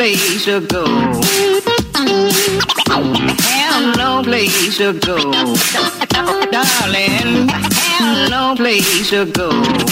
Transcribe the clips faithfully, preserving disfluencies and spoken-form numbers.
place to go. Have no place to go. Darling, have no place to go.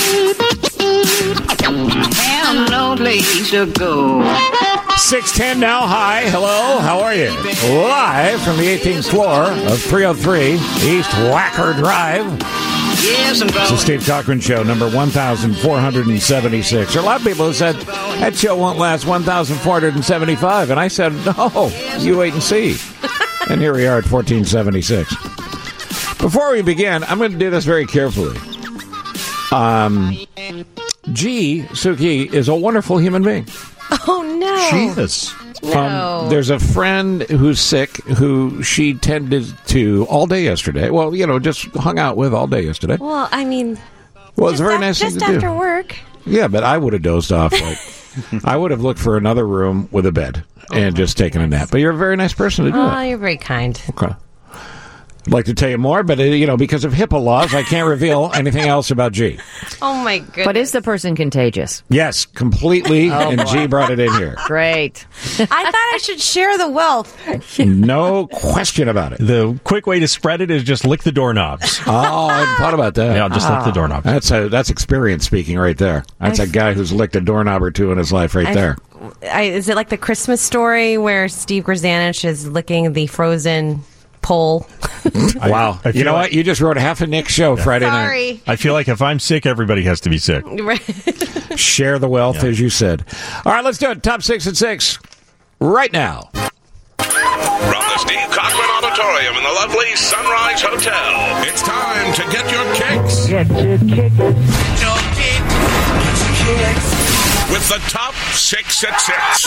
Have no place to go. six ten now. Hi. Hello. How are you? Live from the eighteenth floor of three oh three East Wacker Drive. Yes, I'm going. It's the Steve Cochran Show, number one thousand four hundred seventy-six. There are a lot of people who said that show won't last one thousand four hundred seventy-five. And I said, no, you wait and see. And here we are at fourteen seventy-six. Before we begin, I'm going to do this very carefully. Um, G, Suki, is a wonderful human being. Oh, no. She is. No. Um, there's a friend who's sick who she tended to all day yesterday. Well, you know, just hung out with all day yesterday. Well, I mean, Well, it's a very af- nice thing just to do. after work. Yeah, but I would have dozed off. Like, I would have looked for another room with a bed and just taken a nap. But you're a very nice person to do Oh, it. you're very kind. Okay. I'd like to tell you more, but, uh, you know, because of HIPAA laws, I can't reveal anything else about G. Oh, my goodness. But is the person contagious? Yes, completely, Oh, and boy. G brought it in here. Great. I thought I should share the wealth. No question about it. The quick way to spread it is just lick the doorknobs. Oh, I hadn't thought about that. Yeah, just lick the doorknobs. That's a, that's experience speaking right there. That's a guy who's licked a doorknob or two in his life right I- there. I, is it like the Christmas Story where Steve Grzanich is licking the frozen pole? Wow. I You feel know like- what? You just wrote half a Nick show Friday night. Sorry. I feel like if I'm sick, everybody has to be sick. Share the wealth, Yeah. as you said. All right, let's do it. Top six and six right now. From the Steve Cochran Auditorium in the lovely Sunrise Hotel, it's time to get your kicks. Get your kicks. Get your kicks. With the top six at six.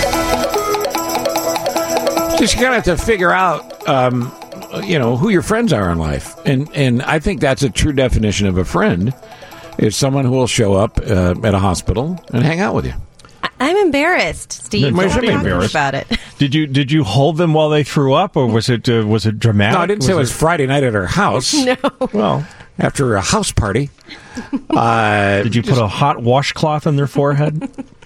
Just kind of have to figure out, um, you know, who your friends are in life. And, and I think that's a true definition of a friend, is someone who will show up uh, at a hospital and hang out with you. I- I'm embarrassed, Steve. No, don't Don't be talk embarrassed. about it. Did you did you hold them while they threw up, or was it uh, was it dramatic? No, I didn't say it was Friday night at her house. No. Well, After a house party. Uh, did you put a hot washcloth on their forehead?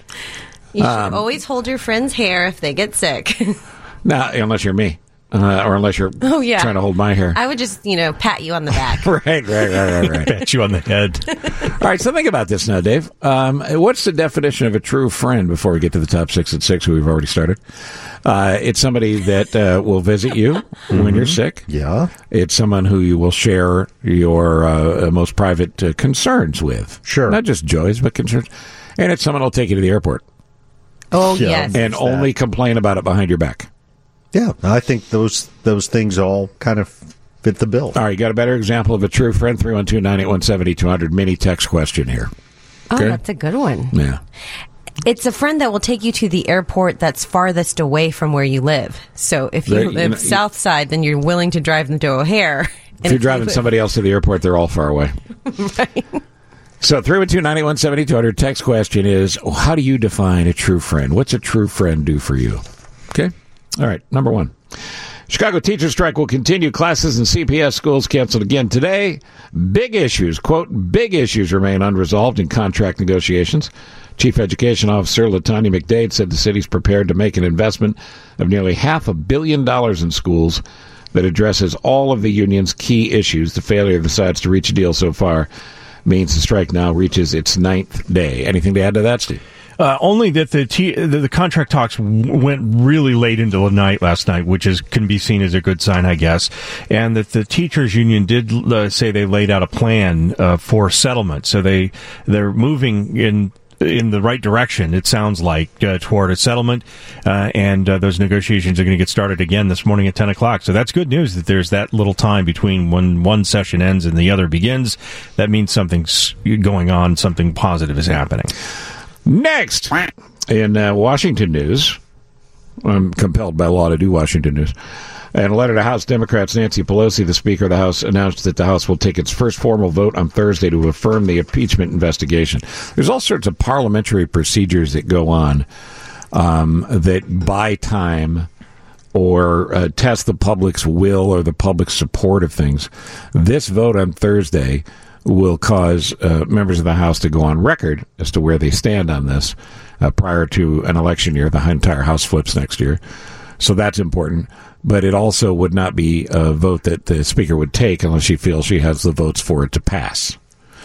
You should Um, always hold your friend's hair if they get sick. no, unless you're me. Uh, or unless you're Oh, yeah. trying to hold my hair. I would just, you know, pat you on the back. Right, right, right, right, right. Pat you on the head. All right, so think about this now, Dave. Um, what's the definition of a true friend before we get to the top six at six, who we've already started? Uh, it's somebody that uh, will visit you when you're sick. Yeah. It's someone who you will share your uh, most private uh, concerns with. Sure. Not just joys, but concerns. And it's someone who will take you to the airport Oh, Yeah. yes. and that. only complain about it behind your back. Yeah, I think those those things all kind of fit the bill. All right, you got a better example of a true friend? three one two, nine eight one, seven two zero zero. Mini text question here. Oh, Okay. that's a good one. Yeah. It's a friend that will take you to the airport that's farthest away from where you live. So if you Right, you live know, south side, then you're willing to drive them to O'Hare. If you're driving somebody else to the airport, they're all far away. Right. So three one two, nine eight one, seven two zero zero. Text question is, how do you define a true friend? What's a true friend do for you? Okay. All right. Number one. Chicago teacher strike will continue. Classes in C P S schools canceled again today. Big issues, quote, big issues remain unresolved in contract negotiations. Chief Education Officer LaTanya McDade said the city's prepared to make an investment of nearly half a billion dollars in schools that addresses all of the union's key issues. The failure of the sides to reach a deal so far means the strike now reaches its ninth day. Anything to add to that, Steve? Uh, only that the, t- the the contract talks w- went really late into the night last night, which is can be seen as a good sign, I guess. And that the teachers union did uh, say they laid out a plan uh, for settlement, so they they're moving in in the right direction. It sounds like uh, toward a settlement, uh, and uh, those negotiations are going to get started again this morning at ten o'clock. So that's good news that there's that little time between when one session ends and the other begins. That means something's going on, something positive is happening. Next, in uh, Washington news, I'm compelled by law to do Washington news. In a letter to House Democrats, Nancy Pelosi, the Speaker of the House, announced that the House will take its first formal vote on Thursday to affirm the impeachment investigation. There's all sorts of parliamentary procedures that go on um, that buy time or uh, test the public's will or the public's support of things. This vote on Thursday will cause uh, members of the House to go on record as to where they stand on this uh, prior to an election year. The entire House flips next year. So that's important. But it also would not be a vote that the Speaker would take unless she feels she has the votes for it to pass.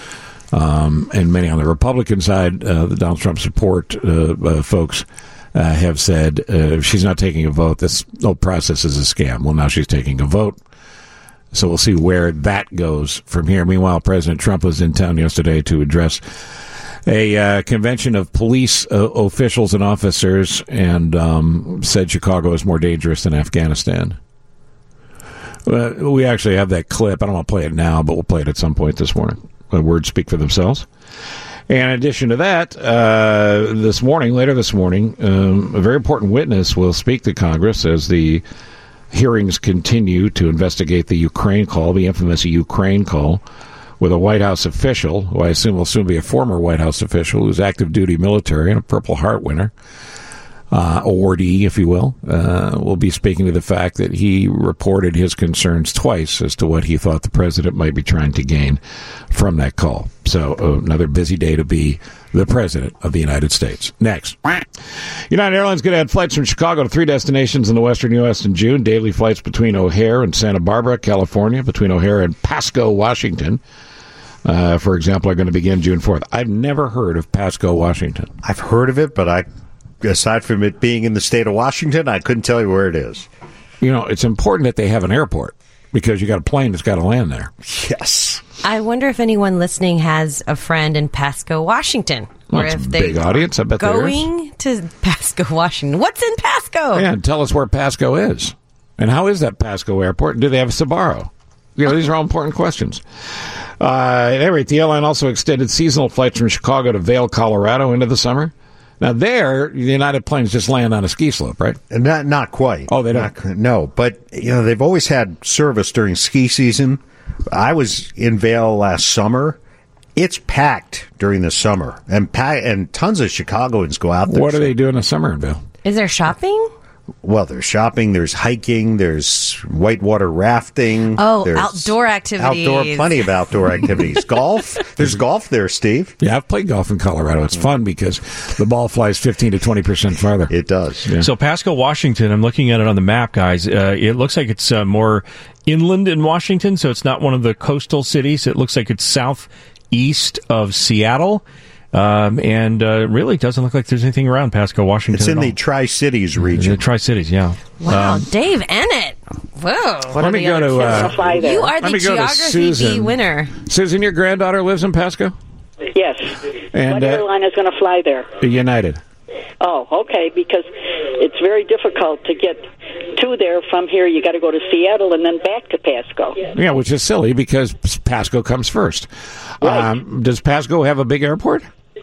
Um, and many on the Republican side, uh, the Donald Trump support uh, uh, folks, uh, have said uh, if she's not taking a vote, this whole process is a scam. Well, now she's taking a vote. So we'll see where that goes from here. Meanwhile, President Trump was in town yesterday to address a uh, convention of police uh, officials and officers, and um, said Chicago is more dangerous than Afghanistan. Uh, we actually have that clip. I don't want to play it now, but we'll play it at some point this morning. The words speak for themselves. And in addition to that, uh, this morning, later this morning, um, a very important witness will speak to Congress as the hearings continue to investigate the Ukraine call, the infamous Ukraine call, with a White House official, who I assume will soon be a former White House official, who's active duty military and a Purple Heart winner, uh, awardee, if you will, uh, will be speaking to the fact that he reported his concerns twice as to what he thought the president might be trying to gain from that call. So uh, another busy day to be the president of the United States. Next. United Airlines going to add flights from Chicago to three destinations in the western U S in June. Daily flights between O'Hare and Santa Barbara, California, between O'Hare and Pasco, Washington, uh, for example, are going to begin June fourth. I've never heard of Pasco, Washington. I've heard of it, but I, aside from it being in the state of Washington, I couldn't tell you where it is. You know, it's important that they have an airport because you got a plane that's got to land there. Yes. I wonder if anyone listening has a friend in Pasco, Washington. Well, or it's if a they big audience. I bet there is. going to Pasco, Washington. What's in Pasco? Yeah, and tell us where Pasco is. And how is that Pasco airport? And do they have a Sbarro? You know, these are all important questions. Uh, at any rate, the airline also extended seasonal flights from Chicago to Vail, Colorado into the summer. Now, there, the United planes just land on a ski slope, right? Not not quite. Oh, they don't? Not, no, but, you know, they've always had service during ski season. I was in Vail last summer. It's packed during the summer, and pa- and tons of Chicagoans go out there. What do so. they do in the summer in Vail? Is there shopping? Well, there's shopping, there's hiking, there's whitewater rafting. Oh, there's outdoor activities. Outdoor, plenty of outdoor activities. Golf. There's golf there, Steve. Yeah, I've played golf in Colorado. It's fun because the ball flies fifteen to twenty percent farther. It does. Yeah. So Pasco, Washington, I'm looking at it on the map, guys. Uh, it looks like it's uh, more inland in Washington, so it's not one of the coastal cities. It looks like it's southeast of Seattle. Um, and uh, really doesn't look like there's anything around Pasco, Washington. It's in at the all. Tri-Cities region. The Tri-Cities, yeah. Wow, Um, Dave Ennett. Whoa. What Let are me the go other to, kids uh, gonna fly there? You are Let the me go to geography Susan. bee winner. Susan, your granddaughter lives in Pasco? Yes. And, what uh, airline is going to fly there? United. Oh, okay, because it's very difficult to get to there from here. You got to go to Seattle and then back to Pasco. Yeah, which is silly because Pasco comes first. Right. Um, does Pasco have a big airport?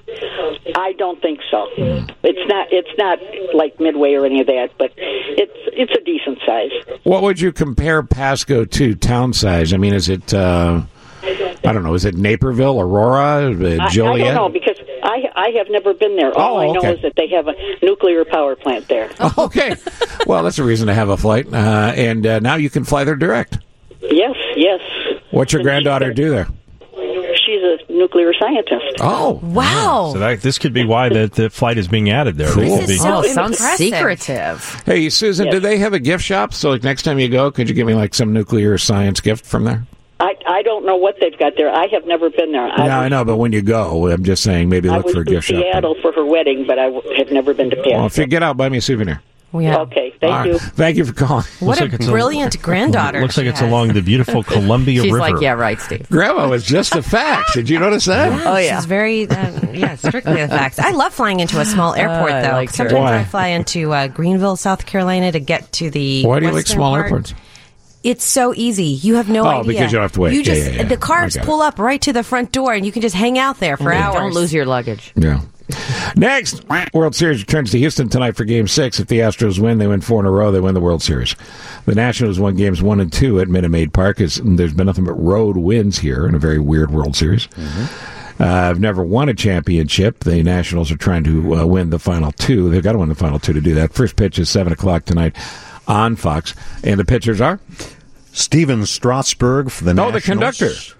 I don't think so. It's not. It's not like Midway or any of that, but it's it's a decent size. What would you compare Pasco to town size? I mean, is it, uh, I don't know, is it Naperville, Aurora, uh, I, Joliet? I don't know because I I have never been there. All Oh, I know okay. is that they have a nuclear power plant there. Oh, okay. Well, that's a reason to have a flight. Uh, and uh, now you can fly there direct. Yes, yes. What's your And granddaughter she's do there? a- She's a nuclear scientist. Oh. Wow. So that, this could be why the, the flight is being added there. Cool. They could This be- is so Oh, impressive. sounds secretive. Hey, Susan, Yes. do they have a gift shop? So, like, next time you go, could you give me, like, some nuclear science gift from there? I, I don't know what they've got there. I have never been there. I Yeah, was, I know, but when you go, I'm just saying maybe I look was for a to gift shop. Seattle for her wedding, but I w- have never been to Pasco. Well, if you get out, buy me a souvenir. Yeah. Okay, thank All right. you. Thank you for calling. What Looks a like it's a- brilliant granddaughter. Looks like she it's has. along the beautiful Columbia She's River. like, yeah, right, Steve. Grandma was just a fact. Did you notice that? Oh, yeah. She's very, uh, yeah, strictly the facts. I love flying into a small airport, I though. like her. Sometimes Why? I fly into uh, Greenville, South Carolina to get to the Why do you like western small part. airports? It's so easy. You have no Oh, idea. because you don't have to wait. You Yeah, just yeah, yeah. the cars I got pull up right to the front door, and you can just hang out there for hours. Don't lose your luggage. Yeah. Next, World Series returns to Houston tonight for Game Six. If the Astros win, they win four in a row. They win the World Series. The Nationals won Games One and Two at Minute Maid Park. As there's been nothing but road wins here in a very weird World Series. Mm-hmm. Uh, I've never won a championship. The Nationals are trying to uh, win the final two. They've got to win the final two to do that. First pitch is seven o'clock tonight on Fox, and the pitchers are Steven Strasburg for the no, Nationals. the conductor.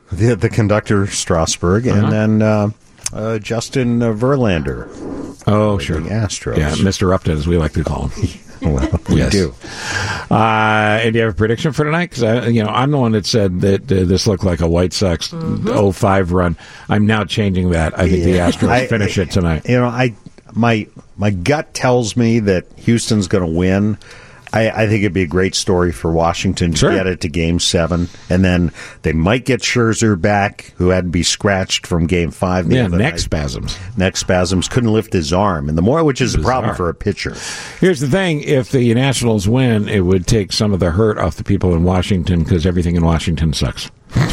the, the conductor Strasburg, Uh-huh. and then uh, uh, Justin uh, Verlander. Oh, the sure. Astros. Yeah, Mister Upton, as we like to call him. Well, we Yes. do. Uh, and do you have a prediction for tonight? Because you know, I'm the one that said that uh, this looked like a White Sox oh five run. I'm now changing that. I think the Astros I- finish it tonight. You know, I my my gut tells me that Houston's going to win. I, I think it'd be a great story for Washington to Sure. get it to Game Seven, and then they might get Scherzer back, who had to be scratched from Game Five. The Yeah, other neck night. spasms. Neck spasms, couldn't lift his arm, and the more, which is a problem Bizarre. for a pitcher. Here's the thing: if the Nationals win, it would take some of the hurt off the people in Washington because everything in Washington sucks.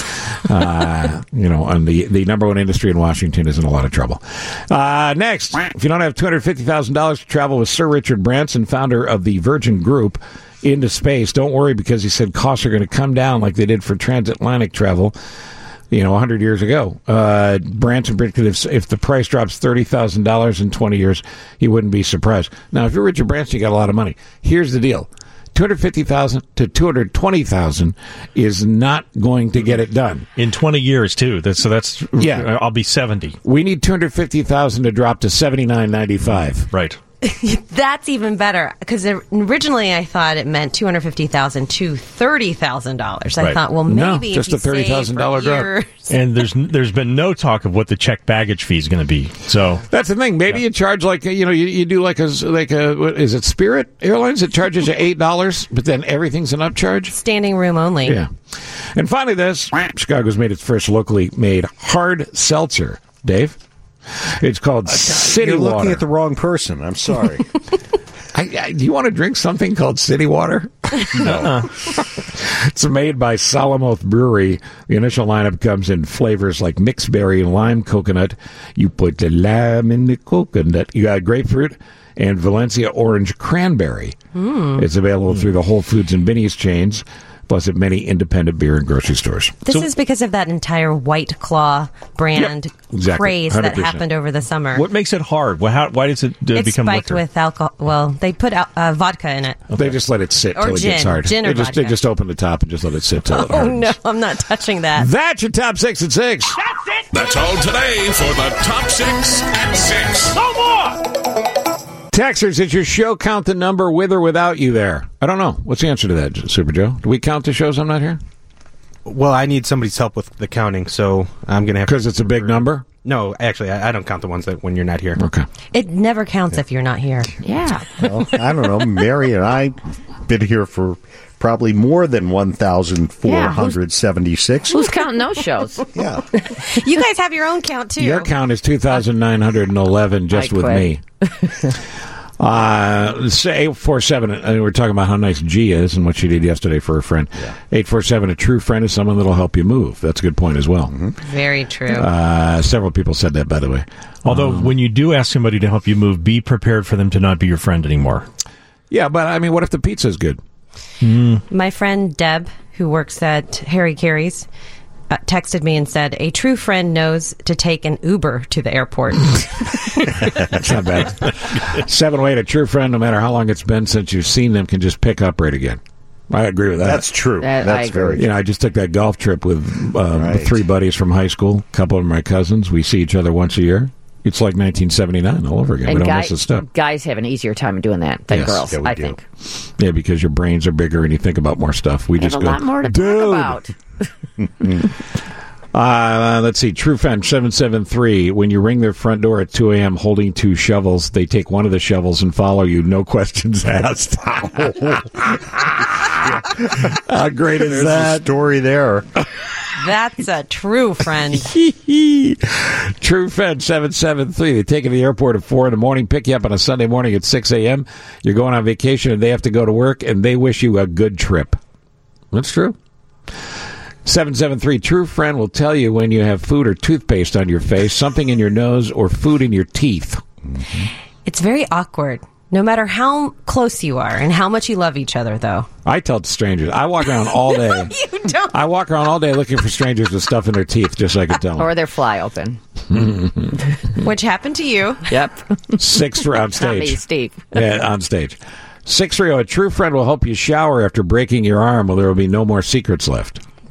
uh, you know, and the, the number one industry in Washington is in a lot of trouble. Uh, next, if you don't have two hundred fifty thousand dollars to travel with Sir Richard Branson, founder of the Virgin Group, into space, don't worry, because he said costs are going to come down like they did for transatlantic travel, you know, one hundred years ago. Uh, Branson predicted if, if the price drops thirty thousand dollars in twenty years, he wouldn't be surprised. Now, if you're Richard Branson, you got a lot of money. Here's the deal. two hundred fifty thousand dollars to two hundred twenty thousand dollars is not going to get it done. In twenty years, too. That's, so that's, Yeah. I'll be seventy. We need two hundred fifty thousand dollars to drop to seventy-nine ninety-five. Right. That's even better because originally I thought it meant two hundred fifty thousand to thirty thousand dollars. I Right. thought, well, No, maybe just if you a thirty thousand dollars save for drop. years- And there's there's been no talk of what the check baggage fee is going to be. So That's the thing. Maybe you charge like a, you know you, you do like a like a what is it Spirit Airlines that charges you eight dollars, but then everything's an upcharge. Standing room only. Yeah. And finally, this Chicago's made its first locally made hard seltzer. Dave, it's called City You're Water. looking at the wrong person. I'm sorry. I, I, do you want to drink something called City Water? No. It's made by Solomoth Brewery. The initial lineup comes in flavors like mixed berry and lime coconut. You put the lime in the coconut. You got grapefruit and Valencia orange cranberry. It's available through the Whole Foods and Binny's chains, plus at many independent beer and grocery stores. This is because of that entire White Claw brand Yep, exactly. craze one hundred that percent. happened over the summer. what makes it hard? Well, how, why does it uh, it's become spiked liquor? with alcohol. Well, they put al- uh, vodka in it. They just let it sit Or till it gets gin. hard. Gin or they just they vodka. just open the top and just let it sit till it Oh hardens. no, I'm not touching that. That's your top six at six. That's all today for the Top six at six. No more! Texters, did your show count the number with or without you there? I don't know. What's the answer to that, Super Joe? Do we count the shows I'm not here? Well, I need somebody's help with the counting, so I'm going to have Because it's a big number? No, actually, I, I don't count the ones that when you're not here. Okay. It never counts if you're not here. Yeah. Well, I don't know. Mary and I been here for probably more than one thousand four hundred seventy-six. Who's counting those shows? Yeah. You guys have your own count too. Your count is two thousand nine hundred eleven just I with me. Uh, say eight four seven. Uh, we're talking about how nice G is and what she did yesterday for her friend. eight four seven, a true friend is someone that'll help you move. That's a good point as well. Very true. Uh, several people said that, by the way. Although, when you do ask somebody to help you move, be prepared for them to not be your friend anymore. Yeah, but I mean, what if the pizza's good? My friend Deb, who works at Harry Carey's, uh, texted me and said, a true friend knows to take an Uber to the airport. That's not bad. seven oh eight, a true friend, no matter how long it's been since you've seen them, can just pick up right again. I agree with that. That's true. That- That's I agree. very You know, I just took that golf trip with um, Right. three buddies from high school, a couple of my cousins. We see each other once a year. It's like nineteen seventy-nine all over again. And we don't guy- miss a step. guys have an easier time doing that than Yes. girls, Yeah, we I do. think. Yeah, because your brains are bigger and you think about more stuff. We There's just a go, lot more to Dude. talk about. Uh, let's see. True Fan seven seven three. When you ring their front door at two a.m. holding two shovels, they take one of the shovels and follow you. No questions asked. How great is There's a that? story there. That's a true friend. True Fan seven seven three. They take you to the airport at four in the morning, pick you up on a Sunday morning at six a.m. You're going on vacation and they have to go to work and they wish you a good trip. That's true. seven seven three. True Friend will tell you when you have food or toothpaste on your face, something in your nose, or food in your teeth. It's very awkward, no matter how close you are and how much you love each other, though. I tell it to strangers. I walk around all day. You don't. I walk around all day looking for strangers with stuff in their teeth just so I can tell them. Or their fly open. Which happened to you. Yep. Six on Not me, stage. Steve. Yeah, on stage. six three zero. A true friend will help you shower after breaking your arm, or there will be no more secrets left.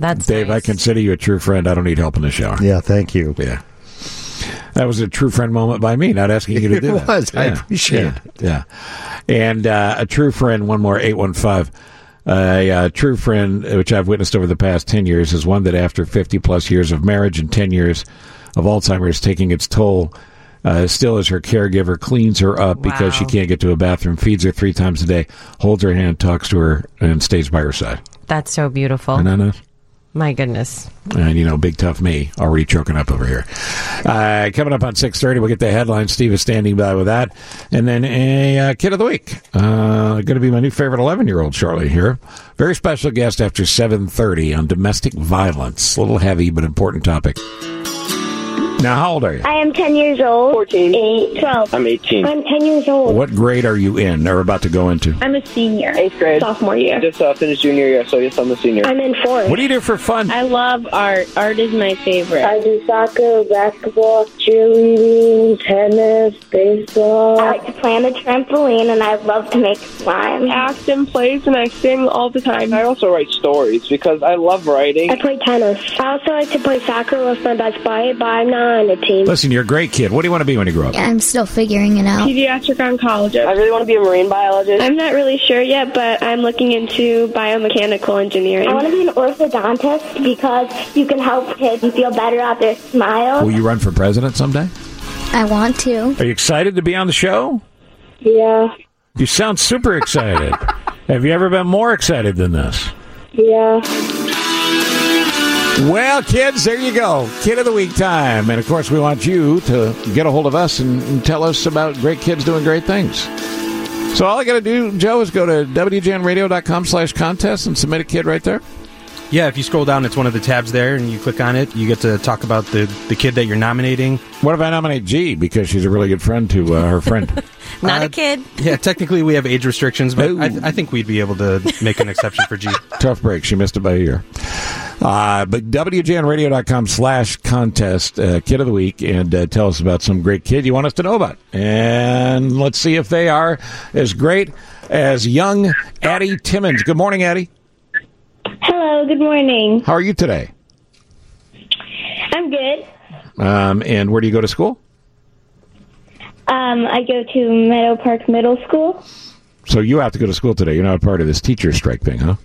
That's Dave, nice. I consider you a true friend. I don't need help in the shower. Yeah, thank you. Yeah. That was a true friend moment by me, not asking you to do It that. was. I Yeah, appreciate yeah, it. Yeah. And uh, a true friend, one more, eight one five. A uh, true friend, which I've witnessed over the past ten years, is one that after fifty-plus years of marriage and ten years of Alzheimer's taking its toll, uh, still as her caregiver, cleans her up because she Wow. can't get to a bathroom, feeds her three times a day, holds her hand, talks to her, and stays by her side. That's so beautiful. And I know. My goodness. And, you know, big tough me already choking up over here. Uh, coming up on six thirty, we'll get the headlines. Steve is standing by with that. And then a uh, Kid of the Week. Uh, going to be my new favorite eleven-year-old shortly here. Very special guest after seven thirty on domestic violence. A little heavy, but important topic. Now, how old are you? I am ten years old. fourteen. eight. twelve. I'm eighteen. I'm ten years old. What grade are you in or about to go into? I'm a senior. Eighth grade. Sophomore year. Just uh, finished junior year, so yes, I'm a senior. I'm in fourth. What do you do for fun? I love art. Art is my favorite. I do soccer, basketball, cheerleading, tennis, baseball. I like to play on the trampoline, and I love to make slime. I act and plays, and I sing all the time. I also write stories because I love writing. I play tennis. I also like to play soccer with my best buddy, but I'm not on the team. Listen, you're a great kid. What do you want to be when you grow up? I'm still figuring it out. Pediatric oncologist. I really want to be a marine biologist. I'm not really sure yet, but I'm looking into biomechanical engineering. I want to be an orthodontist because you can help kids feel better out their smile. Will you run for president someday? I want to. Are you excited to be on the show? Yeah. You sound super excited. Have you ever been more excited than this? Yeah. Well, kids, there you go. Kid of the Week time. And, of course, we want you to get a hold of us and, and tell us about great kids doing great things. So all I got to do, Joe, is go to W G N radio dot com slash contest and submit a kid right there. Yeah, if you scroll down, it's one of the tabs there, and you click on it. You get to talk about the, the kid that you're nominating. What if I nominate G because she's a really good friend to uh, her friend? Not Uh, a kid. Yeah, technically we have age restrictions, but Ooh. I, I think we'd be able to make an exception for G. Tough break. She missed it by a year. Uh, but W G N radio dot com slash contest, uh, Kid of the Week, and uh, tell us about some great kid you want us to know about. And let's see if they are as great as young Addie Timmons. Good morning, Addie. Hello, good morning. How are you today? I'm good. Um, and where do you go to school? Um, I go to Meadow Park Middle School. So you have to go to school today. You're not part of this teacher strike thing, huh?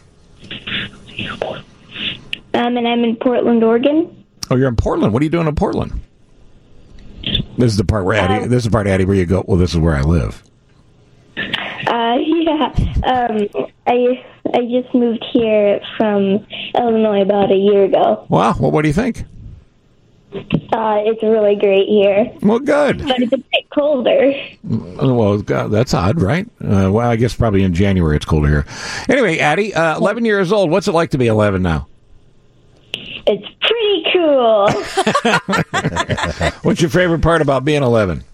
Um, and I'm in Portland, Oregon. Oh, you're in Portland. What are you doing in Portland? This is the part where Addie. This is the part, Addie, where you go. Well, this is where I live. Uh, yeah. Um, I I just moved here from Illinois about a year ago. Wow. Well, what do you think? Uh, it's really great here. Well, good. But it's a bit colder. Well, God, that's odd, right? Uh, well, I guess probably in January it's colder here. Anyway, Addie, uh, eleven years old. What's it like to be eleven now? It's pretty cool. What's your favorite part about being eleven?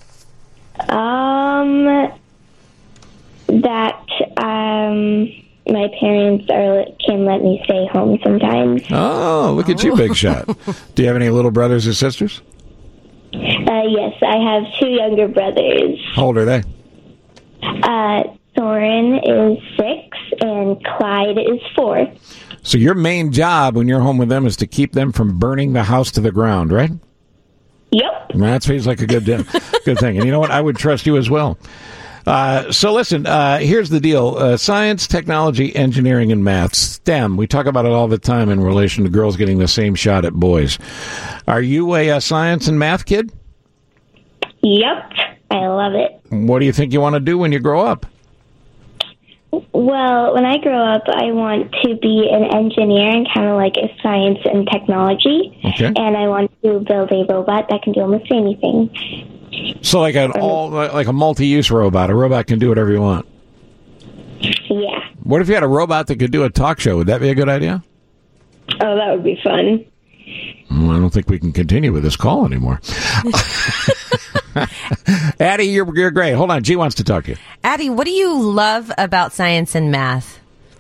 um, that um, my parents are can let me stay home sometimes. Oh, look at you, big shot. Do you have any little brothers or sisters? Uh, yes, I have two younger brothers. How old are they? Uh, Soren is six and Clyde is four. So your main job when you're home with them is to keep them from burning the house to the ground, right? Yep. That seems like a good good thing. And you know what? I would trust you as well. Uh, so listen, uh, here's the deal. Uh, science, technology, engineering, and math, STEM. We talk about it all the time in relation to girls getting the same shot at boys. Are you a, a science and math kid? Yep. I love it. What do you think you want to do when you grow up? Well, when I grow up, I want to be an engineer and kind of like a science and technology. Okay. And I want to build a robot that can do almost anything. So like an all like a multi-use robot. A robot can do whatever you want. Yeah. What if you had a robot that could do a talk show? Would that be a good idea? Oh, that would be fun. Well, I don't think we can continue with this call anymore. Addie, you're, you're great. Hold on. G wants to talk to you. Addie, what do you love about science and math?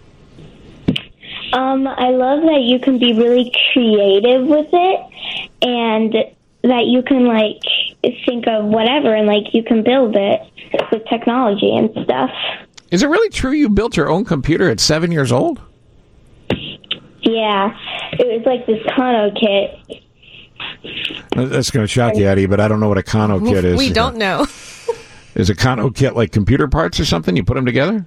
Um, I love that you can be really creative with it and that you can, like, think of whatever and, like, you can build it with technology and stuff. Is it really true you built your own computer at seven years old? Yeah, it was like this Kano kit. That's going to shock you, Eddie, but I don't know what a Kano kit is. We don't know. Is a Kano kit like computer parts or something? You put them together?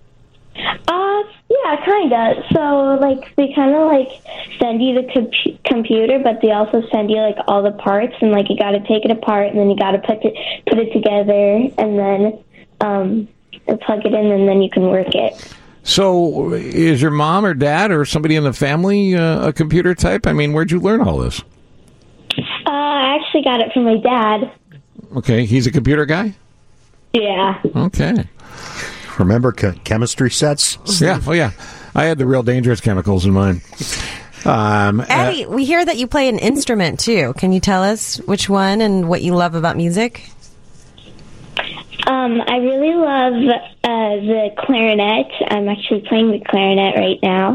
Uh, yeah, kind of. So, like, they kind of, like, send you the comp- computer, but they also send you, like, all the parts, and, like, you got to take it apart, and then you got to put it, put it together, and then um, plug it in, and then you can work it. So, is your mom or dad or somebody in the family uh, a computer type? I mean, where'd you learn all this? Uh, I actually got it from my dad. Okay, he's a computer guy? Yeah. Okay. Remember ch- chemistry sets? Yeah, oh yeah. I had the Real Dangerous chemicals in mine. Um, Eddie, uh, we hear that you play an instrument, too. Can you tell us which one and what you love about music? Um, I really love uh, the clarinet. I'm actually playing the clarinet right now.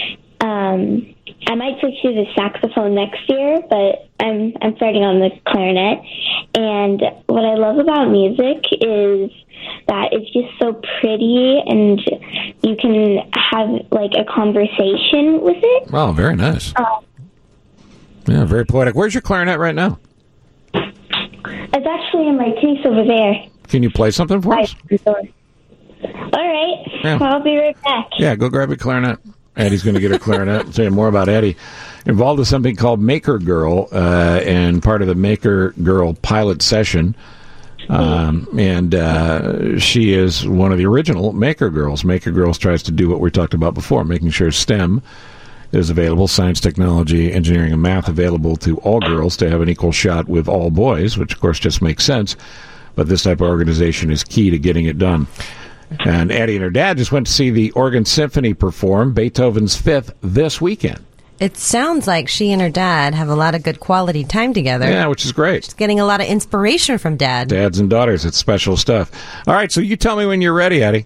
Um, I might switch to the saxophone next year, but I'm I'm starting on the clarinet. And what I love about music is that it's just so pretty, and you can have like a conversation with it. Oh, very nice. Uh, yeah, very poetic. Where's your clarinet right now? It's actually in my case over there. Can you play something for us? All right. Yeah. I'll be right back. Yeah, go grab your clarinet. Eddie's going to get a clarinet. I'll tell you more about Eddie. Involved with something called Maker Girl, uh, and part of the Maker Girl pilot session. Um, and uh, she is one of the original Maker Girls. Maker Girls tries to do what we talked about before, making sure STEM is available, science, technology, engineering, and math available to all girls to have an equal shot with all boys, which, of course, just makes sense. But this type of organization is key to getting it done. And Addie and her dad just went to see the Oregon Symphony perform Beethoven's Fifth this weekend. It sounds like she and her dad have a lot of good quality time together. Yeah, which is great. She's getting a lot of inspiration from Dad. Dads and daughters, it's special stuff. All right, so you tell me when you're ready, Addie.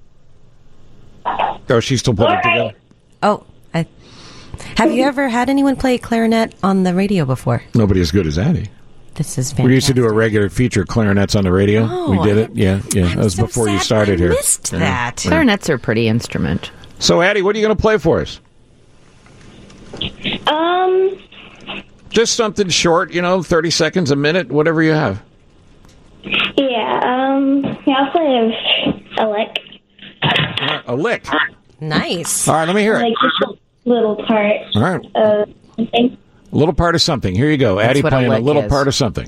Oh, she's still putting it together. Oh, I, have you ever had anyone play clarinet on the radio before? Nobody as good as Addie. This is fantastic. We used to do a regular feature, clarinets on the radio. Oh, we did it. Yeah, yeah. I'm that was so before you sad started I here. missed Yeah. that. Yeah. Clarinets are a pretty instrument. So, Addie, what are you going to play for us? Um, Just something short, you know, thirty seconds, a minute, whatever you have. yeah, um, yeah, I'll play a, a lick. A lick. Nice. All right, let me hear it. Like just a little part. All right. Uh, something. A little part of something. Here you go. That's Addie what a playing a lick little is. part of something.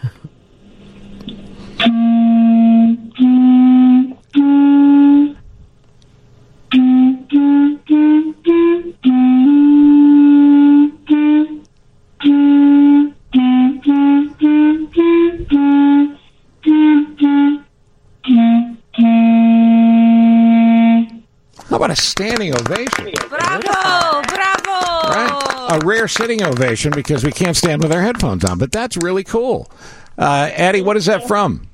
How about a standing ovation? Bravo! Bravo! Right? A rare sitting ovation because we can't stand with our headphones on, but that's really cool. Uh, Addie, what is that from?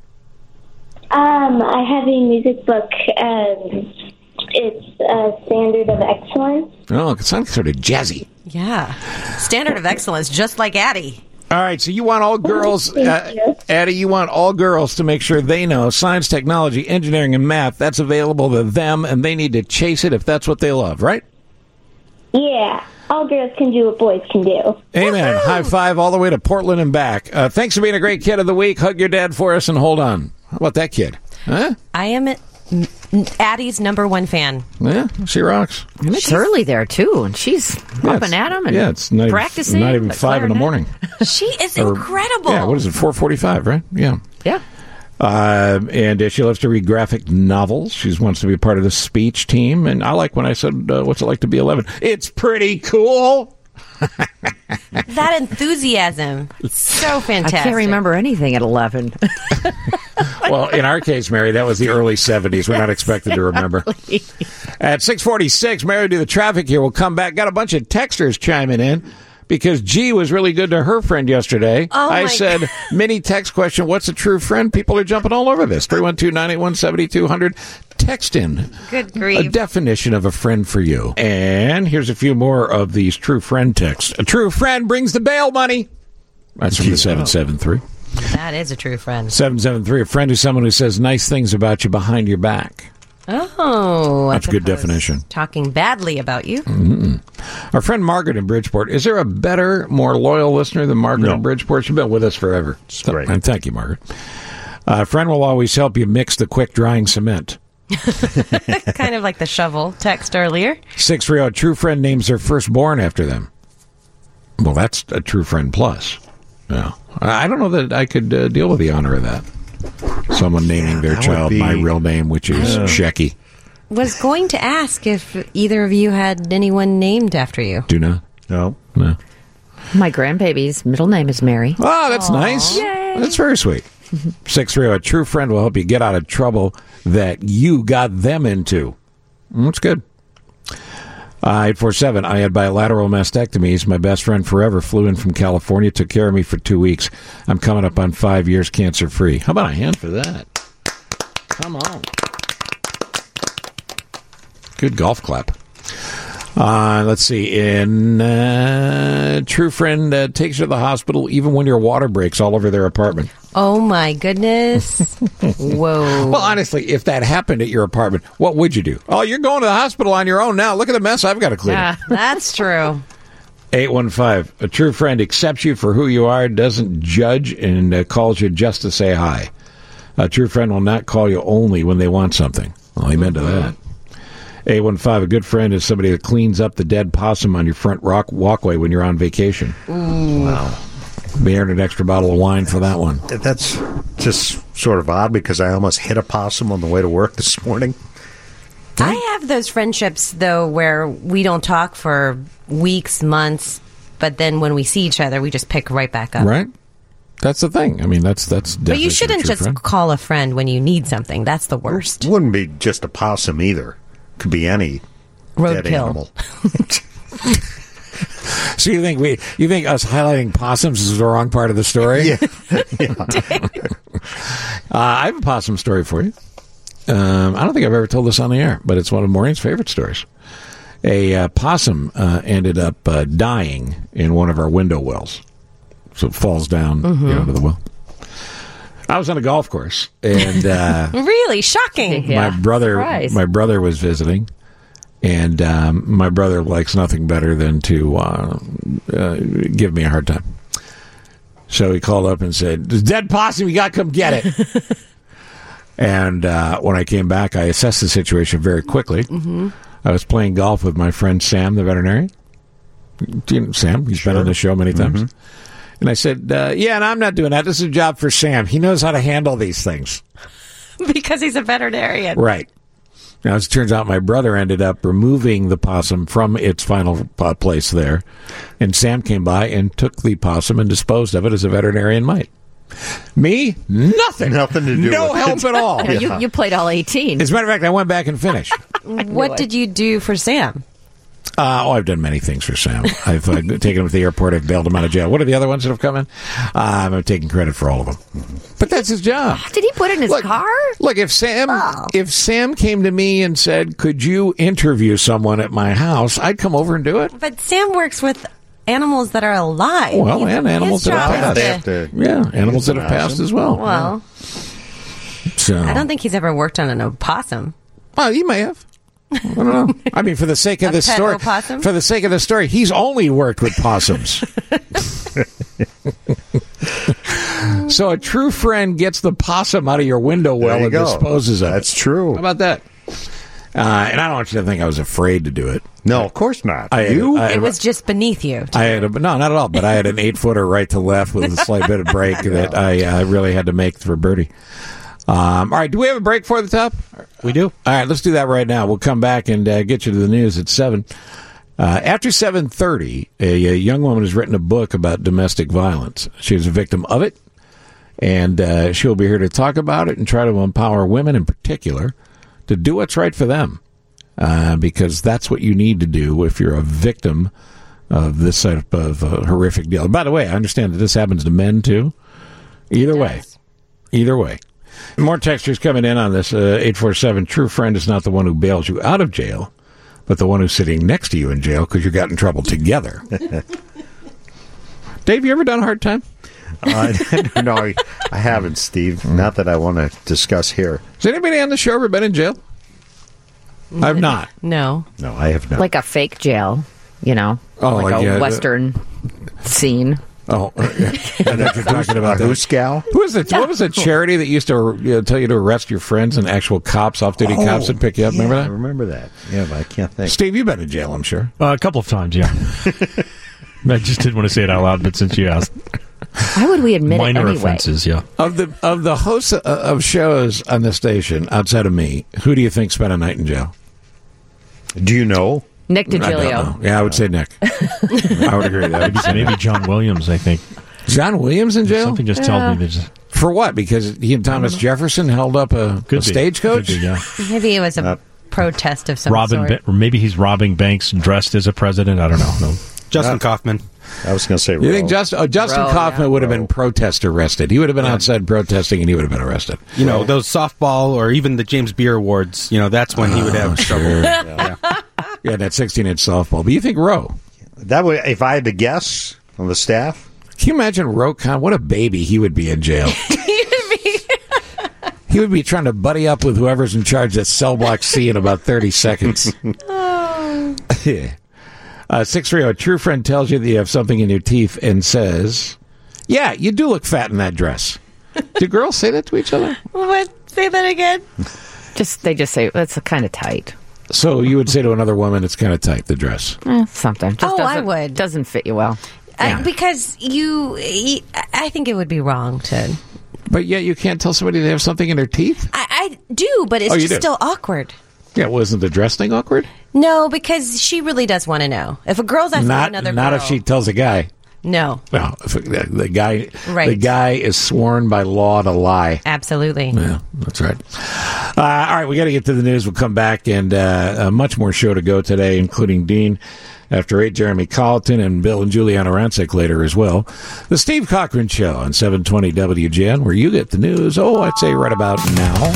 Um, I have a music book. Um, it's uh, Standard of Excellence. Oh, it sounds sort of jazzy. Yeah. Standard of excellence, just like Addie. All right, so you want all girls, uh, Addie, you want all girls to make sure they know science, technology, engineering, and math. That's available to them, and they need to chase it if that's what they love, right? Yeah, all girls can do what boys can do. Amen. High five all the way to Portland and back. Uh, thanks for being a great kid of the week. Hug your dad for us and hold on. How about that kid? Huh? I am Addie's number one fan. Yeah, she rocks. And it's early there, too, and she's Yeah, up and at 'em and yeah, it's not practicing. Even, not even the five in the clarinet. morning. She is Or- incredible. Yeah, what is it? Four forty-five, right? Yeah. Yeah. Uh, and uh, she loves to read graphic novels. She wants to be part of the speech team. And I like when I said, uh, "What's it like to be eleven?" It's pretty cool. That enthusiasm. So fantastic. I can't remember anything at eleven. Well, in our case, Mary, that was the early seventies. We're not expected to remember. At six forty-six, Mary will do the traffic here. We'll come back. Got a bunch of texters chiming in because G was really good to her friend yesterday. Oh, I my said, mini text question, what's a true friend? People are jumping all over this. three one two, nine eight one, seven two zero zero. Text in Good a grief. definition of a friend for you. And here's a few more of these true friend texts. A true friend brings the bail money. That's from the seven seven three. That is a true friend. seven seven three, a friend is someone who says nice things about you behind your back. Oh, That's as a good opposed definition. Talking badly about you. Mm-mm. Our friend Margaret in Bridgeport. Is there a better, more loyal listener than Margaret No. in Bridgeport? She's been with us forever. It's great. And thank you, Margaret. A friend will always help you mix the quick-drying cement. Kind of like the shovel text earlier. six three zero, a true friend names their firstborn after them. Well, that's a true friend plus. Yeah. I don't know that I could uh, deal with the honor of that. Someone naming Yeah, their that would child be- my real name, which is Yeah. Shecky. Was going to ask if either of you had anyone named after you. Do not? No. No. My grandbaby's middle name is Mary. Oh, that's nice. Yay. That's very sweet. six three zero, a true friend will help you get out of trouble that you got them into. That's good. Uh, eight four seven, I had bilateral mastectomies. My best friend forever flew in from California, took care of me for two weeks. I'm coming up on five years cancer-free. How about a hand for that? Come on. Good golf clap. Uh, let's see. In uh, true friend uh, takes you to the hospital even when your water breaks all over their apartment. Oh, my goodness. Whoa. Well, honestly, if that happened at your apartment, what would you do? Oh, you're going to the hospital on your own now. Look at the mess I've got to clean. Yeah, that's true. eight one five, a true friend accepts you for who you are, doesn't judge, and uh, calls you just to say hi. A true friend will not call you only when they want something. Well, amen to that. eight one five, a good friend is somebody that cleans up the dead possum on your front rock walkway when you're on vacation. Ooh. Wow. May earn an extra bottle of wine for that one. That's just sort of odd because I almost hit a possum on the way to work this morning. I have those friendships, though, where we don't talk for weeks, months, but then when we see each other, we just pick right back up. Right? That's the thing. I mean, that's that's. But you definition of shouldn't true just friend. call a friend when you need something. That's the worst. It wouldn't be just a possum either. Could be any dead Roadkill. animal. So you think we? You think us highlighting possums is the wrong part of the story? Yeah. uh, I have a possum story for you. Um, I don't think I've ever told this on the air, but it's one of Maureen's favorite stories. A uh, possum uh, ended up uh, dying in one of our window wells, so it falls down Mm-hmm. you know, into the well. I was on a golf course, and uh, Really shocking. Yeah. my brother, Surprise. my brother was visiting, and um, my brother likes nothing better than to uh, uh, give me a hard time. So he called up and said, "There's a dead possum. You got to come get it." And uh, when I came back, I assessed the situation very quickly. Mm-hmm. I was playing golf with my friend Sam, the veterinarian. Do you know Sam? He's been on the show many times. Mm-hmm. And I said, uh, yeah, and I'm not doing that. This is a job for Sam. He knows how to handle these things. Because he's a veterinarian. Right. Now, as it turns out, my brother ended up removing the possum from its final uh, place there. And Sam came by and took the possum and disposed of it as a veterinarian might. Me? Nothing. Nothing to do No with help at all. Yeah, you, you played all eighteen. As a matter of fact, I went back and finished. What did you do for Sam? Uh, oh, I've done many things for Sam. I've uh, taken him to the airport. I've bailed him out of jail. What are the other ones that have come in? Uh, I'm taking credit for all of them. But that's his job. Did he put it in his Look, car? Look, if Sam Oh. if Sam came to me and said, "Could you interview someone at my house?" I'd come over and do it. But Sam works with animals that are alive. Well, He's- and animals his that have job passed. is They have to- to Yeah, animals that have passed as well. Well, So I don't think he's ever worked on an opossum. Well, you may have. I don't know. I mean, for the sake of A this pet story, opossum? for the sake of the story, he's only worked with possums. So a true friend gets the possum out of your window well There you and go. disposes of That's it. true. How about that? Uh, and I don't want you to think I was afraid to do it. No, of course not. I, you? I, It was just beneath you. I had a, no, not at all. But I had an eight footer right to left with a slight bit of break that I uh, really had to make for birdie. Um, all right, do we have a break for the top? We do. All right, let's do that right now. We'll come back and uh, get you to the news at seven. Uh, after seven thirty, a, a young woman has written a book about domestic violence. She was a victim of it, and uh, she'll be here to talk about it and try to empower women in particular to do what's right for them, uh, because that's what you need to do if you're a victim of this type of uh, horrific deal. By the way, I understand that this happens to men, too. Either way. Either way. More textures coming in on this. Uh, eight four seven, true friend is not the one who bails you out of jail, but the one who's sitting next to you in jail because you got in trouble together. Dave, you ever done a hard time? Uh, no, I, I haven't, Steve. Not that I want to discuss here. Has anybody on the show ever been in jail? I've not. No. No, I have not. Like a fake jail, you know, Oh, like, like, a yeah, the- Western scene. Oh, yeah. I know you're talking about a that. who's gal? Who was it? What was the charity that used to you know, tell you to arrest your friends and actual cops, off-duty Oh, cops, would pick you up? yeah, Remember I that? remember that. Yeah, but I can't think. Steve, you've been in jail, I'm sure. Uh, a couple of times, yeah. I just didn't want to say it out loud, but since you asked, Why would we admit minor it anyway? offenses, yeah. Of the of the hosts of, of shows on the station outside of me, who do you think spent a night in jail? Do you know? Nick I don't DiGilio. know. Yeah, I would say Nick. I would agree with that. Maybe, maybe John Williams, I think. John Williams in jail? Something just tells me there's For what? Because he and Thomas Jefferson held up a, Could a be. stagecoach? Could be, yeah. Maybe it was a Uh, protest of some Robin, sort. ba- or maybe he's robbing banks dressed as a president. I don't know. No. Justin Kaufman. I was going to say You think Roe. Justin, oh, Justin Roe, Kaufman yeah. would have been protest arrested? He would have been outside protesting, and he would have been arrested. You know, those softball or even the James Beer Awards, you know, that's when he would have trouble. Sure. Yeah. Yeah, that sixteen-inch softball. But you think Roe? That would, if I had to guess on the staff, Can you imagine Roe Con? What a baby he would be in jail. He would be trying to buddy up with whoever's in charge at cell block C in about thirty seconds. uh, six three zero, a true friend tells you that you have something in your teeth and says, yeah, you do look fat in that dress. Do girls say that to each other? What? Say that again. Just they just say it's kind of tight. So you would say to another woman, it's kind of tight, the dress. Eh, something. Just Oh, I doesn't- would. Doesn't fit you well. I, because you, I think it would be wrong to. But yet you can't tell somebody they have something in their teeth? I, I do, but it's Oh, you just do? still awkward. Yeah, wasn't the dress thing awkward? No, because she really does want to know. If a girl's asking Not, another not girl, if she tells a guy. no, No, if the, the guy, Right. the guy is sworn by law to lie. absolutely. Yeah, that's right. Uh, all right, we got to get to the news. We'll come back, and uh, uh, much more show to go today, including Dean after eight, Jeremy Colleton, and Bill and Juliana Rancic later as well. The Steve Cochran Show on seven twenty W G N, where you get the news. Oh, I'd say right about now.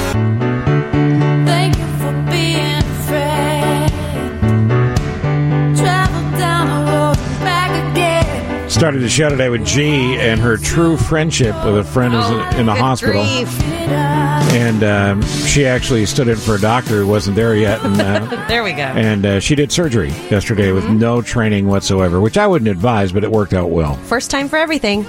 Thank you for being a friend. Travel down the road and back again. Started the show today with G and her true friendship with a friend who's in, in the hospital. And um, she actually stood in for a doctor who wasn't there yet. And, uh, There we go. and uh, she did surgery yesterday with no training whatsoever, which I wouldn't advise, but it worked out well. First time for everything.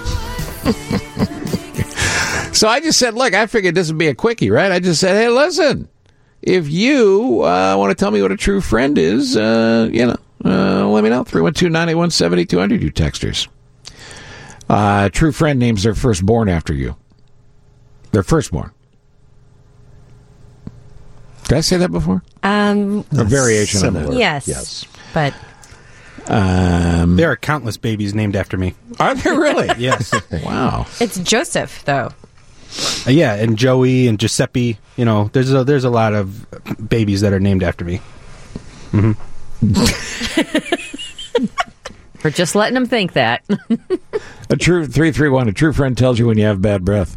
So I just said, look, I figured this would be a quickie, right? I just said, hey, listen, if you uh, want to tell me what a true friend is, uh, you know, uh, let me know. three one two, nine eight one, seven two zero zero, you texters. Uh, true friend names their firstborn after you. Their firstborn. Did I say that before? Um, A variation Similar. on that. yes. Yes. But Um, There are countless babies named after me. are there really? Yes. Wow. it's Joseph, though. Uh, yeah, and Joey and Giuseppe. You know, there's a, there's a lot of babies that are named after me. For just letting them think that. A true three three one. A true friend tells you when you have bad breath.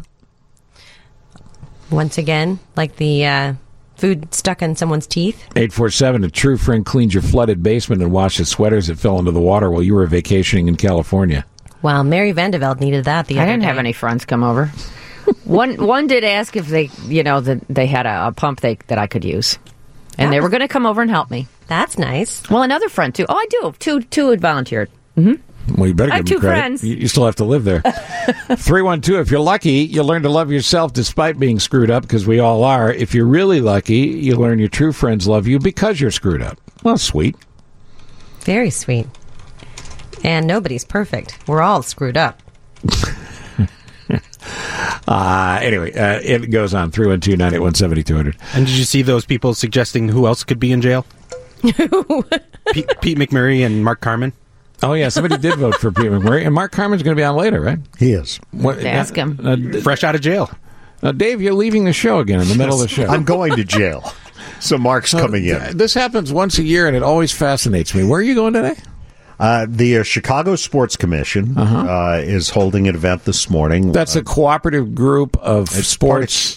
Once again, like the uh, food stuck in someone's teeth. eight four seven. A true friend cleans your flooded basement and washes sweaters that fell into the water while you were vacationing in California. Wow, Mary Vandeveld needed that the I other didn't day. have any friends come over. one one did ask if they, you know, that they had a, a pump they that I could use, and they were going to come over and help me. That's nice. Well, another friend too. Oh, I do. Two two had volunteered. Mm-hmm. Well, you better I give have them two credit. friends. You, you still have to live there. three one two. If you're lucky, you learn to love yourself despite being screwed up, because we all are. If you're really lucky, you learn your true friends love you because you're screwed up. Well, sweet. Very sweet. And nobody's perfect. We're all screwed up. Uh, anyway, uh, it goes on. three one two, nine eight one, seven two zero zero. And did you see those people suggesting who else could be in jail? Pete, Pete McMurray and Mark Carman. Oh, yeah, somebody did vote for Pete McMurray. And Mark Carmen's going to be on later, right? He is. What, Ask him. Uh, d- Fresh out of jail. uh, Dave, you're leaving the show again in the middle of the show. I'm going to jail. So Mark's coming in. Uh, This happens once a year, and it always fascinates me. Where are you going today? Uh, the uh, Chicago Sports Commission uh is holding an event this morning. That's Uh, a cooperative group of It's part of- sports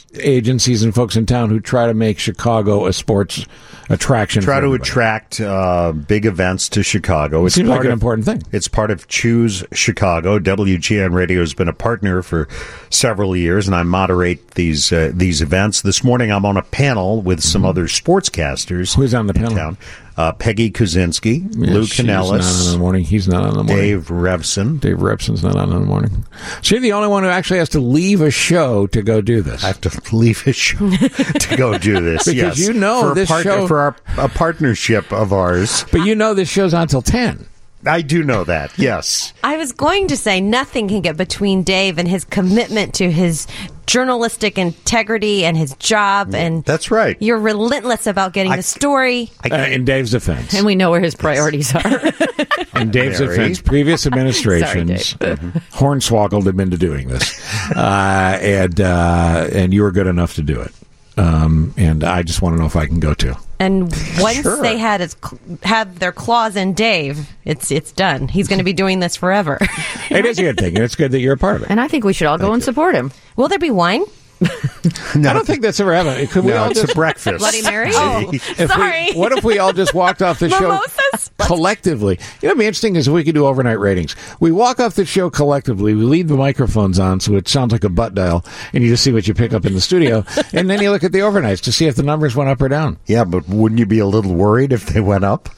agencies and folks in town who try to make Chicago a sports attraction. Try for to everybody. attract uh, big events to Chicago. It seems like part an of- important thing. It's part of Choose Chicago. W G N Radio has been a partner for several years, and I moderate these uh, these events. This morning, I'm on a panel with some other sportscasters. Who's on the in panel? Town. Uh, Peggy Kuzinski, Yeah, Lou she's not Canellis, on in the morning. He's not on in the morning. Dave Revson. Dave Repson's not on in the morning. So you're the only one who actually has to leave a show to go do this. I have to leave a show to go do this. Because yes. you know for a this part- show- for our, a partnership of ours. But you know this show's on till ten. I do know that. Yes. I was going to say nothing can get between Dave and his commitment to his journalistic integrity and his job. And that's right. You're relentless about getting I- the story. Uh, in Dave's defense. And we know where his priorities are. In Dave's Mary. defense, previous administrations Sorry, hornswoggled him into doing this, uh, and uh, and you were good enough to do it. Um, and I just want to know if I can go too. And once Sure. they had his, have their claws in Dave, it's it's done. He's going to be doing this forever. It is a good thing, and it's good that you're a part of it. And I think we should all go and support him. Will there be wine? I don't think that's ever happened. Could we No, all it's just a breakfast. Bloody Mary? See? Oh, If sorry. We, what if we all just walked off the show Mimosas? collectively? You know, what'd be interesting is if we could do overnight ratings. We walk off the show collectively. We leave the microphones on, so it sounds like a butt dial, and you just see what you pick up in the studio, and then you look at the overnights to see if the numbers went up or down. Yeah, but wouldn't you be a little worried if they went up?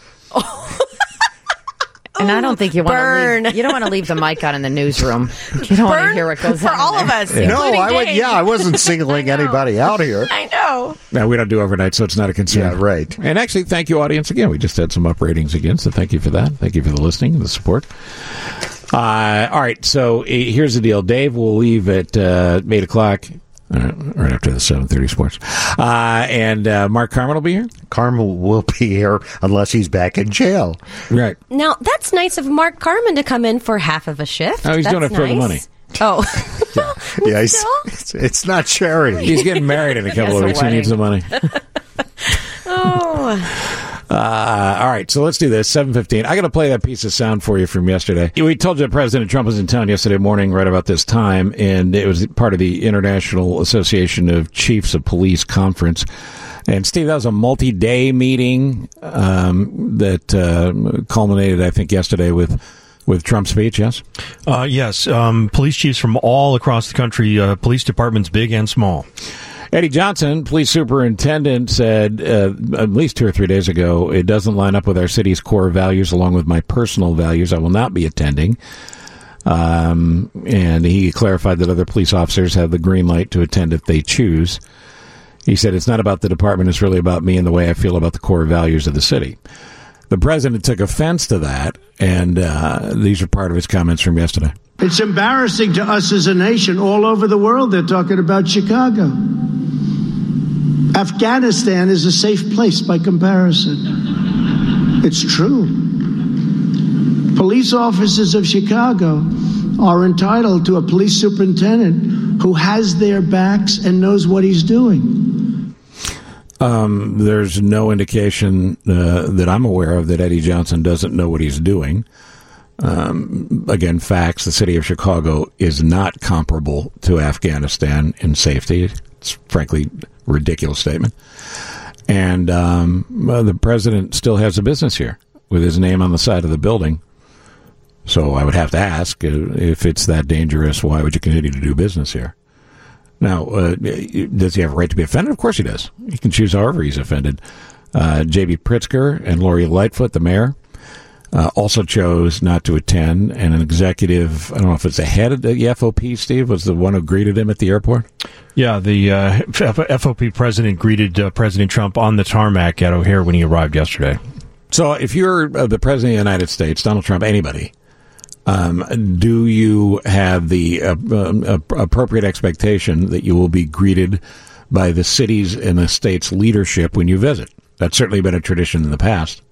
And I don't think you want to Burn. leave, you don't want to leave the mic on in the newsroom. You don't want to Burn hear what goes for on. all there. of us. No, including I would. Dave. Yeah, I wasn't singling I know. anybody out here. I know. No, we don't do overnight, so it's not a concern. Yeah, right. And actually, thank you, audience, again. We just had some up ratings again, so thank you for that. Thank you for the listening and the support. Uh, all right, so uh, here's the deal. Dave will leave at uh, eight o'clock, uh, right after the seven thirty sports. Uh, and uh, Mark Carmen will be here? Carmel will be here unless he's back in jail. Right. Now, that's nice of Mark Carmen to come in for half of a shift. Oh, he's That's doing it for the nice. money. Oh. Yeah, he's, Still? it's, it's not charity. He's getting married in a couple of It's a weeks. He needs the wedding. money. Oh. Uh, all right, so let's do this. seven fifteen. I got to play that piece of sound for you from yesterday. We told you that President Trump was in town yesterday morning right about this time, and it was part of the International Association of Chiefs of Police conference. And, Steve, that was a multi-day meeting um, that uh, culminated, I think, yesterday with with Trump's speech, yes? Uh, yes, um, police chiefs from all across the country, uh, police departments big and small. Eddie Johnson, police superintendent, said uh, at least two or three days ago, it doesn't line up with our city's core values along with my personal values. I will not be attending. Um, and he clarified that other police officers have the green light to attend if they choose. He said, it's not about the department, it's really about me and the way I feel about the core values of the city. The president took offense to that, and uh, these are part of his comments from yesterday. It's embarrassing to us as a nation. All over the world, they're talking about Chicago. Afghanistan is a safe place by comparison. It's true. Police officers of Chicago are entitled to a police superintendent who has their backs and knows what he's doing. Um, there's no indication uh, that I'm aware of that Eddie Johnson doesn't know what he's doing. Um, again, facts, the city of Chicago is not comparable to Afghanistan in safety. It's frankly a ridiculous statement. And um, well, the president still has a business here with his name on the side of the building. So I would have to ask, uh, if it's that dangerous, why would you continue to do business here? Now, uh, does he have a right to be offended? Of course he does. He can choose however he's offended. Uh, J B Pritzker and Lori Lightfoot, the mayor, uh, also chose not to attend. And an executive, I don't know if it's the head of the F O P, Steve, was the one who greeted him at the airport? Yeah, the uh, F O P president greeted uh, President Trump on the tarmac at O'Hare when he arrived yesterday. So if you're uh, the president of the United States, Donald Trump, anybody, Um, do you have the uh, uh, appropriate expectation that you will be greeted by the city's and the state's leadership when you visit? That's certainly been a tradition in the past.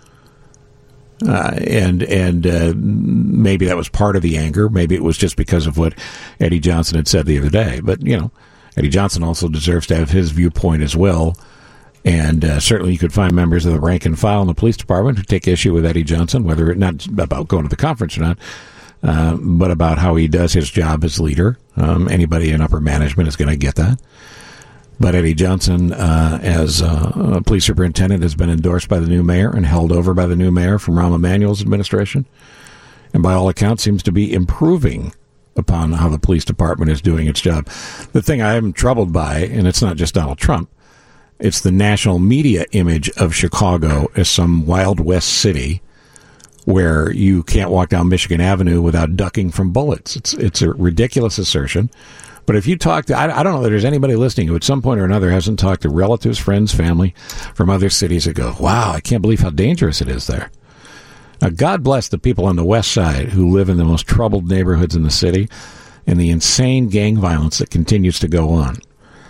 Uh, and and uh, maybe that was part of the anger. Maybe it was just because of what Eddie Johnson had said the other day. But, you know, Eddie Johnson also deserves to have his viewpoint as well. And uh, certainly you could find members of the rank and file in the police department who take issue with Eddie Johnson, whether it not about going to the conference or not, uh, but about how he does his job as leader. Um, anybody in upper management is going to get that. But Eddie Johnson, uh, as uh, a police superintendent, has been endorsed by the new mayor and held over by the new mayor from Rahm Emanuel's administration. And by all accounts, seems to be improving upon how the police department is doing its job. The thing I am troubled by, and it's not just Donald Trump, it's the national media image of Chicago as some Wild West city where you can't walk down Michigan Avenue without ducking from bullets. It's it's a ridiculous assertion. But if you talk to, I, I don't know that there's anybody listening who at some point or another hasn't talked to relatives, friends, family from other cities that go, wow, I can't believe how dangerous it is there. Now, God bless the people on the west side who live in the most troubled neighborhoods in the city and the insane gang violence that continues to go on.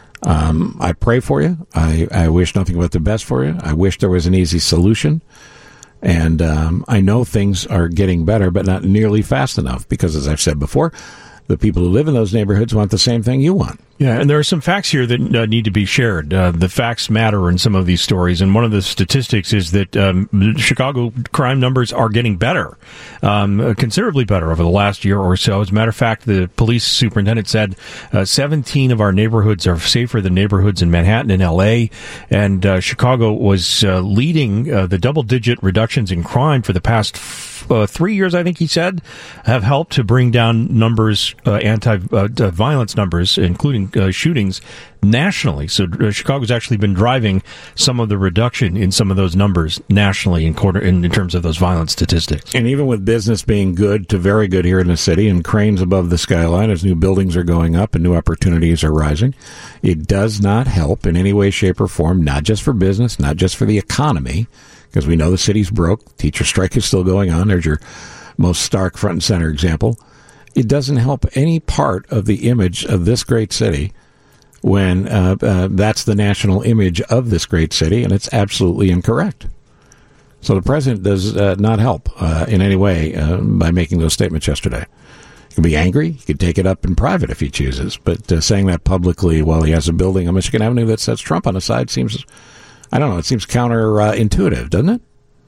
Um, I pray for you. I, I wish nothing but the best for you. I wish there was an easy solution. And um, I know things are getting better, but not nearly fast enough because, as I've said before, the people who live in those neighborhoods want the same thing you want. Yeah, and there are some facts here that uh, need to be shared. Uh, the facts matter in some of these stories, and one of the statistics is that um, Chicago crime numbers are getting better, um, considerably better over the last year or so. As a matter of fact, the police superintendent said uh, seventeen of our neighborhoods are safer than neighborhoods in Manhattan and L A, and uh, Chicago was uh, leading uh, the double-digit reductions in crime for the past f- uh, three years, I think he said, have helped to bring down numbers, uh, anti-violence uh, numbers, including Uh, shootings nationally. So uh, Chicago's actually been driving some of the reduction in some of those numbers nationally in quarter in, in terms of those violent statistics. And even with business being good to very good here in the city and cranes above the skyline as new buildings are going up and new opportunities are rising, it does not help in any way, shape, or form, not just for business, not just for the economy, because we know the city's broke. Teacher strike is still going on. There's your most stark front and center example. It doesn't help any part of the image of this great city when uh, uh, that's the national image of this great city, and it's absolutely incorrect. So the president does uh, not help uh, in any way uh, by making those statements yesterday. He can be angry. He can take it up in private if he chooses. But uh, saying that publicly while he has a building on Michigan Avenue that says Trump on the side seems, I don't know, it seems counterintuitive, uh, doesn't it?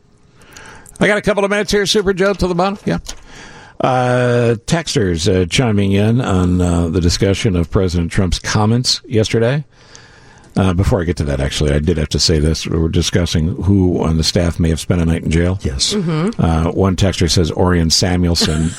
I got a couple of minutes here, Super Joe, to the bottom. Yeah. Uh, texters uh, chiming in on uh, the discussion of President Trump's comments yesterday. Uh, before I get to that, actually, I did have to say this. We were discussing who on the staff may have spent a night in jail. Yes. Mm-hmm. Uh, one texter says Orion Samuelson.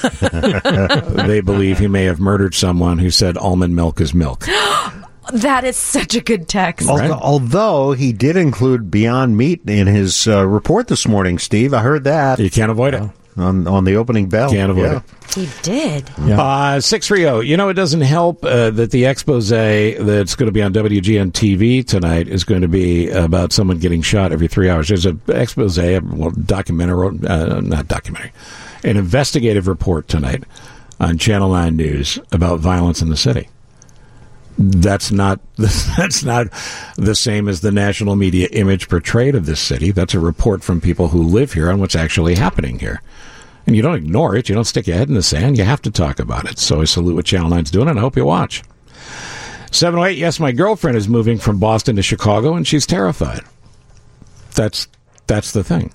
They believe he may have murdered someone who said almond milk is milk. That is such a good text. Although, although he did include Beyond Meat in his uh, report this morning, Steve. I heard that. You can't avoid it. On on the opening bell. Can't avoid yeah. it. He did. Yeah. Uh, six thirty, you know, it doesn't help uh, that the expose that's going to be on W G N T V tonight is going to be about someone getting shot every three hours. There's an expose, a well, documentary, uh, not documentary, an investigative report tonight on Channel nine News about violence in the city. That's not that's not the same as the national media image portrayed of this city. That's a report from people who live here on what's actually happening here. And you don't ignore it. You don't stick your head in the sand. You have to talk about it. So I salute what Channel nine's doing, and I hope you watch. seven oh eight, yes, my girlfriend is moving from Boston to Chicago, and she's terrified. That's that's the thing.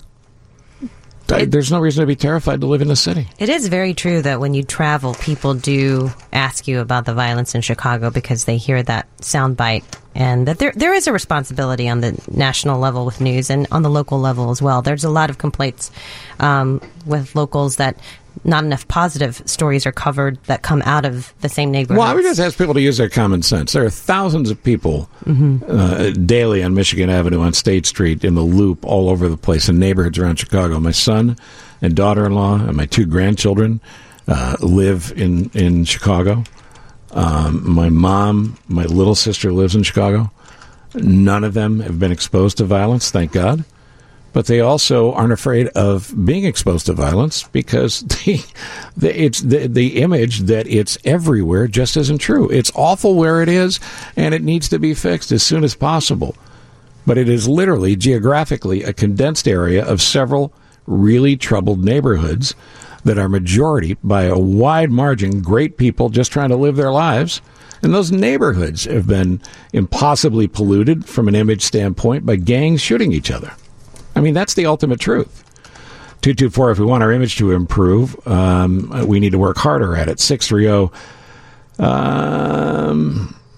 It, There's no reason to be terrified to live in the city. It is very true that when you travel, people do ask you about the violence in Chicago because they hear that soundbite, and that there there is a responsibility on the national level with news and on the local level as well. There's a lot of complaints um, with locals that not enough positive stories are covered that come out of the same neighborhood. Well, I would just ask people to use their common sense. There are thousands of people mm-hmm. uh, daily on Michigan Avenue, on State Street, in the Loop, all over the place, in neighborhoods around Chicago. My son and daughter-in-law and my two grandchildren uh, live in, in Chicago. Um, my mom, my little sister lives in Chicago. None of them have been exposed to violence, thank God. But they also aren't afraid of being exposed to violence because the, the, it's the, the image that it's everywhere just isn't true. It's awful where it is, and it needs to be fixed as soon as possible. But it is literally, geographically, a condensed area of several really troubled neighborhoods that are majority, by a wide margin, great people just trying to live their lives. And those neighborhoods have been impossibly polluted from an image standpoint by gangs shooting each other. I mean, that's the ultimate truth. two two four, if we want our image to improve, um, we need to work harder at it. six three zero, um,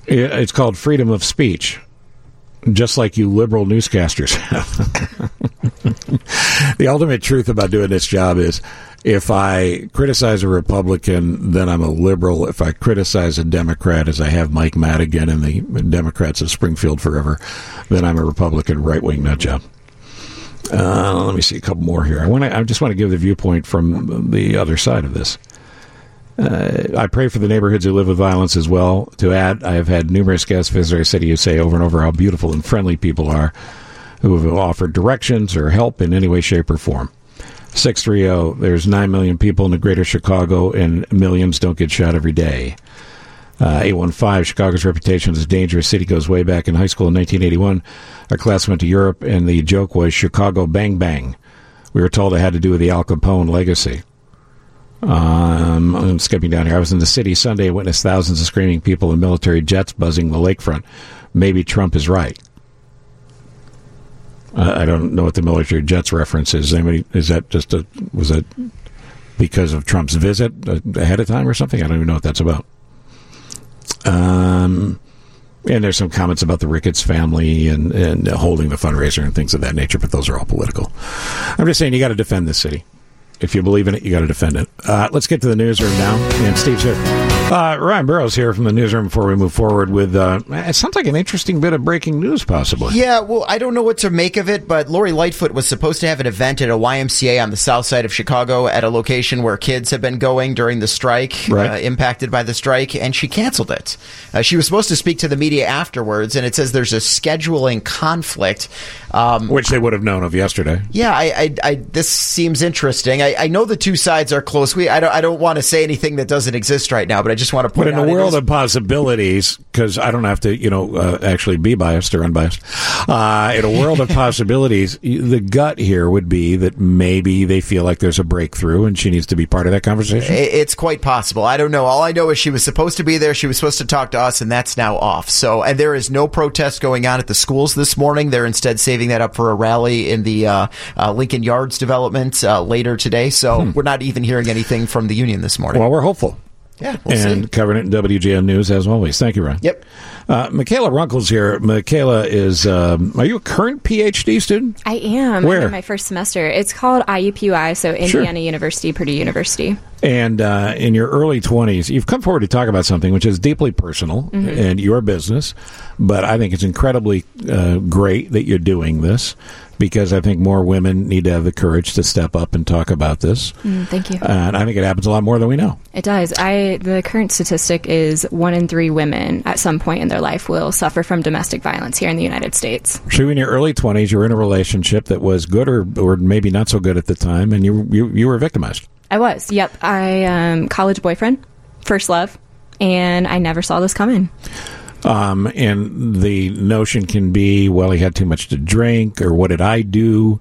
Yeah, it's called freedom of speech, just like you liberal newscasters have. The ultimate truth about doing this job is if I criticize a Republican, then I'm a liberal. If I criticize a Democrat, as I have Mike Madigan and the Democrats of Springfield forever, then I'm a Republican right-wing nut job. Uh, let me see a couple more here. I want to. I just want to give the viewpoint from the other side of this. Uh, I pray for the neighborhoods who live with violence as well. To add, I have had numerous guest visitors city who say over and over how beautiful and friendly people are, who have offered directions or help in any way, shape, or form. six three zero, there's nine million people in the greater Chicago, and millions don't get shot every day. Uh, eight one five, Chicago's reputation as a dangerous city goes way back. In high school in nineteen eighty-one, our class went to Europe, and the joke was Chicago Bang Bang. We were told it had to do with the Al Capone legacy. Um, I'm skipping down here. I was in the city Sunday and witnessed thousands of screaming people and military jets buzzing the lakefront. Maybe Trump is right. Uh, I don't know what the military jets reference is. Anybody, is that just a, was that because of Trump's visit ahead of time or something? I don't even know what that's about. Um, and there's some comments about the Ricketts family and, and holding the fundraiser and things of that nature, but those are all political. I'm just saying you got to defend this city. If you believe in it, you got to defend it. Uh, let's get to the newsroom now. And Steve's here. Uh, Ryan Burrows here from the newsroom before we move forward with, uh, it sounds like an interesting bit of breaking news, possibly. Yeah, well, I don't know what to make of it, but Lori Lightfoot was supposed to have an event at a Y M C A on the south side of Chicago at a location where kids have been going during the strike, right. uh, impacted by the strike, and she canceled it. Uh, she was supposed to speak to the media afterwards, and it says there's a scheduling conflict. Um, Which they would have known of yesterday. Yeah, I, I, I, this seems interesting. I, I know the two sides are close. We, I don't, I don't want to say anything that doesn't exist right now, but I just want to point out. But in a world of possibilities, because I don't have to, you know, uh, actually be biased or unbiased. Uh, in a world of possibilities, the gut here would be that maybe they feel like there's a breakthrough, and she needs to be part of that conversation. It's quite possible. I don't know. All I know is she was supposed to be there. She was supposed to talk to us, and that's now off. So, and there is no protest going on at the schools this morning. They're instead saving that up for a rally in the uh, uh, Lincoln Yards development uh, later today. So hmm. we're not even hearing anything from the union this morning. Well, we're hopeful. Yeah, we'll and see. covering it in W G N News as always. Thank you, Ryan. Yep. Uh, Michaela Runkle's here. Michaela is, um, are you a current P H D student? I am. Where? I'm in my first semester. It's called I U P U I, so Indiana Sure. University, Purdue University. And uh, in your early twenties, you've come forward to talk about something which is deeply personal Mm-hmm. and your business, but I think it's incredibly uh, great that you're doing this because I think more women need to have the courage to step up and talk about this. Mm, thank you. And I think it happens a lot more than we know. It does. I the current statistic is one in three women at some point in their life will suffer from domestic violence here in the United States. So in your early twenties, you were in a relationship that was good or, or maybe not so good at the time, and you you, you were victimized. I was. Yep. I um, college boyfriend, first love, and I never saw this coming. Um, and the notion can be, well, he had too much to drink, or what did I do?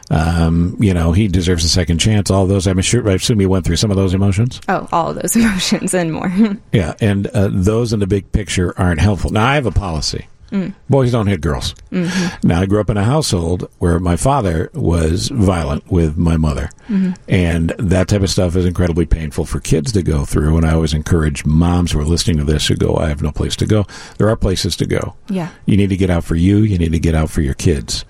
Um, you know, he deserves a second chance. All those, I'm sure, I assume you went through some of those emotions. Oh, all of those emotions and more. Yeah, and uh, those in the big picture aren't helpful. Now, I have a policy. Mm. Boys don't hit girls. Mm-hmm. Now, I grew up in a household where my father was violent with my mother. Mm-hmm. And that type of stuff is incredibly painful for kids to go through. And I always encourage moms who are listening to this who go, I have no place to go. There are places to go. Yeah. You need to get out for you. You need to get out for your kids.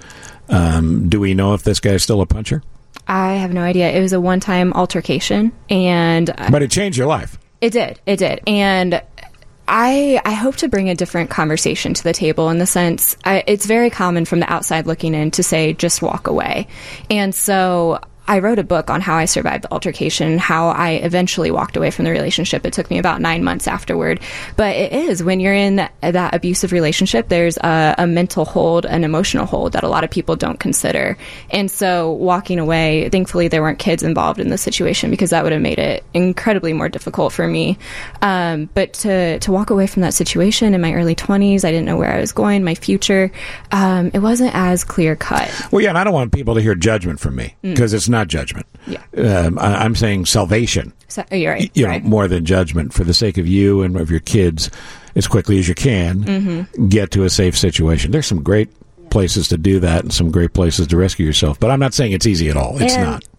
Um, do we know if this guy's still a puncher? I have no idea. It was a one-time altercation. and But it changed your life. It did. It did. And I I hope to bring a different conversation to the table in the sense, I, it's very common from the outside looking in to say, just walk away. And so I wrote a book on how I survived the altercation, how I eventually walked away from the relationship. It took me about nine months afterward. But it is, when you're in that, that abusive relationship, there's a, a mental hold, an emotional hold that a lot of people don't consider. And so walking away, thankfully there weren't kids involved in the situation because that would have made it incredibly more difficult for me. Um, but to, to walk away from that situation in my early twenties, I didn't know where I was going, my future. Um, it wasn't as clear cut. Well, yeah, and I don't want people to hear judgment from me because mm. it's not judgment. Yeah. Um, I, I'm saying salvation. So, you're right. You right. know, more than judgment, for the sake of you and of your kids, as quickly as you can, mm-hmm. get to a safe situation. There's some great places to do that and some great places to rescue yourself. But I'm not saying it's easy at all. It's and, not.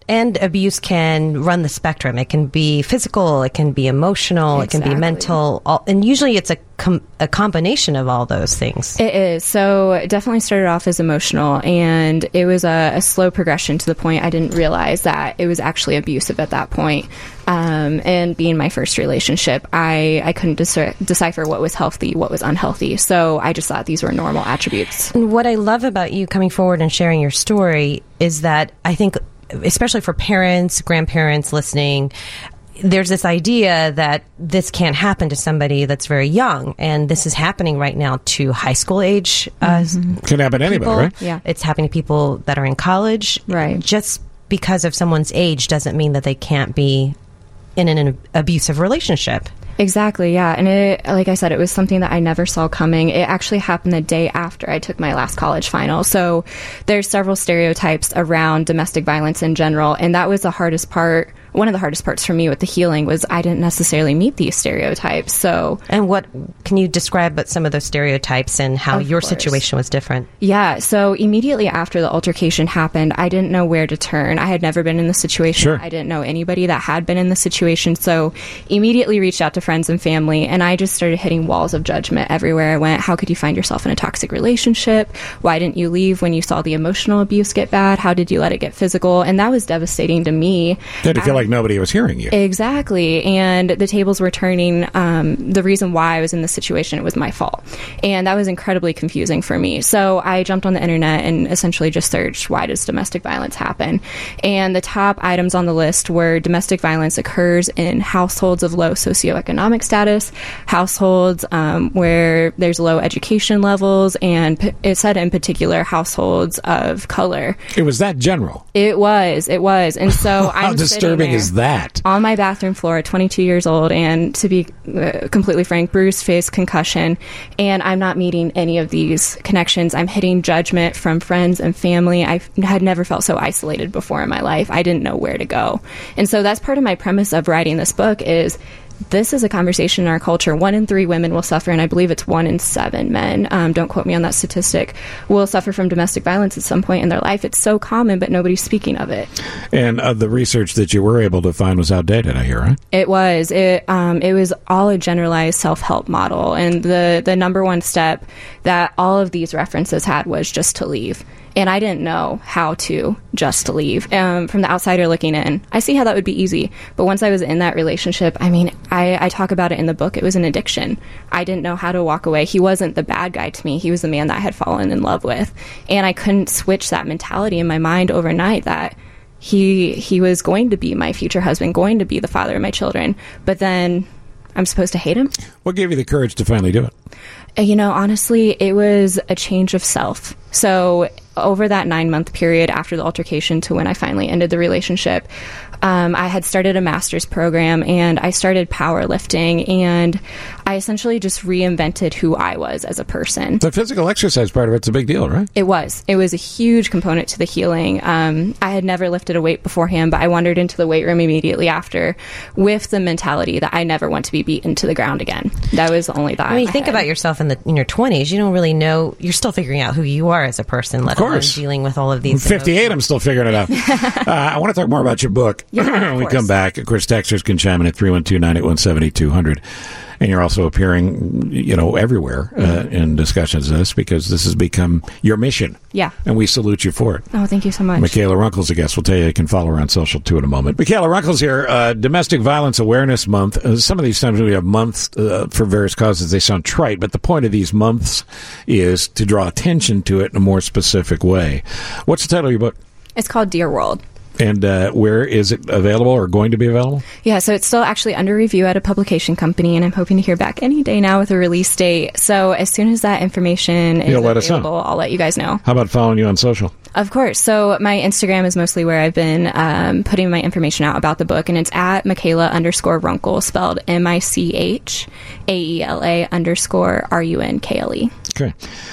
And abuse can run the spectrum. It can be physical, it can be emotional, exactly. It can be mental, all, and usually it's a com- a combination of all those things. It is. So it definitely started off as emotional, and it was a, a slow progression to the point I didn't realize that it was actually abusive at that point. Um, and being my first relationship, I, I couldn't dec- decipher what was healthy, what was unhealthy. So I just thought these were normal attributes. And what I love about you coming forward and sharing your story is that I think, especially for parents, grandparents listening, there's this idea that this can't happen to somebody that's very young, and this is happening right now to high school age. Uh, mm-hmm. Can happen to anybody, right? Yeah, it's happening to people that are in college. Right. Just because of someone's age doesn't mean that they can't be in an abusive relationship. Exactly, yeah. And it, like I said, it was something that I never saw coming. It actually happened the day after I took my last college final. So there's several stereotypes around domestic violence in general, and that was the hardest part. One of the hardest parts for me with the healing was I didn't necessarily meet these stereotypes. So, and what can you describe but some of those stereotypes and how your course. situation was different? Yeah. So immediately after the altercation happened, I didn't know where to turn. I had never been in the situation. Sure. I didn't know anybody that had been in the situation. So immediately reached out to friends and family, and I just started hitting walls of judgment everywhere I went. How could you find yourself in a toxic relationship? Why didn't you leave when you saw the emotional abuse get bad? How did you let it get physical? And that was devastating to me. Did you feel like nobody was hearing you? Exactly. And the tables were turning. Um, the reason why I was in this situation, it was my fault. And that was incredibly confusing for me. So I jumped on the internet and essentially just searched, why does domestic violence happen? And the top items on the list were domestic violence occurs in households of low socioeconomic status, households um, where there's low education levels, and p- it said in particular households of color. It was that general. It was. It was. And so How I'm disturbing is that? On my bathroom floor at twenty-two years old, and to be uh, completely frank, bruised face, concussion, and I'm not meeting any of these connections. I'm hitting judgment from friends and family. I had never felt so isolated before in my life. I didn't know where to go. And so that's part of my premise of writing this book is this is a conversation in our culture. One in three women will suffer, and I believe it's one in seven men, um, don't quote me on that statistic, will suffer from domestic violence at some point in their life. It's so common, but nobody's speaking of it. And uh, the research that you were able to find was outdated, I hear, right? It was. It um, it was all a generalized self-help model, and the, the number one step that all of these references had was just to leave. And I didn't know how to just leave. Um, from the outsider looking in, I see how that would be easy. But once I was in that relationship, I mean, I, I talk about it in the book. It was an addiction. I didn't know how to walk away. He wasn't the bad guy to me. He was the man that I had fallen in love with. And I couldn't switch that mentality in my mind overnight that he he was going to be my future husband, going to be the father of my children. But then I'm supposed to hate him? What gave you the courage to finally do it? You know, honestly, it was a change of self. So over that nine-month period after the altercation to when I finally ended the relationship, um, I had started a master's program, and I started powerlifting, and I essentially just reinvented who I was as a person. The physical exercise part of it's a big deal, right? It was. It was a huge component to the healing. Um, I had never lifted a weight beforehand, but I wandered into the weight room immediately after with the mentality that I never want to be beaten to the ground again. That was the only thought. I mean, think about yourself in the in your twenties. You don't really know. You're still figuring out who you are as a person, let alone dealing with all of these. I'm fifty-eight, I'm still figuring it out. uh, I want to talk more about your book. Yeah, when we come back. Of course, texters can chime in at three one two, nine eight one, seven two zero zero. And you're also appearing, you know, everywhere uh, in discussions of this because this has become your mission. Yeah. And we salute you for it. Oh, thank you so much. Michaela Runkle's a guest. We'll tell you you can follow her on social, too, in a moment. Michaela Runkle's here. Uh, Domestic Violence Awareness Month. Uh, some of these times we have months uh, for various causes. They sound trite, but the point of these months is to draw attention to it in a more specific way. What's the title of your book? It's called Dear World. And uh, where is it available or going to be available? Yeah, so it's still actually under review at a publication company, and I'm hoping to hear back any day now with a release date. So as soon as that information is You'll let us available, know. I'll let you guys know. How about following you on social? Of course. So my Instagram is mostly where I've been um, putting my information out about the book, and it's at Michaela underscore Runkle, spelled M I C H A E L A underscore R U N K L E. Okay.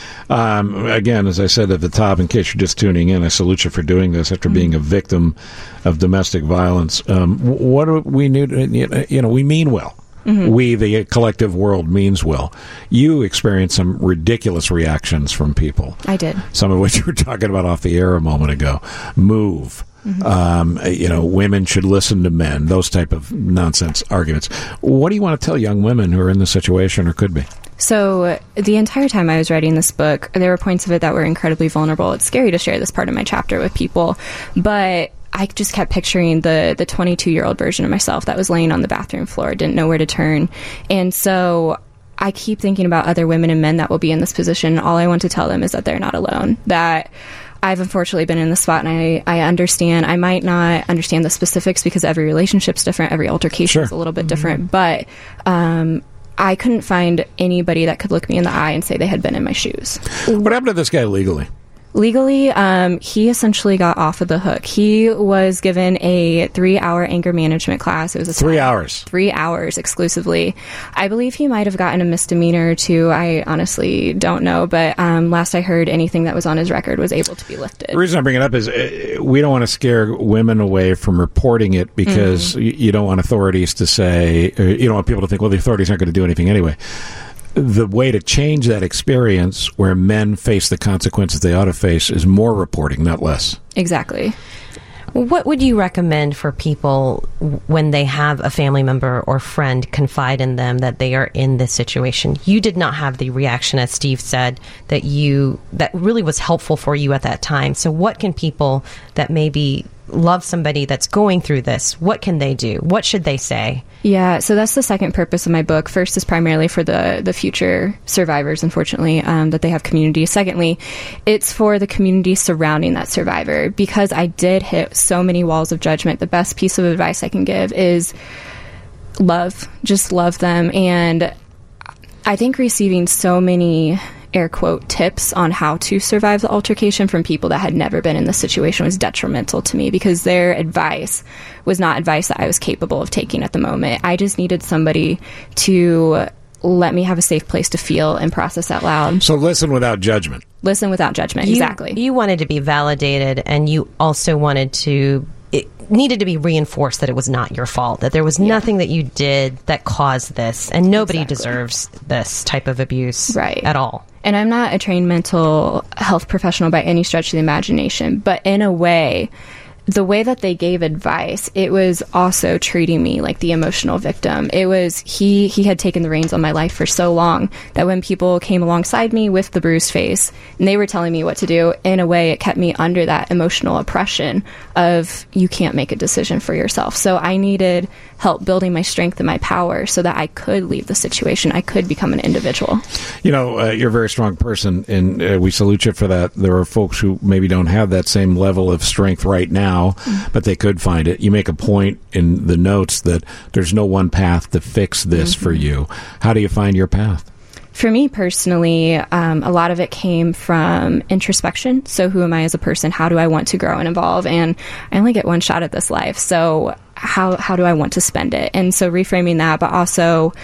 Um, again, as I said at the top, in case you're just tuning in, I salute you for doing this after mm-hmm. being a victim of domestic violence. Um, what do we need? You know, we mean well. Mm-hmm. We, the collective world, means well. You experienced some ridiculous reactions from people. I did. Some of which you were talking about off the air a moment ago. Move. Mm-hmm. Um, you know, women should listen to men, those type of nonsense arguments. What do you want to tell young women who are in this situation or could be? So the entire time I was writing this book, there were points of it that were incredibly vulnerable. It's scary to share this part of my chapter with people, but I just kept picturing the the twenty-two-year-old version of myself that was laying on the bathroom floor, didn't know where to turn. And so I keep thinking about other women and men that will be in this position. All I want to tell them is that they're not alone, that I've unfortunately been in this spot, and I, I understand. I might not understand the specifics because every relationship's different, every altercation Sure. is a little bit different, but um, I couldn't find anybody that could look me in the eye and say they had been in my shoes. What happened to this guy legally? Legally, um, he essentially got off of the hook. He was given a three-hour anger management class. It was a Three hours. Three hours exclusively. I believe he might have gotten a misdemeanor or two. I honestly don't know, but um, last I heard, anything that was on his record was able to be lifted. The reason I bring it up is uh, we don't want to scare women away from reporting it because mm-hmm. you, you don't want authorities to say, or you don't want people to think, well, the authorities aren't going to do anything anyway. The way to change that experience where men face the consequences they ought to face is more reporting, not less. Exactly. What would you recommend for people when they have a family member or friend confide in them that they are in this situation? You did not have the reaction, as Steve said, that you that really was helpful for you at that time. So what can people that maybe love somebody that's going through this, what can they do? What should they say? Yeah, so that's the second purpose of my book. First is primarily for the, the future survivors, unfortunately, um, that they have community. Secondly, it's for the community surrounding that survivor. Because I did hit so many walls of judgment, the best piece of advice I can give is love. Just love them. And I think receiving so many air quote tips on how to survive the altercation from people that had never been in this situation was detrimental to me because their advice was not advice that I was capable of taking at the moment. I just needed somebody to let me have a safe place to feel and process out loud. So listen without judgment. Listen without judgment, You- exactly. You wanted to be validated, and you also wanted to... It needed to be reinforced that it was not your fault, that there was nothing that you did that caused this, and nobody Exactly. deserves this type of abuse Right. at all. And I'm not a trained mental health professional by any stretch of the imagination, but in a way, the way that they gave advice, it was also treating me like the emotional victim. It was, he, he had taken the reins on my life for so long that when people came alongside me with the bruised face and they were telling me what to do, in a way, it kept me under that emotional oppression of you can't make a decision for yourself. So I needed help building my strength and my power so that I could leave the situation. I could become an individual. You know, uh, you're a very strong person, and uh, we salute you for that. There are folks who maybe don't have that same level of strength right now, mm-hmm. but they could find it. You make a point in the notes that there's no one path to fix this mm-hmm. for you. How do you find your path? For me personally, um, a lot of it came from introspection. So who am I as a person? How do I want to grow and evolve? And I only get one shot at this life. So how how do I want to spend it? And so reframing that, but also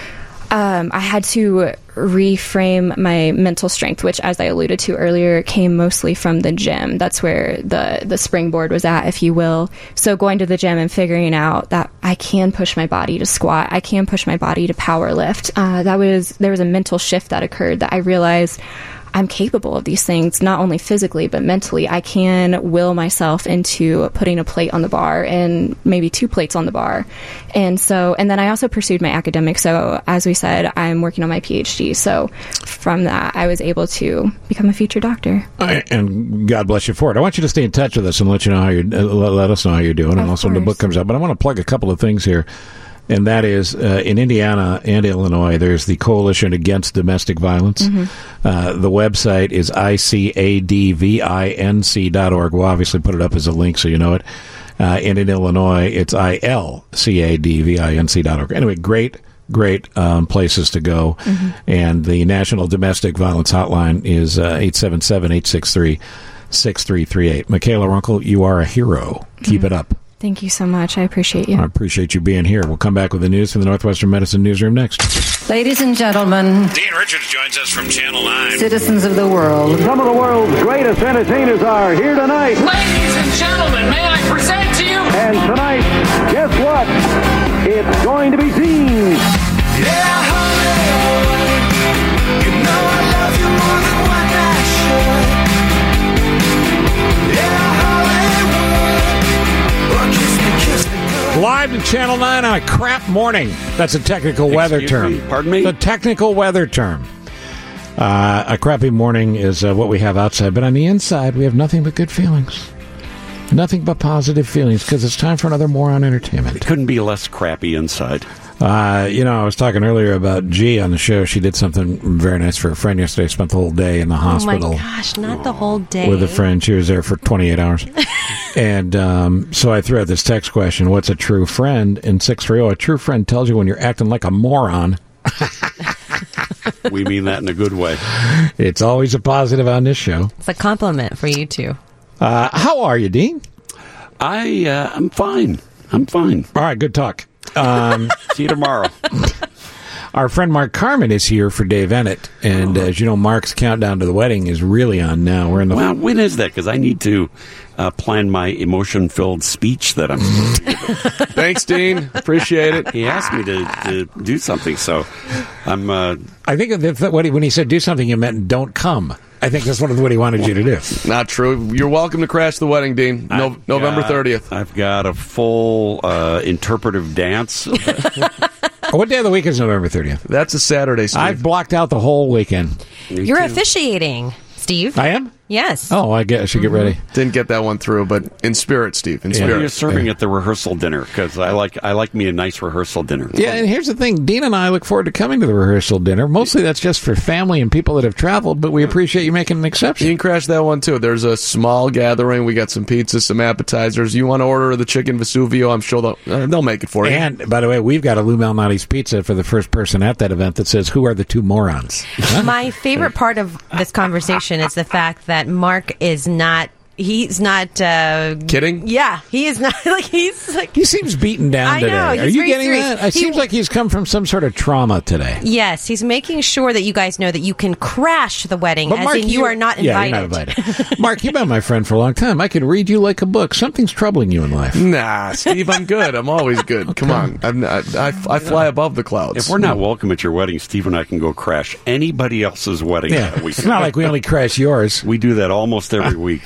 um, I had to reframe my mental strength, which, as I alluded to earlier, came mostly from the gym. That's where the, the springboard was at, if you will. So going to the gym and figuring out that I can push my body to squat, I can push my body to power lift. Uh, that was, there was a mental shift that occurred that I realized I'm capable of these things, not only physically, but mentally. I can will myself into putting a plate on the bar and maybe two plates on the bar. And so, and then I also pursued my academics. So as we said, I'm working on my P H D. So from that, I was able to become a future doctor. I, and God bless you for it. I want you to stay in touch with us and let you know how you're, uh, let, let us know how you're doing, Of and also when the course. book comes out. But I want to plug a couple of things here. And that is, uh, in Indiana and Illinois, there's the Coalition Against Domestic Violence. Mm-hmm. Uh, the website is I C A D V I N C dot org. We'll obviously put it up as a link so you know it. Uh, and in Illinois, it's I L C A D V I N C dot org. Anyway, great, great um, places to go. Mm-hmm. And the National Domestic Violence Hotline is uh, eight seven seven, eight six three, six three three eight. Michaela Runkle, you are a hero. Keep Mm-hmm. it up. Thank you so much. I appreciate you. I appreciate you being here. We'll come back with the news from the Northwestern Medicine Newsroom next. Ladies and gentlemen, Dean Richards joins us from Channel nine. citizens of the world, Some of the world's greatest entertainers are here tonight. Ladies and gentlemen, may I present to you? And tonight, guess what? It's going to be Dean. Yeah, Hollywood, you know I love you more than what I should. Yeah, Hollywood, Live to Channel nine on a crap morning. That's a technical weather Excuse term. me, pardon me? The technical weather term. Uh, a crappy morning is uh, what we have outside, but on the inside, we have nothing but good feelings. Nothing but positive feelings, because it's time for another Moron Entertainment. It couldn't be less crappy inside. Uh, you know, I was talking earlier about G on the show. She did something very nice for a friend yesterday. Spent the whole day in the hospital. Oh my gosh, not the whole day. With a friend. She was there for twenty-eight hours. And um, so I threw out this text question, what's a true friend? And six three zero, a true friend tells you when you're acting like a moron. We mean that in a good way. It's always a positive on this show. It's a compliment for you two. Uh, how are you, Dean? I, uh, I'm fine. I'm fine. All right, good talk. Um, See you tomorrow. Our friend Mark Carmen is here for Dave Ennett. And uh, as you know, Mark's countdown to the wedding is really on now. We're in the. Well, when is that? Because I need to uh, plan my emotion-filled speech that I'm supposed to give. Thanks, Dean. Appreciate it. He asked me to, to do something, so I'm... Uh, I think that what he, when he said do something, he meant don't come. I think that's what he wanted you to do. Not true. You're welcome to crash the wedding, Dean. No, I've November got- thirtieth. I've got a full uh, interpretive dance. What day of the week is November thirtieth? That's a Saturday, Steve. I've blocked out the whole weekend. You're officiating, Steve. I am? Yes. Oh, I guess I should get ready. Didn't get that one through, but in spirit, Steve. In What spirit. are you serving at the rehearsal dinner? Because I like I like me a nice rehearsal dinner. Yeah, and here's the thing. Dean and I look forward to coming to the rehearsal dinner. Mostly that's just for family and people that have traveled, but we appreciate you making an exception. You can crash that one, too. There's a small gathering. We got some pizzas, some appetizers. You want to order the chicken Vesuvio, I'm sure they'll, uh, they'll make it for you. And, by the way, we've got a Lou Malnati's pizza for the first person at that event that says, who are the two morons? Huh? My favorite part of this conversation is the fact that Mark is not. He's not uh, kidding. Yeah, he is not. Like he's like He seems beaten down I today. know, he's Are you very getting serious. that? It He- seems like he's come from some sort of trauma today. Yes, he's making sure that you guys know that you can crash the wedding, But as Mark, in you are not Yeah, invited. you're not invited. Mark, you've been my friend for a long time. I could read you like a book. Something's troubling you in life. Nah, Steve, I'm good. I'm always good. Come on. I'm not, I, I fly above the clouds. If we're not welcome at your wedding, Steve and I can go crash anybody else's wedding Yeah, that weekend. it's not like we only crash yours. We do that almost every week.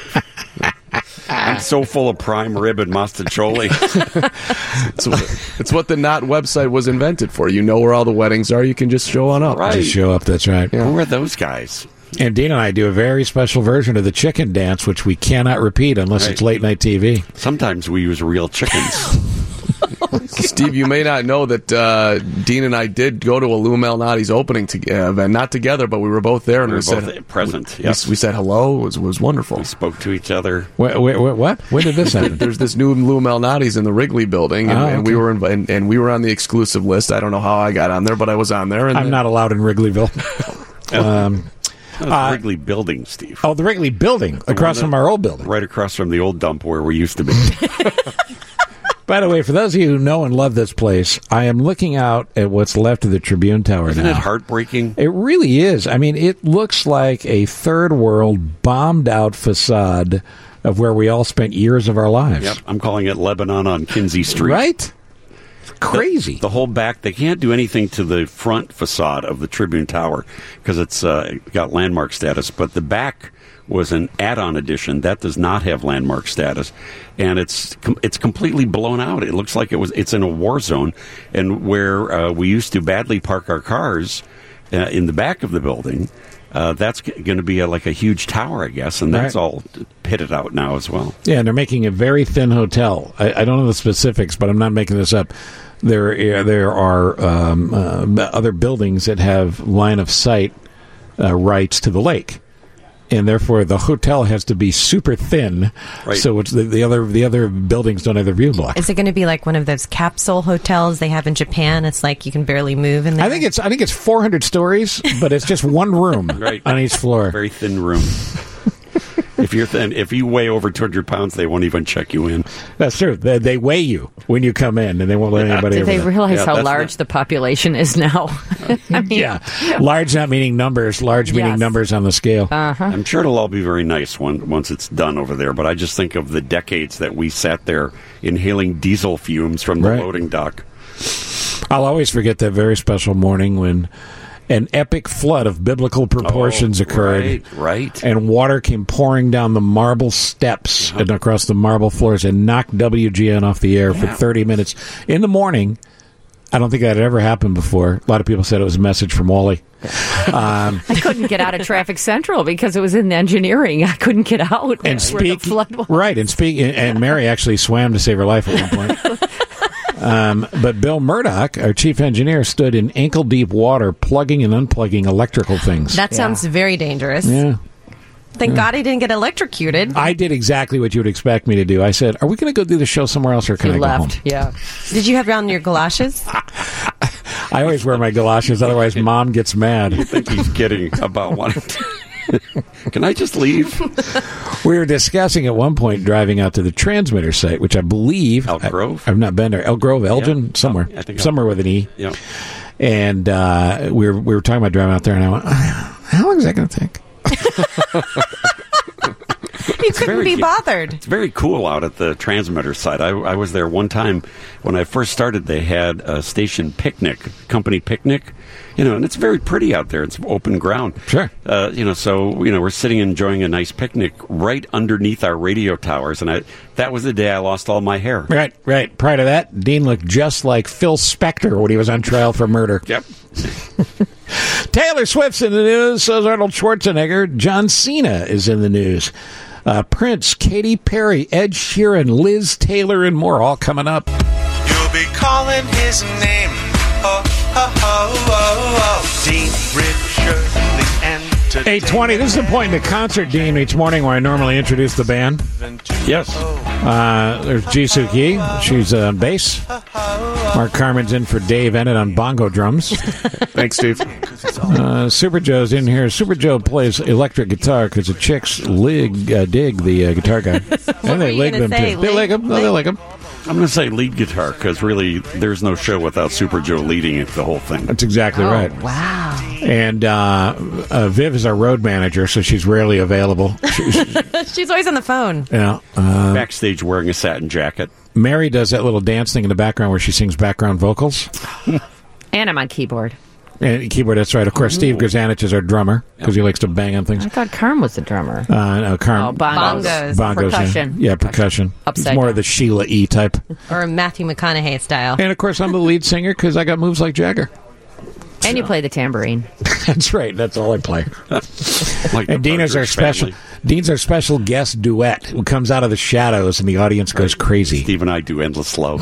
I'm so full of prime rib and mostaccioli. it's, what, it's what the Not website was invented for. You know where all the weddings are. You can just show on up. Right. Just show up, that's right. Who are those guys? And Dean and I do a very special version of the chicken dance, which we cannot repeat unless Right. it's late night T V. Sometimes we use real chickens. Steve, you may not know that uh, Dean and I did go to a Lou Malnati's opening to, uh, event. Not together, but we were both there. And We we, were both said, present, We, yes. we said hello. It was, was wonderful. We spoke to each other. Wait, wait, wait, what? When did this happen? There's this new Lou Malnati's in the Wrigley building, and, Oh, and okay. we were inv- and, and we were on the exclusive list. I don't know how I got on there, but I was on there. And I'm then- not allowed in Wrigleyville. um, That was Uh, Wrigley Building, Steve. oh, the Wrigley building, across one from that- our old building. Right across from the old dump where we used to be. By the way, for those of you who know and love this place, I am looking out at what's left of the Tribune Tower Isn't now. it heartbreaking? It really is. I mean, it looks like a third world bombed out facade of where we all spent years of our lives. Yep, I'm calling it Lebanon on Kinsey Street. Right? It's crazy. The, the whole back, they can't do anything to the front facade of the Tribune Tower because it's uh, got landmark status, but the back was an add-on edition that does not have landmark status, and it's com- it's completely blown out. It looks like it was it's in a war zone, and where uh, we used to badly park our cars uh, in the back of the building, uh, that's g- going to be a, like a huge tower, I guess, and that's Right. all pitted out now as well. Yeah, and they're making a very thin hotel. I, I don't know the specifics, but I'm not making this up. There, uh, there are um, uh, b- other buildings that have line of sight uh, rights to the lake, and therefore the hotel has to be super thin, Right. so it's the, the other the other buildings don't have their view blocked. Is it going to be like one of those capsule hotels they have in Japan? It's like you can barely move in there. I think it's I think it's four hundred stories, but it's just one room Right. on each floor. Very thin room. If you're thin, if you weigh over two hundred pounds, they won't even check you in. That's true. They, they weigh you when you come in, and they won't let anybody. Did over they there. realize Yeah, how that's large not- the population is now? I mean, Yeah, large not meaning numbers. Large meaning Yes. numbers on the scale. Uh-huh. I'm sure it'll all be very nice when, once it's done over there, but I just think of the decades that we sat there inhaling diesel fumes from the Right. loading dock. I'll always forget that very special morning when an epic flood of biblical proportions Oh, occurred. right, right. And water came pouring down the marble steps and across the marble floors and knocked W G N off the air for Yeah. thirty minutes in the morning. I don't think that had ever happened before. A lot of people said it was a message from Wally. Um, I couldn't get out of Traffic Central because it was in engineering. I couldn't get out. and where the speak flood was. right, and speak, and Mary actually swam to save her life at one point. um, but Bill Murdoch, our chief engineer, stood in ankle-deep water, plugging and unplugging electrical things. That sounds very dangerous. Yeah. Thank Yeah. God he didn't get electrocuted. I did exactly what you would expect me to do. I said, "Are we going to go do the show somewhere else, or can He I left. go home?" Yeah. Did you have on your galoshes? I always wear my galoshes, otherwise Mom gets mad. I think he's kidding about one. Can I just leave? We were discussing at one point driving out to the transmitter site, which I believe Elk Grove. I, have not been there. Elk Grove, Elgin, Yeah. somewhere, I think somewhere with an E. Yeah. And uh, we were we were talking about driving out there, and I went, "How long is that going to take?" You couldn't very be cute. bothered. It's very cool out at the transmitter site. I, I was there one time when I first started. They had a station picnic, company picnic, you know, and it's very pretty out there. It's open ground. Sure. Uh, you know, so, you know, we're sitting enjoying a nice picnic right underneath our radio towers. And I, that was the day I lost all my hair. Right, right. Prior to that, Dean looked just like Phil Spector when he was on trial for murder. Yep. Taylor Swift's in the news. So is Arnold Schwarzenegger. John Cena is in the news. Uh, Prince, Katy Perry, Ed Sheeran, Liz Taylor, and more all coming up. You'll be calling his name. Oh, oh, oh, oh, oh. Dean Richard, the entertainer. eight twenty, this is the point in the concert, Dean, each morning where I normally introduce the band. Yes. Uh, there's Jisoo Kee. She's on bass. Mark Carmen's in for Dave Ennett on bongo drums. Thanks, Steve. Uh, Super Joe's in here. Super Joe plays electric guitar because the chicks lig, uh, dig the uh, guitar guy. And they lig them, say? too. They lig him. No, they lig him. I'm going to say lead guitar because really there's no show without Super Joe leading it, the whole thing. That's exactly Oh, right. wow. And uh, uh, Viv is our road manager, so she's rarely available. She's always on the phone. Yeah. Uh, Backstage wearing a satin jacket. Mary does that little dance thing in the background where she sings background vocals. And I'm on keyboard. And keyboard, that's right. Of course, Steve Grzanich is our drummer because he likes to bang on things. I thought Carm was the drummer. Uh, no, Carm, Oh, bongos. bongos, Percussion. Yeah, yeah percussion. Upside It's more down. of the Sheila E. type. Or Matthew McConaughey style. And of course, I'm the lead singer because I got moves like Jagger. And you play the tambourine. That's right. That's all I play. Like the And Dean is our Burgers special. family. Dean's our special guest duet who comes out of the shadows and the audience goes crazy. Steve and I do endless love.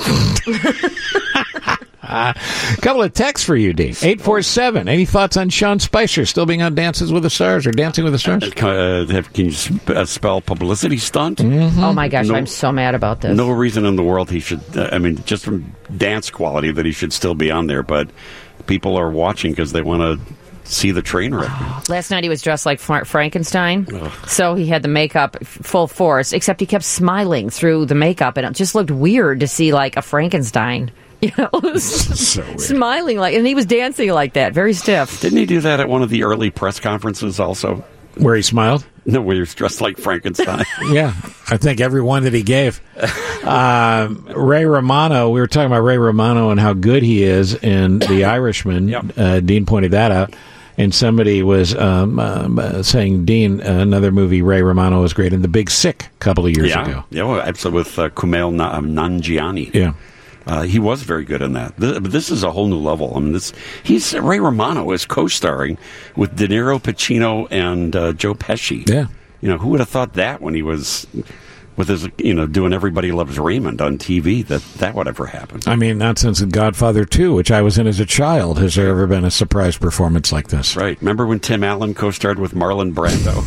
A couple of texts for you, Dean. eight four seven. Any thoughts on Sean Spicer still being on Dances with the Stars or Dancing with the Stars? Uh, have- can you sp- uh, spell publicity stunt? Mm-hmm. Oh my gosh, No- I'm so mad about this. No reason in the world he should. Uh, I mean, just from dance quality, that he should still be on there. But people are watching because they want to see the train wreck. Last night he was dressed like Fra- Frankenstein, so he had the makeup f- full force, except he kept smiling through the makeup, and it just looked weird to see like a Frankenstein. You know, So weird. smiling like, and he was dancing like that, very stiff. Didn't he do that at one of the early press conferences also? Where he smiled? No, where he was dressed like Frankenstein. Yeah, I think every one that he gave. Um, Ray Romano, we were talking about Ray Romano and how good he is in The Irishman. Yep. Uh, Dean pointed that out. And somebody was um, uh, saying, Dean, another movie Ray Romano was great in The Big Sick a couple of years yeah, ago. yeah, well, absolutely, with uh, Kumail Na- um, Nanjiani. Yeah. Uh, he was very good in that. This, but this is a whole new level. I mean, this he's Ray Romano is co-starring with De Niro, Pacino, and uh, Joe Pesci. Yeah. You know, who would have thought that when he was with his, you know, doing Everybody Loves Raymond on T V, that that would ever happen. I mean, not since The Godfather two, which I was in as a child, has there ever been a surprise performance like this. Right. Remember when Tim Allen co-starred with Marlon Brando?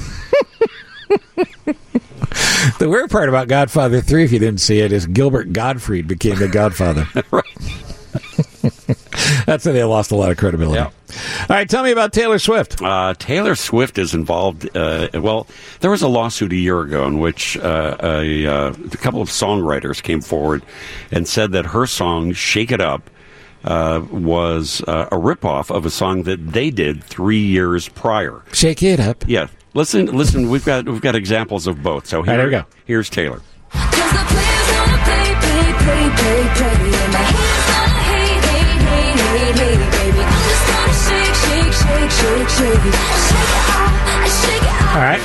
The weird part about Godfather three, if you didn't see it, is Gilbert Gottfried became the Godfather. Right. That's when they lost a lot of credibility. Yeah. All right, tell me about Taylor Swift. Uh, Taylor Swift is involved. Uh, well, there was a lawsuit a year ago in which uh, a, uh, a couple of songwriters came forward and said that her song "Shake It Up" uh, was uh, a ripoff of a song that they did three years prior. Shake it up. Yeah, listen, listen. We've got we've got examples of both. So here, All right, there we go. Here's Taylor. Shake, shake,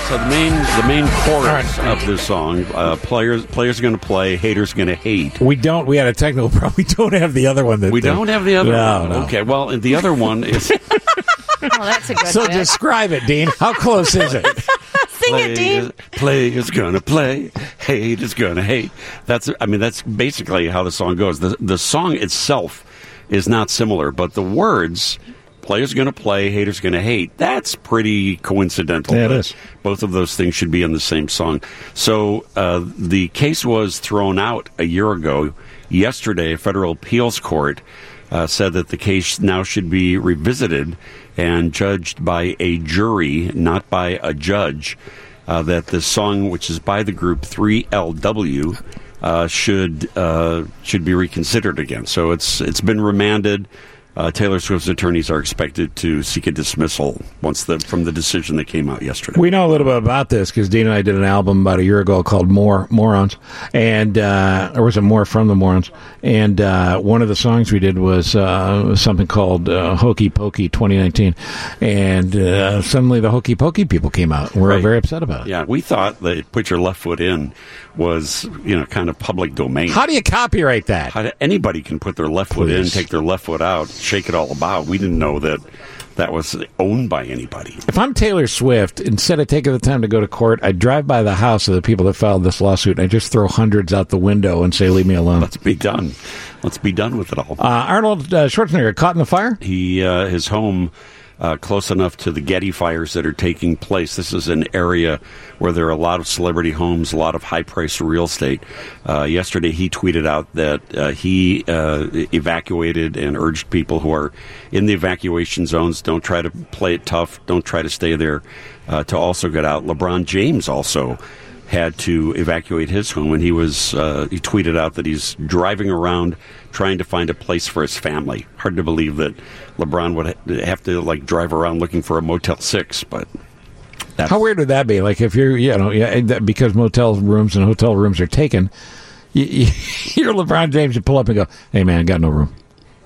So the main the main chorus of this song, uh, players players are going to play, haters going to hate. We don't. We had a technical problem. We don't have the other one. That we they, don't have the other no, one. No. Okay, well, the other one is. Oh, that's a good So bit. describe it, Dean. How close is it? Sing it, Dean. Players gonna play, haters gonna hate. That's. I mean, that's basically how the song goes. The the song itself is not similar, but the words. Players going to play, haters going to hate. That's pretty coincidental. Yeah, it is. Both of those things should be in the same song. So uh, the case was thrown out a year ago. Yesterday, a federal appeals court uh, said that the case now should be revisited and judged by a jury, not by a judge. Uh, that the song, which is by the group three L W, uh, should uh, should be reconsidered again. So it's it's been remanded. Uh, Taylor Swift's attorneys are expected to seek a dismissal once the from the decision that came out yesterday. We know a little bit about this because Dean and I did an album about a year ago called More Morons, and uh, or was it More from the Morons? And uh, one of the songs we did was uh, something called uh, Hokey Pokey twenty nineteen, and uh, suddenly the Hokey Pokey people came out, and we were Right. very upset about it. Yeah, we thought that Put Your Left Foot In was, you know, kind of public domain. How do you copyright that? How do, anybody can put their left foot in, Please. take their left foot out, shake it all about. We didn't know that that was owned by anybody. If I'm Taylor Swift, instead of taking the time to go to court, I drive by the house of the people that filed this lawsuit, and I just throw hundreds out the window and say, leave me alone. Let's be done. Let's be done with it all. Uh, Arnold uh, Schwarzenegger caught in the fire? He uh, his home uh, close enough to the Getty fires that are taking place. This is an area where there are a lot of celebrity homes, a lot of high-priced real estate. Uh, yesterday, he tweeted out that uh, he uh, evacuated and urged people who are in the evacuation zones, don't try to play it tough, don't try to stay there, uh, to also get out. LeBron James also had to evacuate his home, and he was uh, he tweeted out that he's driving around trying to find a place for his family. Hard to believe that LeBron would ha- have to like drive around looking for a Motel six, but that's How weird would that be? Like if you're, you know, yeah, that- because motel rooms and hotel rooms are taken, you, you, you're LeBron James, you pull up and go, hey man, got no room.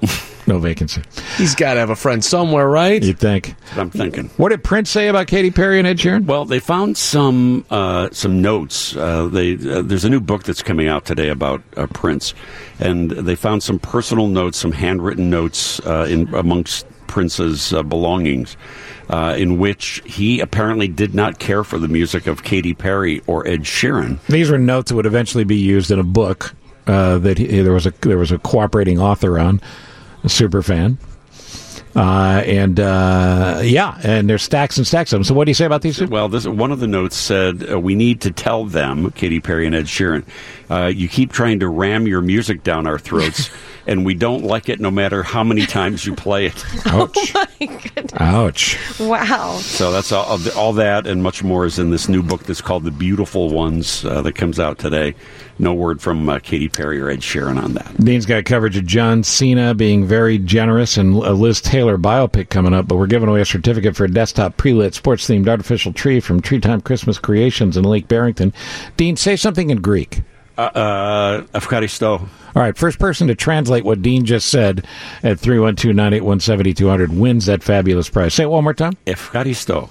No vacancy. He's got to have a friend somewhere, right? You'd think. That's what I'm thinking. What did Prince say about Katy Perry and Ed Sheeran? Well, they found some uh, some notes. Uh, they uh, there's a new book that's coming out today about uh, Prince, and they found some personal notes, some handwritten notes uh, in amongst Prince's uh, belongings, uh, in which he apparently did not care for the music of Katy Perry or Ed Sheeran. These were notes that would eventually be used in a book uh, that he, there was a there was a cooperating author on, a super fan. Uh, and, uh, yeah, and there's stacks and stacks of them. So what do you say about these two? Well, this, one of the notes said, uh, we need to tell them, Katy Perry and Ed Sheeran, uh, you keep trying to ram your music down our throats, and we don't like it no matter how many times you play it. Ouch. Oh my goodness. Ouch. Wow. So that's all, all that and much more is in this new book that's called The Beautiful Ones uh, that comes out today. No word from uh, Katy Perry or Ed Sheeran on that. Dean's got coverage of John Cena being very generous and a Liz Taylor biopic coming up, but we're giving away a certificate for a desktop pre-lit sports-themed artificial tree from Tree Time Christmas Creations in Lake Barrington. Dean, say something in Greek. Uh, uh, Efkaristo. All right, first person to translate what Dean just said at three one two, nine eight one, seven two zero zero wins that fabulous prize. Say it one more time. Efkaristo.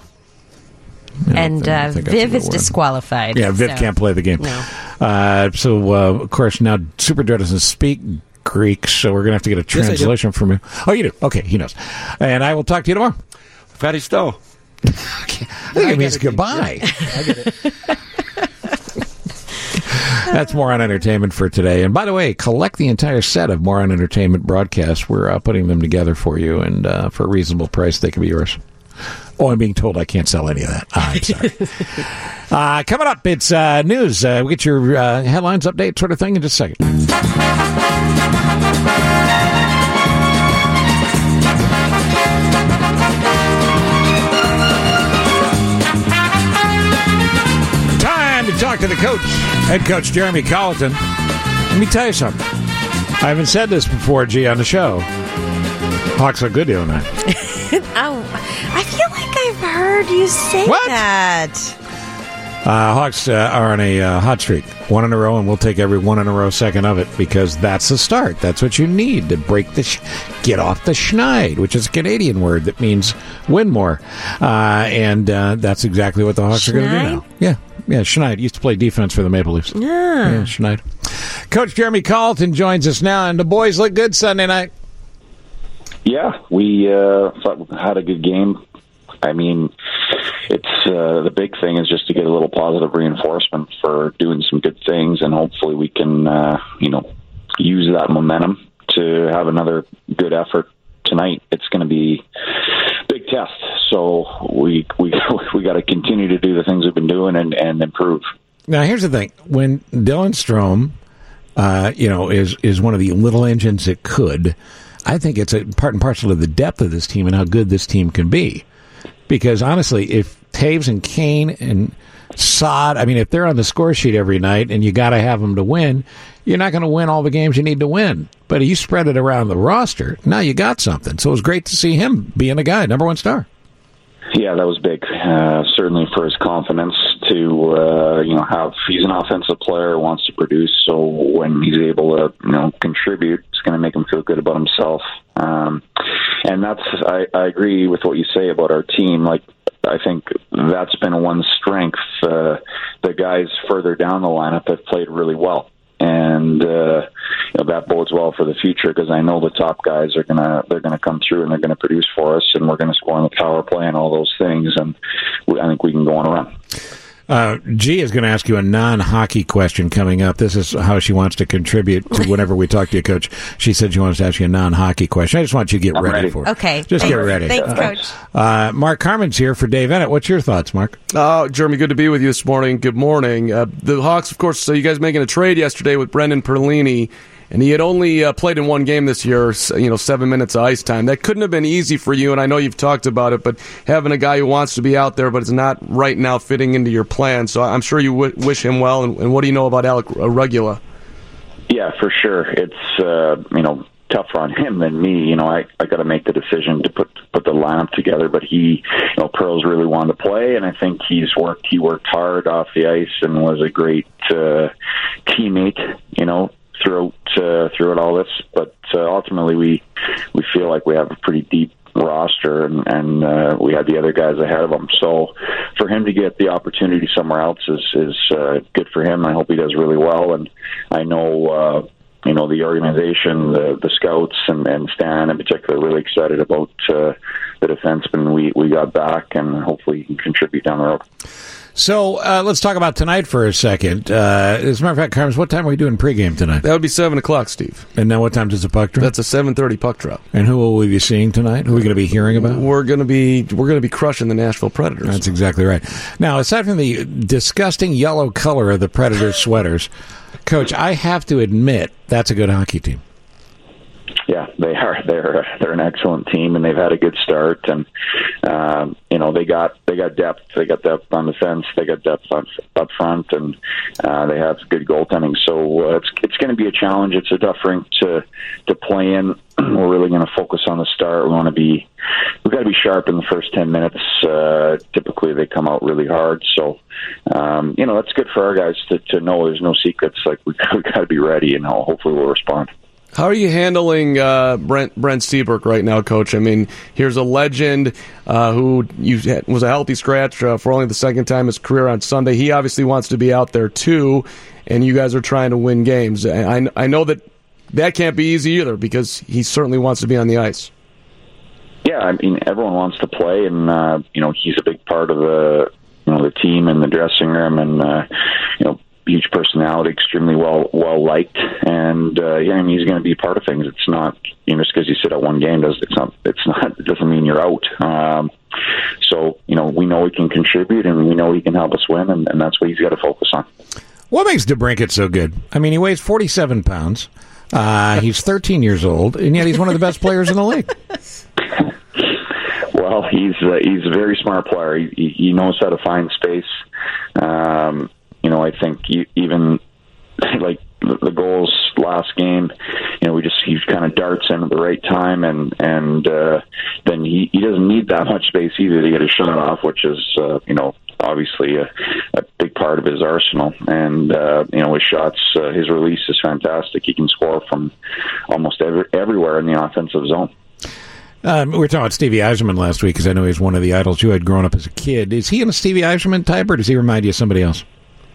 And uh, Viv is disqualified. Yeah, Viv so- can't play the game. No. Uh, so, uh, of course, now Super Joe doesn't speak Greek, so we're going to have to get a Yes, I do. translation from you. Oh, you do? Okay, he knows. And I will talk to you tomorrow. Efkaristo. I think it means goodbye. I get it. That's Moron Entertainment for today. And by the way, collect the entire set of Moron Entertainment broadcasts. We're uh, putting them together for you, and uh, for a reasonable price, they can be yours. Oh, I'm being told I can't sell any of that. Ah, I'm sorry. uh, coming up, it's uh, news. Uh, we get your uh, headlines, update, sort of thing in just a second. Time to talk to the coach, head coach Jeremy Colleton. Let me tell you something. I haven't said this before, G, on the show. Hawks look good the other night. Oh, I feel like I've heard you say What? that. Uh, Hawks uh, are on a uh, hot streak, one in a row, and we'll take every one in a row second of it because that's the start. That's what you need to break the, sh- get off the schneid, which is a Canadian word that means win more, uh, and uh, that's exactly what the Hawks are going to do now. Yeah, yeah. Schneid used to play defense for the Maple Leafs. Yeah, yeah Schneid. Coach Jeremy Colleton joins us now, and the boys look good Sunday night. Yeah, we uh, thought we had a good game. I mean, it's uh, the big thing is just to get a little positive reinforcement for doing some good things, and hopefully we can, uh, you know, use that momentum to have another good effort tonight. It's going to be a big test, so we we we got to continue to do the things we've been doing and, and improve. Now, here's the thing: when Dylan Strome, uh, you know, is is one of the little engines that could, I think it's a part and parcel of the depth of this team and how good this team can be. Because, honestly, if Taves and Kane and Saad, I mean, if they're on the score sheet every night and you got to have them to win, you're not going to win all the games you need to win. But if you spread it around the roster, now you got something. So it was great to see him being a guy, number one star. Yeah, that was big. Uh, certainly for his confidence to, uh, you know, have, he's an offensive player, wants to produce, so when he's able to, you know, contribute, it's going to make him feel good about himself. Um, and that's, I, I agree with what you say about our team. Like, I think that's been one strength. Uh, the guys further down the lineup have played really well. And uh, you know, that bodes well for the future because I know the top guys are gonna they're gonna come through and they're gonna produce for us, and we're gonna score on the power play and all those things, and we, I think we can go on a run. Uh, G is going to ask you a non-hockey question coming up. This is how she wants to contribute to whenever we talk to you, Coach. She said she wants to ask you a non-hockey question. I just want you to get ready, ready for it. Okay. Just Thanks. get ready. Thanks, Coach. Uh, Mark Carmen's here for Dave Ennett. What's your thoughts, Mark? Uh, Jeremy, good to be with you this morning. Good morning. Uh, the Hawks, of course, so you guys making a trade yesterday with Brendan Perlini, and he had only uh, played in one game this year, you know, seven minutes of ice time. That couldn't have been easy for you, and I know you've talked about it, but having a guy who wants to be out there but is not right now fitting into your plan, so I'm sure you w- wish him well. And, and what do you know about Alec Regula? Yeah, for sure. It's, uh, you know, tougher on him than me. You know, I, I got to make the decision to put put the lineup together, but he, you know, Pearl's really wanted to play, and I think he's worked, he worked hard off the ice and was a great uh, teammate, you know, throughout uh, throughout all this, but uh, ultimately we we feel like we have a pretty deep roster, and, and uh, we had the other guys ahead of him. So for him to get the opportunity somewhere else is is uh, good for him. I hope he does really well, and I know uh, you know the organization, the the scouts, and, and Stan in particular, are really excited about uh, the defenseman we we got back, and hopefully he can contribute down the road. So uh, let's talk about tonight for a second. Uh, as a matter of fact, Carms, what time are we doing pregame tonight? That would be seven o'clock, Steve. And then what time does the puck drop? That's a seven thirty puck drop. And who will we be seeing tonight? Who are we going to be hearing about? We're going to be we're going to be crushing the Nashville Predators. That's exactly right. Now, aside from the disgusting yellow color of the Predators sweaters, Coach, I have to admit that's a good hockey team. Yeah, they are. They're they're an excellent team, and they've had a good start. And um, you know, they got they got depth. They got depth on defense. They got depth on, up front, and uh, they have good goaltending. So uh, it's it's going to be a challenge. It's a tough rink to to play in. We're really going to focus on the start. We want to be we've got to be sharp in the first ten minutes. Uh, typically, they come out really hard. So um, you know, that's good for our guys to to know. There's no secrets. Like we we got to be ready, and hopefully we'll respond. How are you handling uh, Brent Brent Seabrook right now, Coach? I mean, here's a legend uh, who you had, was a healthy scratch uh, for only the second time in his career on Sunday. He obviously wants to be out there too, and you guys are trying to win games. I, I know that that can't be easy either because he certainly wants to be on the ice. Yeah, I mean, everyone wants to play, and uh, you know he's a big part of the you know the team and the dressing room, and uh, you know. Huge personality, extremely well well liked, and uh, yeah, I mean he's going to be part of things. It's not you know just because you sit out one game does it's not it's not it doesn't mean you're out. Um, so you know we know he can contribute, and we know he can help us win, and, and that's what he's got to focus on. What makes DeBrincat so good? I mean, he weighs forty-seven pounds. Uh, he's thirteen years old, and yet he's one of the best players in the league. Well, he's uh, he's a very smart player. He, he knows how to find space. Um, You know, I think even like the, the goals last game, you know, we just he kind of darts in at the right time, and and uh, then he, he doesn't need that much space either to get a shot off, which is uh, you know obviously a, a big part of his arsenal. And uh, you know, his shots, uh, his release is fantastic. He can score from almost every, everywhere in the offensive zone. Um, we were talking about Stevie Yzerman last week because I know he's one of the idols you had growing up as a kid. Is he a Stevie Yzerman type, or does he remind you of somebody else?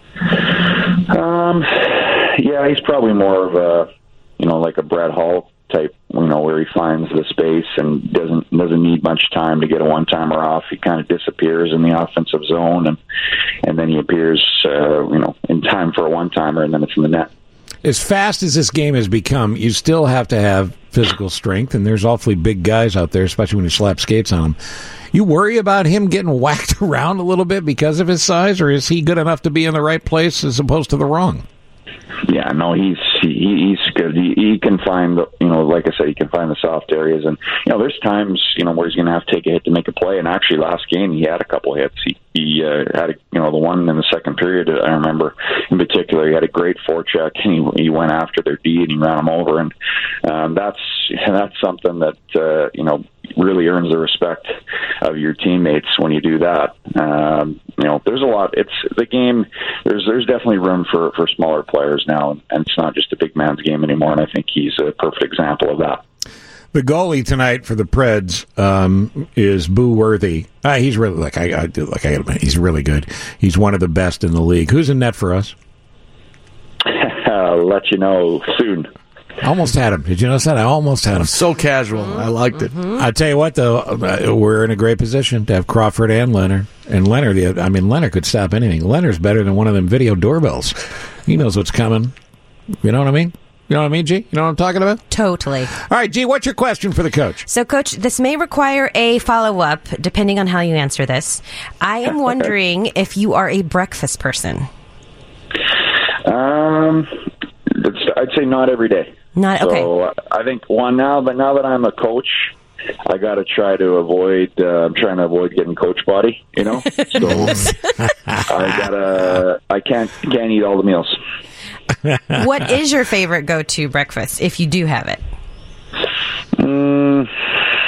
Um, yeah, he's probably more of a, you know, like a Brett Hull type, you know, where he finds the space and doesn't doesn't need much time to get a one-timer off. He kind of disappears in the offensive zone, and and then he appears, uh, you know, in time for a one-timer, and then it's in the net. As fast as this game has become, you still have to have physical strength, and there's awfully big guys out there, especially when you slap skates on them. You worry about him getting whacked around a little bit because of his size, or is he good enough to be in the right place as opposed to the wrong? Yeah, no, he's he, he's good. He, he can find, the, you know, like I said, he can find the soft areas, and you know, there's times, you know, where he's going to have to take a hit to make a play. And actually, last game he had a couple hits. He he uh, had, a, you know, the one in the second period. I remember in particular, he had a great forecheck, and he he went after their D and he ran him over, and um, that's that's something that uh, you know really earns the respect of your teammates when you do that. Um, you know, there's a lot. It's the game. There's there's definitely room for, for smaller players now, and it's not just a big man's game anymore. And I think he's a perfect example of that. The goalie tonight for the Preds um, is Boo Worthy. Uh, he's really like I, I do like I admit, he's really good. He's one of the best in the league. Who's in net for us? I'll let you know soon. I almost had him. Did you notice that? I almost had him. So casual. I liked it. Mm-hmm. I tell you what, though, uh, we're in a great position to have Crawford and Leonard. And Leonard, the, I mean, Leonard could stop anything. Leonard's better than one of them video doorbells. He knows what's coming. You know what I mean? You know what I mean, G? You know what I'm talking about? Totally. All right, G, what's your question for the coach? So, Coach, this may require a follow-up, depending on how you answer this. I am wondering if you are a breakfast person. Um, it's, I'd say not every day. Not okay. So uh, I think one now, but now that I'm a coach, I got to try to avoid. Uh, I'm trying to avoid getting coach body. You know, so I gotta. I can't can't eat all the meals. What is your favorite go-to breakfast if you do have it? Mm,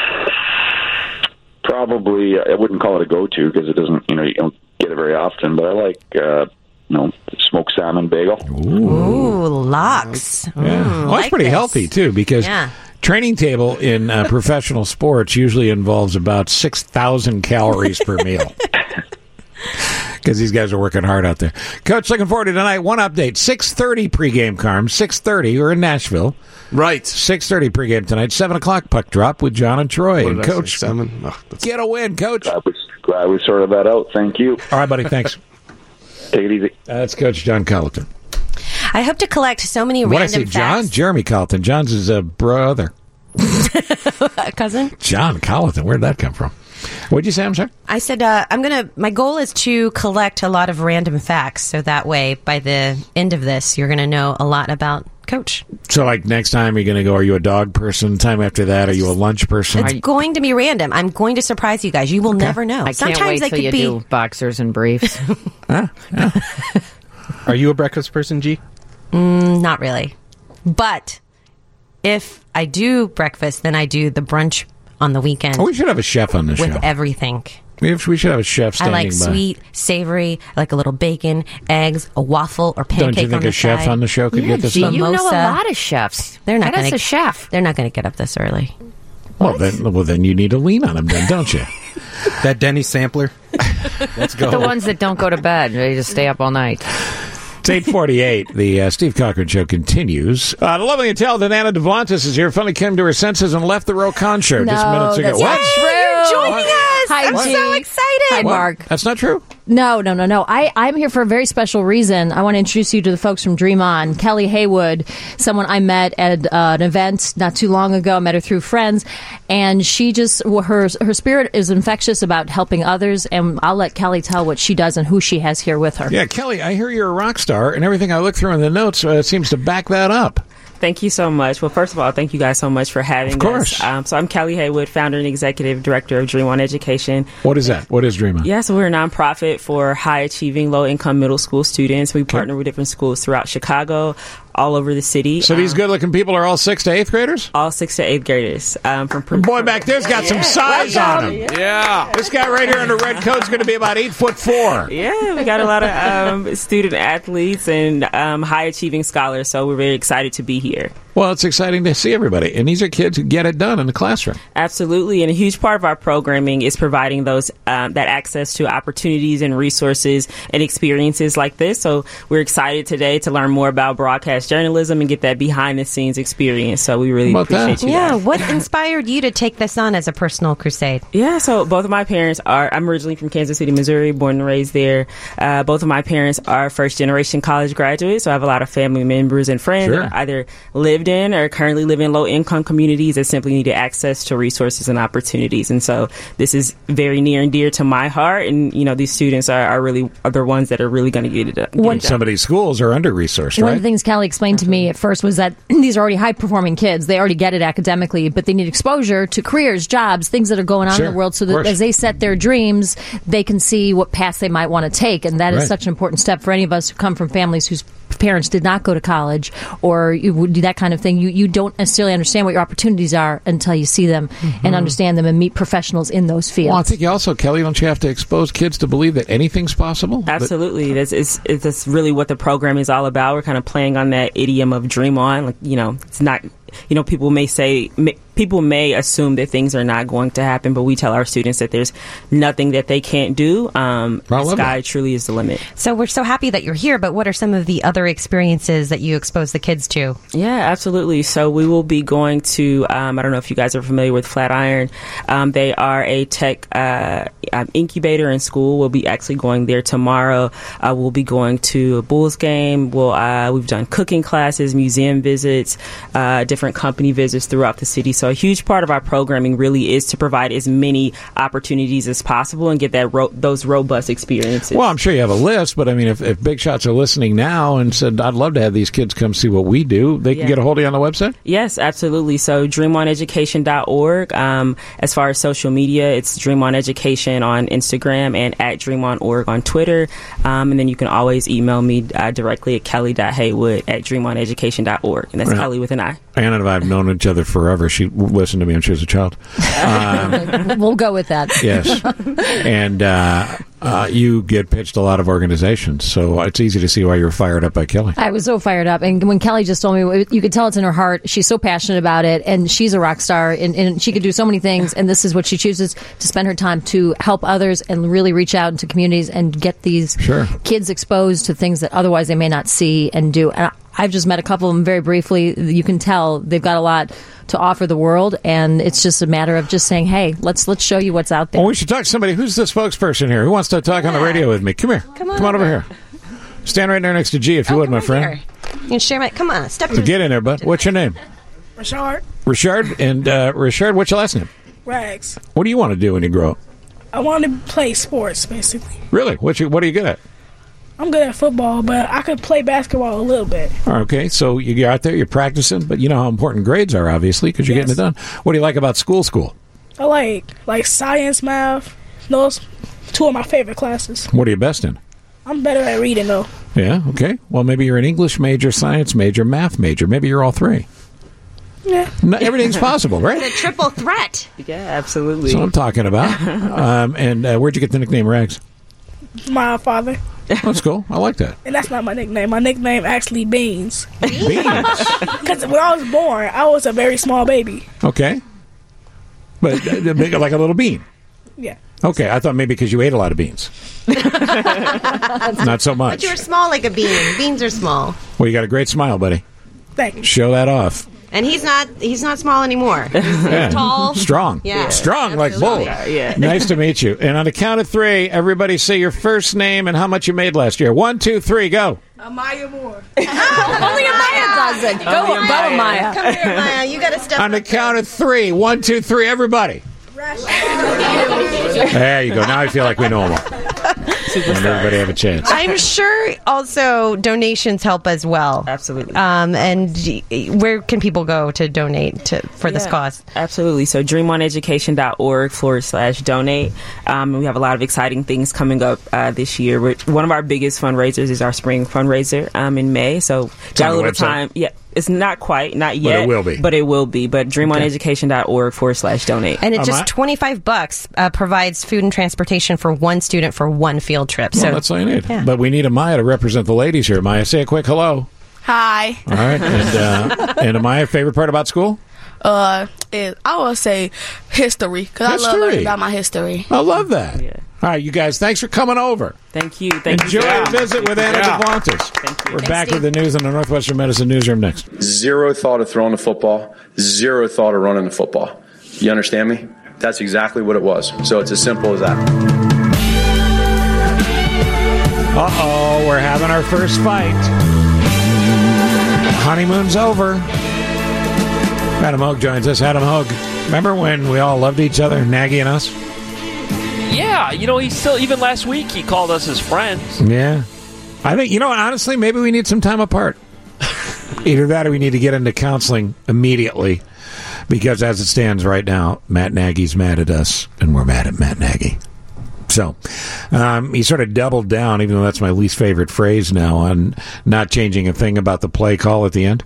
probably, I wouldn't call it a go-to because it doesn't. You know, you don't get it very often. But I like. Uh, You know, smoked salmon bagel. Ooh, Ooh lox. Yeah. Mm, Well, that's like pretty this. healthy, too, because Yeah. training table in uh, professional sports usually involves about six thousand calories per meal. Because these guys are working hard out there. Coach, looking forward to tonight. One update. six thirty pregame, Carm. six thirty. We're in Nashville. Right. six thirty pregame tonight. seven o'clock puck drop with John and Troy. What And did I Coach, say, seven? Oh, that's- get a win, Coach. Glad we, glad we sorted that out. Thank you. All right, buddy. Thanks. Take it easy. That's Coach John Colleton. I hope to collect so many What I random say, John? facts. Jeremy Colleton. John's his uh, brother. Cousin? John Colleton. Where'd that come from? What'd you say? I'm sorry? I said uh, I'm going to, my goal is to collect a lot of random facts. So that way, by the end of this, you're going to know a lot about Coach. So, like, next time you're going to go, are you a dog person? Time after that, are you a lunch person? It's going to be random. I'm going to surprise you guys. You will never know. I Sometimes can't wait they till could you be. do boxers and briefs. Huh? Yeah. Are you a breakfast person, G? Mm, not really. But if I do breakfast, then I do the brunch on the weekend. Oh, we should have a chef on the with show. everything. We we should have a chef I standing like by. sweet, savory, I like a little bacon, eggs, a waffle, or pancake. Don't you think on the a chef side. on the show could Yeah, get this gee, done? you know a Mimosa. lot of chefs. They're not That going is to a chef. They're not going to get up this early. Well then, well, then you need to lean on them, then, don't you? That Denny sampler. Let's go. The ones that don't go to bed. They just stay up all night. It's eight forty-eight. The uh, Steve Cochran Show continues. Uh, the lovely and talented Anna Devlantis is here. Finally came to her senses and left the Row Con show just No, minutes ago. that's What? not true. You're joining us. Hi, I'm G. so excited. Hi, What? Mark. That's not true. No, no, no, no. I, I'm here for a very special reason. I want to introduce you to the folks from Dream On. Kelly Haywood, someone I met at uh, an event not too long ago. I met her through friends, and she just her her spirit is infectious about helping others. And I'll let Kelly tell what she does and who she has here with her. Yeah, Kelly, I hear you're a rock star, and everything I look through in the notes uh, seems to back that up. Thank you so much. Well, first of all, thank you guys so much for having Of course. us. Um, so I'm Kelly Haywood, founder and executive director of Dream On Education. What is that? What is Dream On? Yeah, so we're a nonprofit for high-achieving, low-income middle school students. We partner with different schools throughout Chicago, all over the city. So these Um, good-looking people are all sixth to eighth graders? all sixth to eighth graders. Um, from The boy back there's got some size on him. Yeah. This guy right here in the red coat's going to be about eight foot four. Yeah, we got a lot of um, student athletes and um, high achieving scholars, so we're very excited to be here. Well, it's exciting to see everybody. And these are kids who get it done in the classroom. Absolutely, and a huge part of our programming is providing those um, that access to opportunities and resources and experiences like this. So we're excited today to learn more about broadcast journalism and get that behind the scenes experience. So we really appreciate you. Yeah, guys. what inspired you to take this on as a personal crusade? Yeah, so both of my parents are, I'm originally from Kansas City, Missouri, born and raised there. Uh, both of my parents are first generation college graduates, so I have a lot of family members and friends Sure. that either lived in or currently live in low income communities that simply needed access to resources and opportunities. And so this is very near and dear to my heart. And, you know, these students are, are really are the ones that are really going to get it done. get it done. Some of these schools are under-resourced, One right? of the things Callie explained to me at first was that these are already high-performing kids. They already get it academically, but they need exposure to careers, jobs, things that are going on Sure, in the world so of that course. as they set their dreams, they can see what paths they might want to take. And that is Right. such an important step for any of us who come from families whose parents did not go to college or you would do that kind of thing. You, you don't necessarily understand what your opportunities are until you see them and understand them and meet professionals in those fields. Well, I think you also, Kelly, don't you have to expose kids to believe that anything's possible? Absolutely. That's, it's, it's, that's really what the program is all about. We're kind of playing on that idiom of dream on. Like, you know, it's not, you know, people may say, may, people may assume that things are not going to happen, but we tell our students that there's nothing that they can't do. Um, I the love sky truly is the limit. So we're so happy that you're here, but what are some of the other experiences that you expose the kids to? Yeah, absolutely. So we will be going to, um, I don't know if you guys are familiar with Flatiron. Um, they are a tech uh, um, incubator in school. We'll be actually going there tomorrow. Uh, we'll be going to a Bulls game. We'll, uh, we've done cooking classes, museum visits, uh, different company visits throughout the city. So a huge part of our programming really is to provide as many opportunities as possible and get that ro- those robust experiences. Well, I'm sure you have a list, but I mean, if, if big shots are listening now and said, I'd love to have these kids come see what we do, they can Yeah. get a hold of you on the website? Yes, absolutely. So dream on education dot org. Um, as far as social media, it's Dream On Education on Instagram and at Dream On Org on Twitter. Um, and then you can always email me uh, directly at kelly dot haywood at dream on education dot org. And that's Right. Kelly with an I. Anna and I have known each other forever. She listened to me when she was a child. Um, we'll go with that. yes. And uh, uh, you get pitched a lot of organizations, so it's easy to see why you're fired up by Kelly. I was so fired up. And when Kelly just told me, you could tell it's in her heart. She's so passionate about it, and she's a rock star, and, and she could do so many things. And this is what she chooses to spend her time to help others and really reach out into communities and get these Sure. kids exposed to things that otherwise they may not see and do. And I've just met a couple of them very briefly. You can tell they've got a lot to offer the world, and it's just a matter of just saying, hey, let's let's show you what's out there. Well, we should talk to somebody. Who's the spokesperson here? Who wants to talk on the radio with me? Come here. Come on Come on over over. here. Stand right there next to G, if you would, my friend. Here. You can share my. Come on, step. So get in there, bud. What's your name? Rashard. Richard. And uh, Richard, what's your last name? Rags. What do you want to do when you grow up? I want to play sports, basically. Really? What you, What are you good at? I'm good at football, but I could play basketball a little bit. Okay, so you're out there, you're practicing, but you know how important grades are, obviously, because you're Yes. getting it done. What do you like about school? School? I like like science, math. Those two of my favorite classes. What are you best in? I'm better at reading though. Yeah. Okay. Well, maybe you're an English major, science major, math major. Maybe you're all three. Yeah. No, everything's possible, right? It's a triple threat. Yeah, absolutely. That's what I'm talking about. Um, and uh, where'd you get the nickname Rags? My father. That's cool. I like that. And that's not my nickname. My nickname actually Beans. Beans? Because when I was born, I was a very small baby. Okay. But uh, big- like a little bean. Yeah. Okay, I thought maybe because you ate a lot of beans. Not so But much. you're small like a bean. Beans are small, Well, you got a great smile, buddy. Thank you. Show that off. and he's not. He's not small anymore. He's Yeah. tall, Strong. Yeah, Strong like bull. absolutely. Yeah. Nice to meet you. And on the count of three, everybody say your first name and how much you made last year. One, two, three, go. Amaya Moore. Only Amaya does it. Go, go, Amaya. Come here, Maya. You got to step. On the count of three. One, two, three, everybody. There you go. Now I feel like we know them all. Superstars. everybody have a chance. I'm sure also donations help as well. Absolutely. Um, and where can people go to donate to for this Yeah, cause? Absolutely. So dreamoneducation.org forward slash donate. Um, we have a lot of exciting things coming up uh, this year. We're, one of our biggest fundraisers is our spring fundraiser um, in May. So got a little time. Yeah. It's not quite, not yet. But it will be. But it will be. But dreamoneducation.org forward slash donate. And it just twenty-five bucks uh, provides food and transportation for one student for one field trip. Well, So that's all you need. Yeah. But we need Amaya to represent the ladies here. Amaya, say a quick hello. Hi. All right. And, uh, and Amaya, favorite part about school? Uh, is I would say history because I love History. learning about my history. I love that. All right, you guys, thanks for coming over. Thank you. Thank Enjoy you. your visit with Anna Yeah. Duplantis. Thank you. We're back with the news in the Northwestern Medicine Newsroom next. Zero thought of throwing the football, zero thought of running the football. You understand me? That's exactly what it was. So it's as simple as that. Uh-oh, we're having our first fight. Honeymoon's over. Adam Hogue joins us. Adam Hogue, remember when we all loved each other, Nagy and us? Yeah, you know, he still, even last week, he called us his friends. Yeah. I think, you know, honestly, maybe we need some time apart. Either that or we need to get into counseling immediately. Because as it stands right now, Matt Nagy's mad at us, and we're mad at Matt Nagy. So, um, he sort of doubled down, even though that's my least favorite phrase now, on not changing a thing about the play call at the end.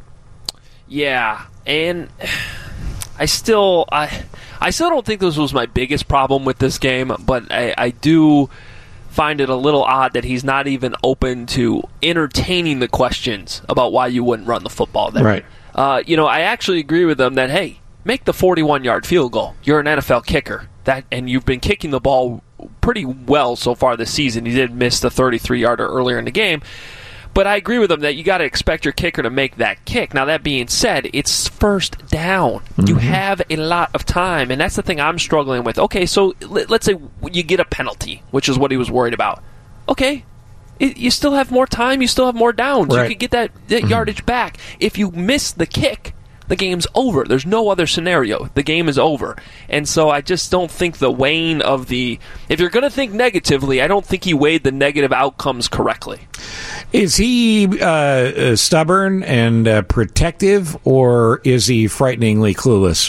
Yeah, and I still, I, I still don't think this was my biggest problem with this game, but I, I do find it a little odd that he's not even open to entertaining the questions about why you wouldn't run the football there. Right. Uh, you know, I actually agree with them that, hey, make the forty-one-yard field goal. You're an N F L kicker, that, and you've been kicking the ball pretty well so far this season. You did miss the thirty-three-yarder earlier in the game. But I agree with them that you got to expect your kicker to make that kick. Now, that being said, it's first down. Mm-hmm. You have a lot of time, and that's the thing I'm struggling with. Okay, so let's say you get a penalty, which is what he was worried about. Okay, it, you still have more time. You still have more downs. Right. You could get that, that mm-hmm. yardage back. If you miss the kick, the game's over. There's no other scenario. The game is over. And so I just don't think the weighing of the... If you're going to think negatively, I don't think he weighed the negative outcomes correctly. Is he uh, stubborn and uh, protective, or is he frighteningly clueless?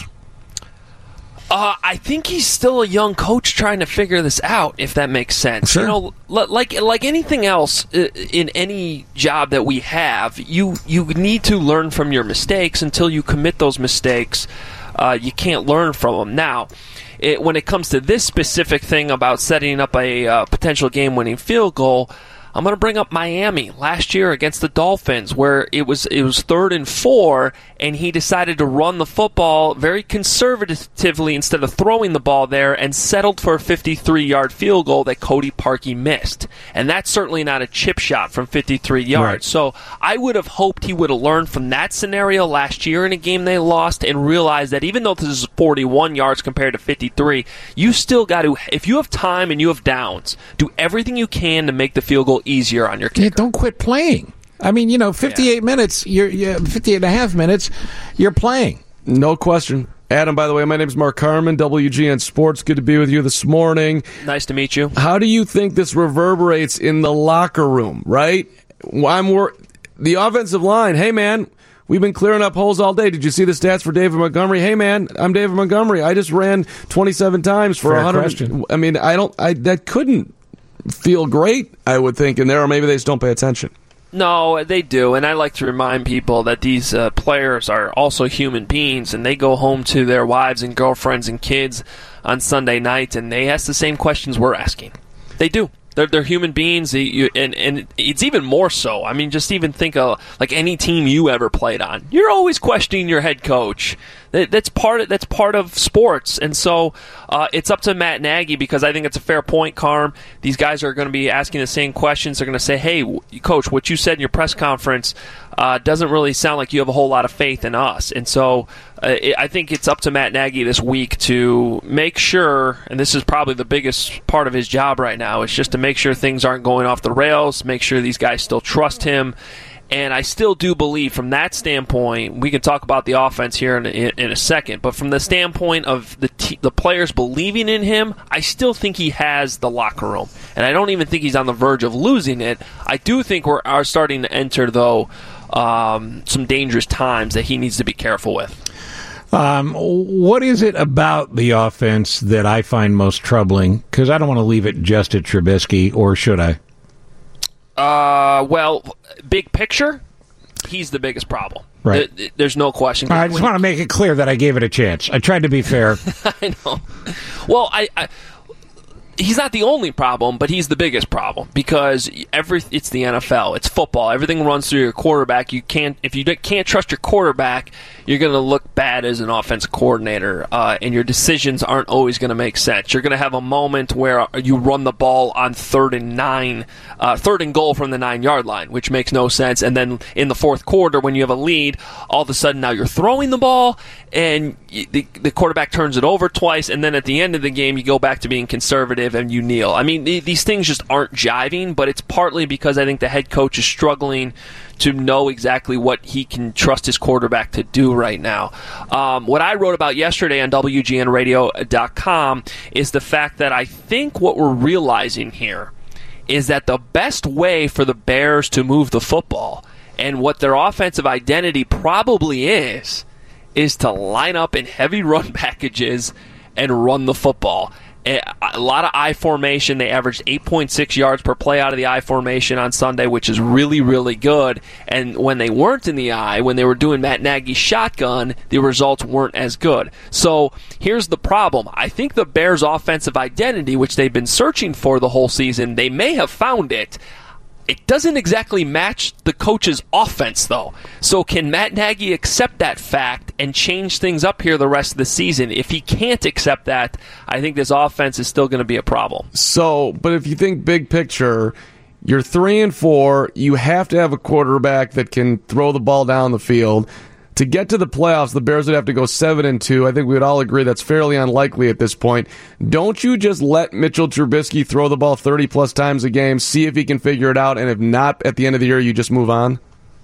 Uh, I think he's still a young coach trying to figure this out, if that makes sense. Sure. You know, like like anything else in any job that we have, you you need to learn from your mistakes. Until you commit those mistakes, uh, you can't learn from them. Now, it, when it comes to this specific thing about setting up a uh, potential game-winning field goal, I'm going to bring up Miami last year against the Dolphins, where it was it was third and four, and he decided to run the football very conservatively instead of throwing the ball there, and settled for a fifty-three-yard field goal that Cody Parkey missed. And that's certainly not a chip shot from fifty-three yards. Right. So I would have hoped he would have learned from that scenario last year in a game they lost, and realized that even though this is forty-one yards compared to fifty-three, you still got to, if you have time and you have downs, do everything you can to make the field goal easier on your kicker. Yeah, don't quit playing. I mean, you know, fifty-eight yeah. minutes, you're, you're fifty-eight and a half minutes, you're playing. No question. Adam, by the way, my name is Mark Carman, W G N Sports. Good to be with you this morning. Nice to meet you. How do you think this reverberates in the locker room, right? I'm wor- the offensive line, hey, man, we've been clearing up holes all day. Did you see the stats for David Montgomery? Hey, man, I'm David Montgomery. I just ran twenty-seven times for Fair one hundred. Question. I mean, I don't. I that couldn't feel great, I would think, in there, or maybe they just don't pay attention. No, they do, and I like to remind people that these uh, players are also human beings, and they go home to their wives and girlfriends and kids on Sunday night, and they ask the same questions we're asking. They do. They're, they're human beings, and, and it's even more so. I mean, just even think of like any team you ever played on. You're always questioning your head coach. That, that's part of, that's part of sports, and so uh, it's up to Matt Nagy, because I think it's a fair point, Carm. These guys are going to be asking the same questions. They're going to say, "Hey, Coach, what you said in your press conference uh, doesn't really sound like you have a whole lot of faith in us." And so uh, it, I think it's up to Matt Nagy this week to make sure, and this is probably the biggest part of his job right now, is just to make sure things aren't going off the rails, make sure these guys still trust him, And I still do believe from that standpoint, we can talk about the offense here in a, in a second, but from the standpoint of the t- the players believing in him, I still think he has the locker room. And I don't even think he's on the verge of losing it. I do think we are starting to enter, though, um, some dangerous times that he needs to be careful with. Um, what is it about the offense that I find most troubling? Because I don't want to leave it just at Trubisky, or should I? Uh, well, big picture, he's the biggest problem. Right. There, there's no question. I just want to make it clear that I gave it a chance. I tried to be fair. I know. Well, I, I he's not the only problem, but he's the biggest problem because every it's the N F L. It's football. Everything runs through your quarterback. You can't if you can't trust your quarterback, you're going to look bad as an offensive coordinator, uh, and your decisions aren't always going to make sense. You're going to have a moment where you run the ball on third and nine, uh, third and goal from the nine-yard line, which makes no sense. And then in the fourth quarter, when you have a lead, all of a sudden now you're throwing the ball, and the, the quarterback turns it over twice, and then at the end of the game, you go back to being conservative and you kneel. I mean, these things just aren't jiving, but it's partly because I think the head coach is struggling to know exactly what he can trust his quarterback to do right now. Um, what I wrote about yesterday on W G N radio dot com is the fact that I think what we're realizing here is that the best way for the Bears to move the football and what their offensive identity probably is, is to line up in heavy run packages and run the football. A lot of I formation. They averaged eight point six yards per play out of the I formation on Sunday, which is really, really good. And when they weren't in the I, when they were doing Matt Nagy's shotgun, the results weren't as good. So here's the problem. I think the Bears' offensive identity, which they've been searching for the whole season, they may have found it. It doesn't exactly match the coach's offense, though. So can Matt Nagy accept that fact and change things up here the rest of the season? If he can't accept that, I think this offense is still going to be a problem. So, but if you think big picture, you're three and four. You have to have a quarterback that can throw the ball down the field. To get to the playoffs, the Bears would have to go seven and two. I think we would all agree that's fairly unlikely at this point. Don't you just let Mitchell Trubisky throw the ball thirty plus times a game, see if he can figure it out, and if not, at the end of the year, you just move on?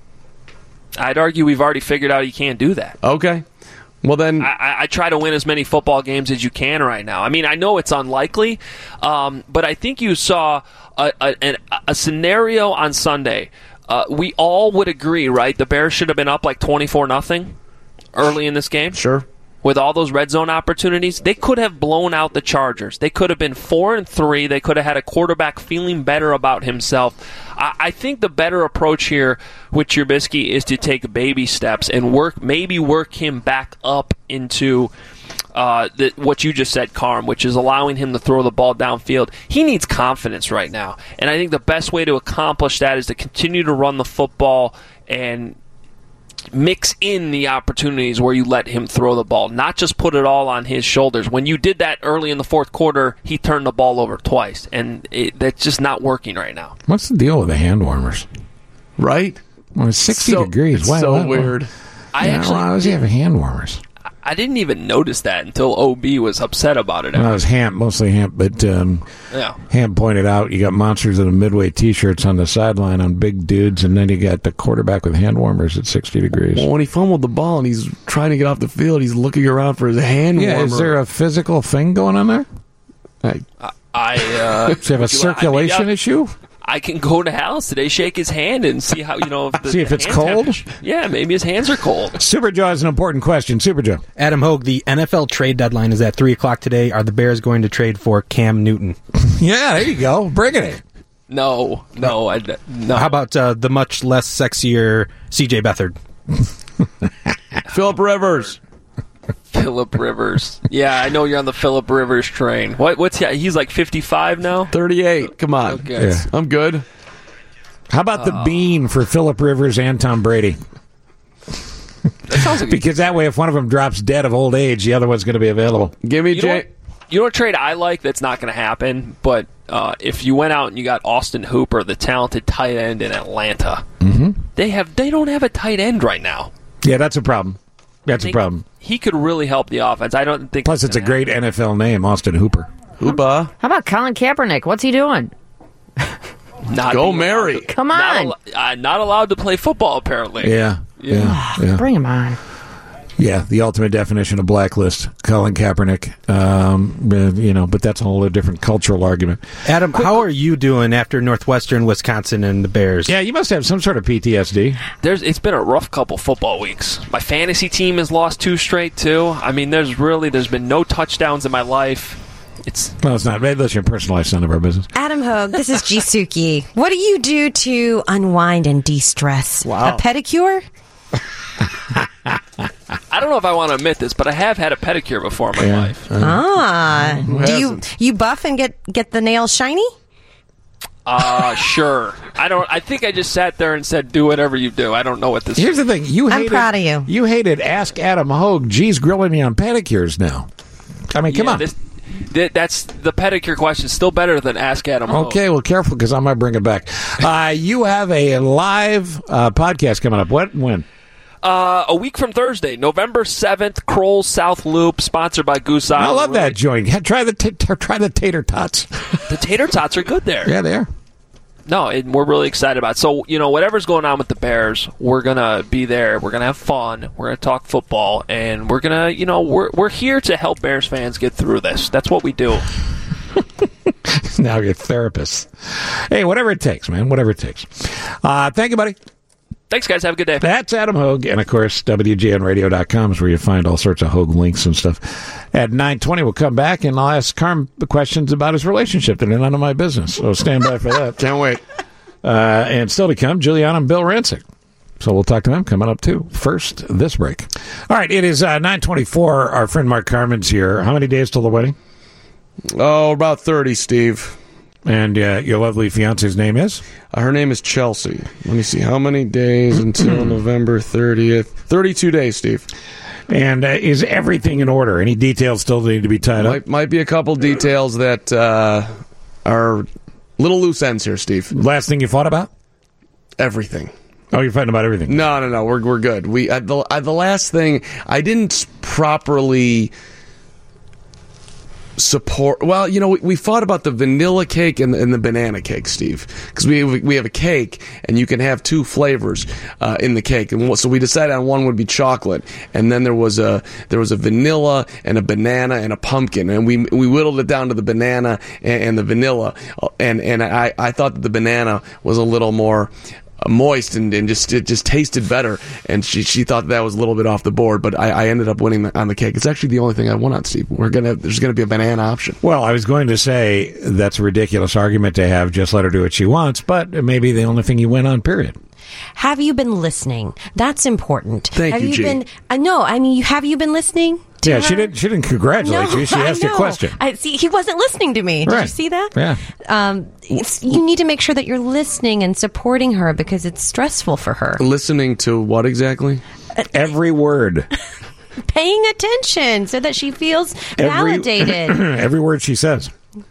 I'd argue we've already figured out he can't do that. Okay. Well, then I, I try to win as many football games as you can right now. I mean, I know it's unlikely, um, but I think you saw a, a, a scenario on Sunday. Uh, we all would agree, right? The Bears should have been up like twenty-four nothing early in this game. Sure. With all those red zone opportunities, they could have blown out the Chargers. They could have been four and three. They could have had a quarterback feeling better about himself. I, I think the better approach here with Trubisky is to take baby steps and work, maybe work him back up into uh, the, what you just said, Carm, which is allowing him to throw the ball downfield. He needs confidence right now, and I think the best way to accomplish that is to continue to run the football and mix in the opportunities where you let him throw the ball, not just put it all on his shoulders. When you did that early in the fourth quarter, he turned the ball over twice, and it, that's just not working right now. What's the deal with the hand warmers? Right? Well, it's sixty so, degrees. It's why, so why, weird. Why, I yeah, actually why does he have hand warmers? I didn't even notice that until O B was upset about it. Well, it was Hamp, mostly Hamp, but um, yeah. Hamp pointed out you got monsters in the Midway T-shirts on the sideline on big dudes, and then you got the quarterback with hand warmers at sixty degrees. Well, when he fumbled the ball and he's trying to get off the field, he's looking around for his hand yeah, warmer. Is there a physical thing going on there? I, I uh, Does he have a circulation I mean, issue? I can go to Hal's today, shake his hand, and see how you know if the, see if the it's cold. Yeah, maybe his hands are cold. Super Joe has an important question. Super Joe, Adam Hogue, the N F L trade deadline is at three o'clock today. Are the Bears going to trade for Cam Newton? Yeah, there you go. Bring it. No, no, I, no. How about uh, the much less sexier C J Beathard? Philip Rivers. Philip Rivers. Yeah, I know you're on the Philip Rivers train. What? What's he? He's like fifty-five now. thirty-eight. Come on. Okay. Yeah. I'm good. How about the uh, bean for Philip Rivers and Tom Brady? That sounds like because that way, if one of them drops dead of old age, the other one's going to be available. Give me you Jay. Know what, you know what trade I like that's not going to happen, but uh, if you went out and you got Austin Hooper, the talented tight end in Atlanta, mm-hmm. they have they don't have a tight end right now. Yeah, that's a problem. That's a problem. He could really help the offense. I don't think. Plus, it's a great happen. N F L name, Austin Hooper. Hooper. How about Colin Kaepernick? What's he doing? Not Go being Mary. allowed to- Come not on. al- uh, not allowed to play football, apparently. Yeah, yeah, yeah. Bring him on. Yeah, the ultimate definition of blacklist, Colin Kaepernick. Um, uh, you know, but that's a whole different cultural argument. Adam, how are you doing after Northwestern, Wisconsin, and the Bears? Yeah, you must have some sort of P T S D. There's, it's been a rough couple football weeks. My fantasy team has lost two straight, too. I mean, there's really, there's been no touchdowns in my life. It's Well, it's not. Maybe that's your personal life, none of our business. Adam Hogue, this is Jisuki. What do you do to unwind and de-stress? Wow. A pedicure? I don't know if I want to admit this, but I have had a pedicure before in my Yeah. life. Ah. Who Do you hasn't? you buff and get, get the nails shiny? Uh, sure. I don't. I think I just sat there and said, "Do whatever you do." I don't know what this. Here's the thing: you I'm hated, proud of you. You hated Ask Adam Hogue. Geez, grilling me on pedicures now. I mean, come Yeah, on. This, th- that's the pedicure question. Still better than Ask Adam. Hogue. Okay, well, careful because I might bring it back. Uh, you have a live uh, podcast coming up. What? When? Uh, a week from Thursday, November seventh, Kroll South Loop, sponsored by Goose I Island. love that joint. Yeah, try the t- t- try the tater tots. The tater tots are good there. Yeah, they are. No, it, we're really excited about it. So, you know, whatever's going on with the Bears, we're going to be there. We're going to have fun. We're going to talk football. And we're going to, you know, we're, we're here to help Bears fans get through this. That's what we do. Now you're therapists. Hey, whatever it takes, man. Whatever it takes. Uh, thank you, buddy. Thanks, guys. Have a good day. That's Adam Hogue. And, of course, W G N radio dot com is where you find all sorts of Hogue links and stuff. At nine twenty, we'll come back, and I'll ask Carm questions about his relationship that are none of my business. So stand by for that. Can't wait. Uh, and still to come, Juliana and Bill Rancic. So we'll talk to them coming up, too. First, this break. All right, it is uh, nine twenty-four. Our friend Mark Carmen's here. How many days till the wedding? Oh, about thirty, Steve. And uh, your lovely fiance's name is? Uh, her name is Chelsea. Let me see. How many days until November thirtieth? thirty-two days, Steve. And uh, is everything in order? Any details still need to be tied might, up? Might be a couple details that uh, are little loose ends here, Steve. Last thing you thought about? Everything. Oh, you're fighting about everything? No, no, no. We're we're good. We uh, the uh, the last thing I didn't properly support. Well, you know, we, we fought about the vanilla cake and, and the banana cake, Steve, because we we have a cake and you can have two flavors uh, in the cake, and so we decided on one would be chocolate, and then there was a there was a vanilla and a banana and a pumpkin, and we we whittled it down to the banana and, and the vanilla, and and I I thought that the banana was a little more moist and, and just it just tasted better, and she she thought that was a little bit off the board, but I, I ended up winning the, on the cake. It's actually the only thing I won on, Steve. We're gonna there's gonna be a banana option. Well, I was going to say that's a ridiculous argument to have. Just let her do what she wants, but it may be the only thing you win on. Period. Have you been listening? That's important. Thank have you, you G. been? Uh, no, I mean, have you been listening? to Yeah, her? she didn't. She didn't congratulate No, you. She I asked you a know. question. I see. He wasn't listening to me. Did you Right. see that? Yeah. Um, it's, you need to make sure that you're listening and supporting her because it's stressful for her. Listening to what exactly? Every word. Paying attention so that she feels Every, validated every word she says.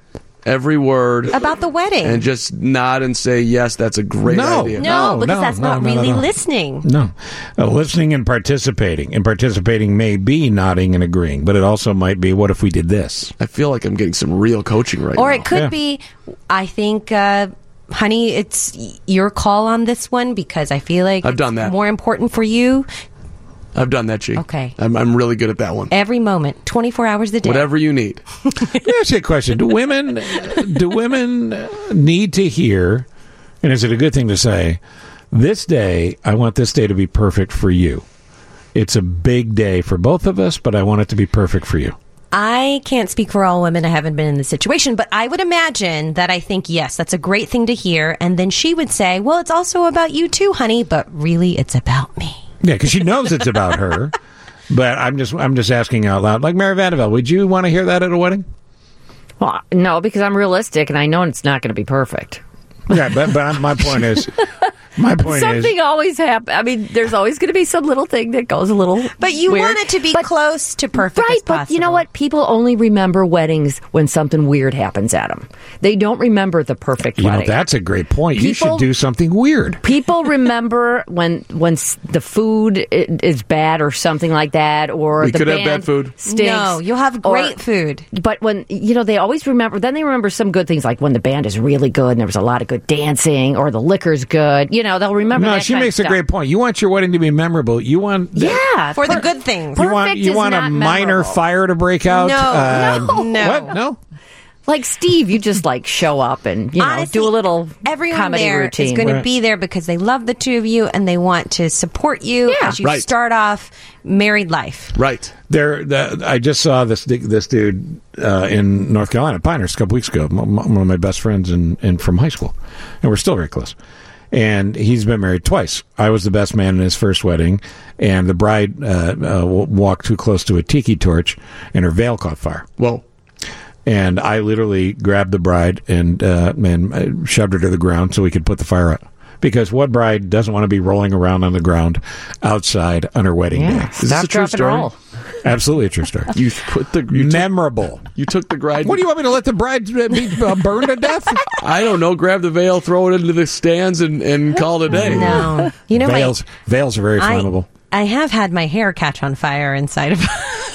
Every word. about the wedding. And just nod and say, yes, that's a great No. idea. no, No, because no, that's no, not no, no, really no. listening. No. Uh, listening and participating. And participating may be nodding and agreeing, but it also might be, what if we did this? I feel like I'm getting some real coaching right Or now. it could Yeah. be, I think, uh, honey, it's your call on this one because I feel like I've it's done that. more important for you I've done that, G. Okay. I'm, I'm really good at that one. every moment, twenty-four hours a day. Whatever you need. Let me ask you a question. Do women, do women need to hear, and is it a good thing to say, this day, I want this day to be perfect for you? It's a big day for both of us, but I want it to be perfect for you. I can't speak for all women. I haven't been in this situation, but I would imagine that I think, yes, that's a great thing to hear. And then she would say, well, it's also about you too, honey, but really it's about me. Yeah, because she knows it's about her. But I'm just I'm just asking out loud. Like Mary Vanderbilt, would you want to hear that at a wedding? Well, no, because I'm realistic and I know it's not going to be perfect. Yeah, but, but my point is, My point Something is, always happens. I mean, there's always going to be some little thing that goes a little. But you weird. want it to be But- close to perfect right, as but possible. you know what? People only remember weddings when something weird happens at them. They don't remember the perfect you know, wedding. that's a great point. you People- should do something weird. People remember when when s- the food i- is bad or something like that, or We the could have band bad food. stinks. No, you'll have or- great food. But when you know, they always remember. Then they remember some good things, like when the band is really good and there was a lot of good dancing, or the liquor's good. You know, they'll remember. No, that she kind makes of a stuff. great point. You want your wedding to be memorable. You want Yeah, For the per- good things. You want Perfect you is want a not minor memorable. fire to break out? No, Uh, no, no. What? No. Like Steve, you just like show up and you know Honestly, do a little Everyone comedy there routine. is going to Right. be there because they love the two of you and they want to support you Yeah. as you Right. start off married life. Right. There, the, I just saw this this dude uh, in North Carolina, Pinehurst, a couple weeks ago. M- m- One of my best friends in, in from high school, and we're still very close. And he's been married twice. I was the best man in his first wedding, and the bride uh, uh, w- walked too close to a tiki torch, and her veil caught fire. Well, And I literally grabbed the bride and uh, and uh, shoved her to the ground so we could put the fire out. Because what bride doesn't want to be rolling around on the ground outside on her wedding Yeah, day? Is this stop, a true drop, and story? roll. Absolutely a true story. you put the you took, Memorable. you took the bride. What do you want me to let the bride uh, be uh, burned to death? I don't know. Grab the veil, throw it into the stands, and, and call it a day. No. You know, veils, veils are very I, flammable. I have had my hair catch on fire inside of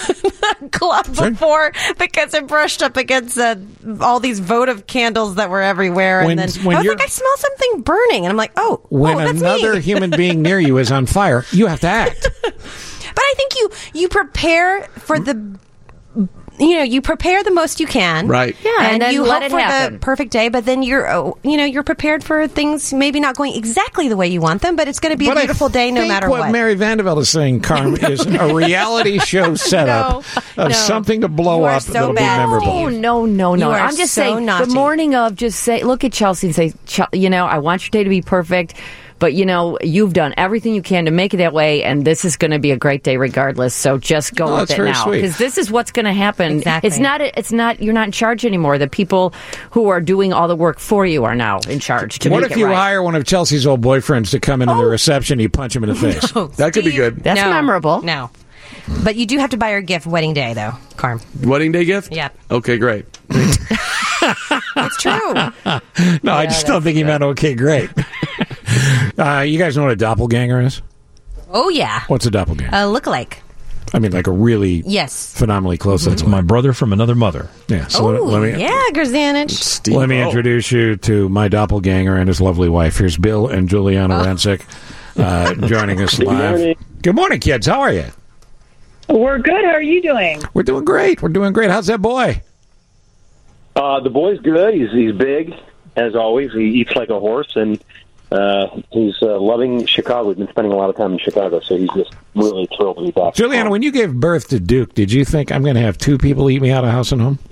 a club Sure. before because it brushed up against uh, all these votive candles that were everywhere. When- and then when I was you're- like, I smell something burning. And I'm like, oh, When oh, that's another me. human being near you is on fire, you have to act. But I think you you prepare for the, you know, you prepare the most you can, Right. Yeah, and, and then you let hope it for happen. the perfect day. But then you're, oh, you know, you're prepared for things maybe not going exactly the way you want them, but it's going to be But a I beautiful day no think matter what. what. Mary Vanderveld is saying, Carm, is a reality show setup No, of no. something to blow You are up so that'll bad, be memorable. Oh no, no, no! You are I'm just so saying naughty. the morning of. Just say, look at Chelsea and say, "Chel- you know, I want your day to be perfect, but you know, you've done everything you can to make it that way, and this is going to be a great day regardless. So just go Oh, with that's it very now, sweet. because this is what's going to happen. Exactly. It's not. It's not. You're not in charge anymore. The people who are doing all the work for you are now in charge. To What make if it you right. hire one of Chelsea's old boyfriends to come into the reception? You punch him in the face. No, That could be Steve, good. That's no, memorable. No. But you do have to buy her a gift wedding day, though, Carm. Wedding day gift? Yeah. Okay, great. It's true. No, I just don't think he meant okay, great. uh, you guys know what a doppelganger is? Oh, yeah. What's a doppelganger? A lookalike. I mean, like a really Yes. phenomenally close. That's my brother from another mother. Yeah. So Oh, let, let me yeah, Grzanich. let me introduce you to my doppelganger and his lovely wife. Here's Bill and Juliana Rancic uh, joining us Good live. morning. Good morning, kids. How are you? We're good. How are you doing? We're doing great. We're doing great. How's that boy? Uh, the boy's good. He's he's big, as always. He eats like a horse, and uh, he's uh, loving Chicago. We've been spending a lot of time in Chicago, so he's just really thrilled to be back. Juliana, when you gave birth to Duke, did you think I'm going to have two people eat me out of house and home?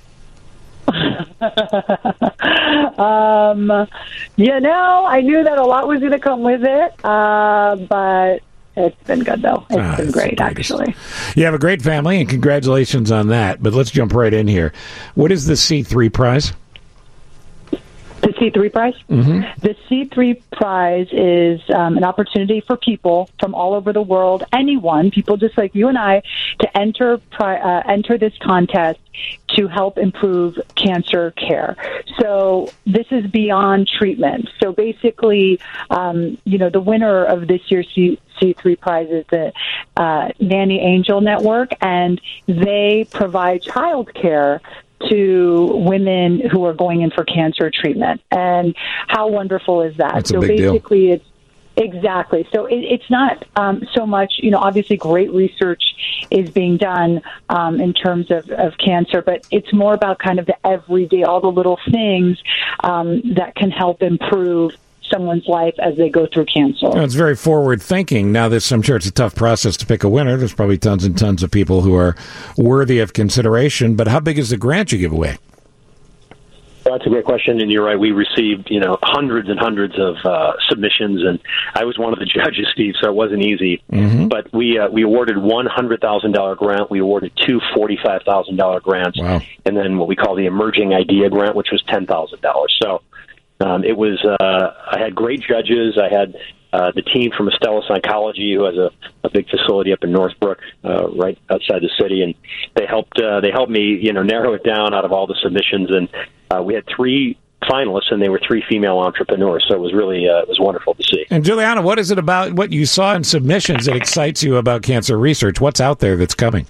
um, you know, I knew that a lot was going to come with it, uh, but it's been good, though. It's Ah, been that's great, the greatest. actually. You have a great family, and congratulations on that. But let's jump right in here. What is the C three prize? The C three prize? Mm-hmm. The C three prize is um, an opportunity for people from all over the world, anyone, people just like you and I, to enter pri- uh, enter this contest to help improve cancer care. So this is beyond treatment. So basically, um, you know, the winner of this year's C- C3 prize is the uh, Nanny Angel Network, and they provide child care to women who are going in for cancer treatment. And how wonderful is that? That's a so big deal. basically it's exactly. So it, it's not um, so much, you know, obviously great research is being done um, in terms of, of cancer, but it's more about kind of the everyday, all the little things um, that can help improve someone's life as they go through cancer. Well, it's very forward thinking. Now, this I'm sure it's a tough process to pick a winner. There's probably tons and tons of people who are worthy of consideration. But how big is the grant you give away? That's a great question, and you're right. We received, you know, hundreds and hundreds of uh, submissions, and I was one of the judges, Steve, so it wasn't easy. Mm-hmm. But we uh, we awarded one hundred thousand dollars grant. We awarded two forty-five thousand dollars grants, Wow. and then what we call the Emerging Idea Grant, which was ten thousand dollars. So Um, it was uh, I had great judges. I had uh, the team from Estella Psychology, who has a, a big facility up in Northbrook, uh, right outside the city, and they helped uh, they helped me, you know, narrow it down out of all the submissions. And uh, we had three finalists, and they were three female entrepreneurs. So it was really uh, it was wonderful to see. And Juliana, what is it about what you saw in submissions that excites you about cancer research? What's out there that's coming?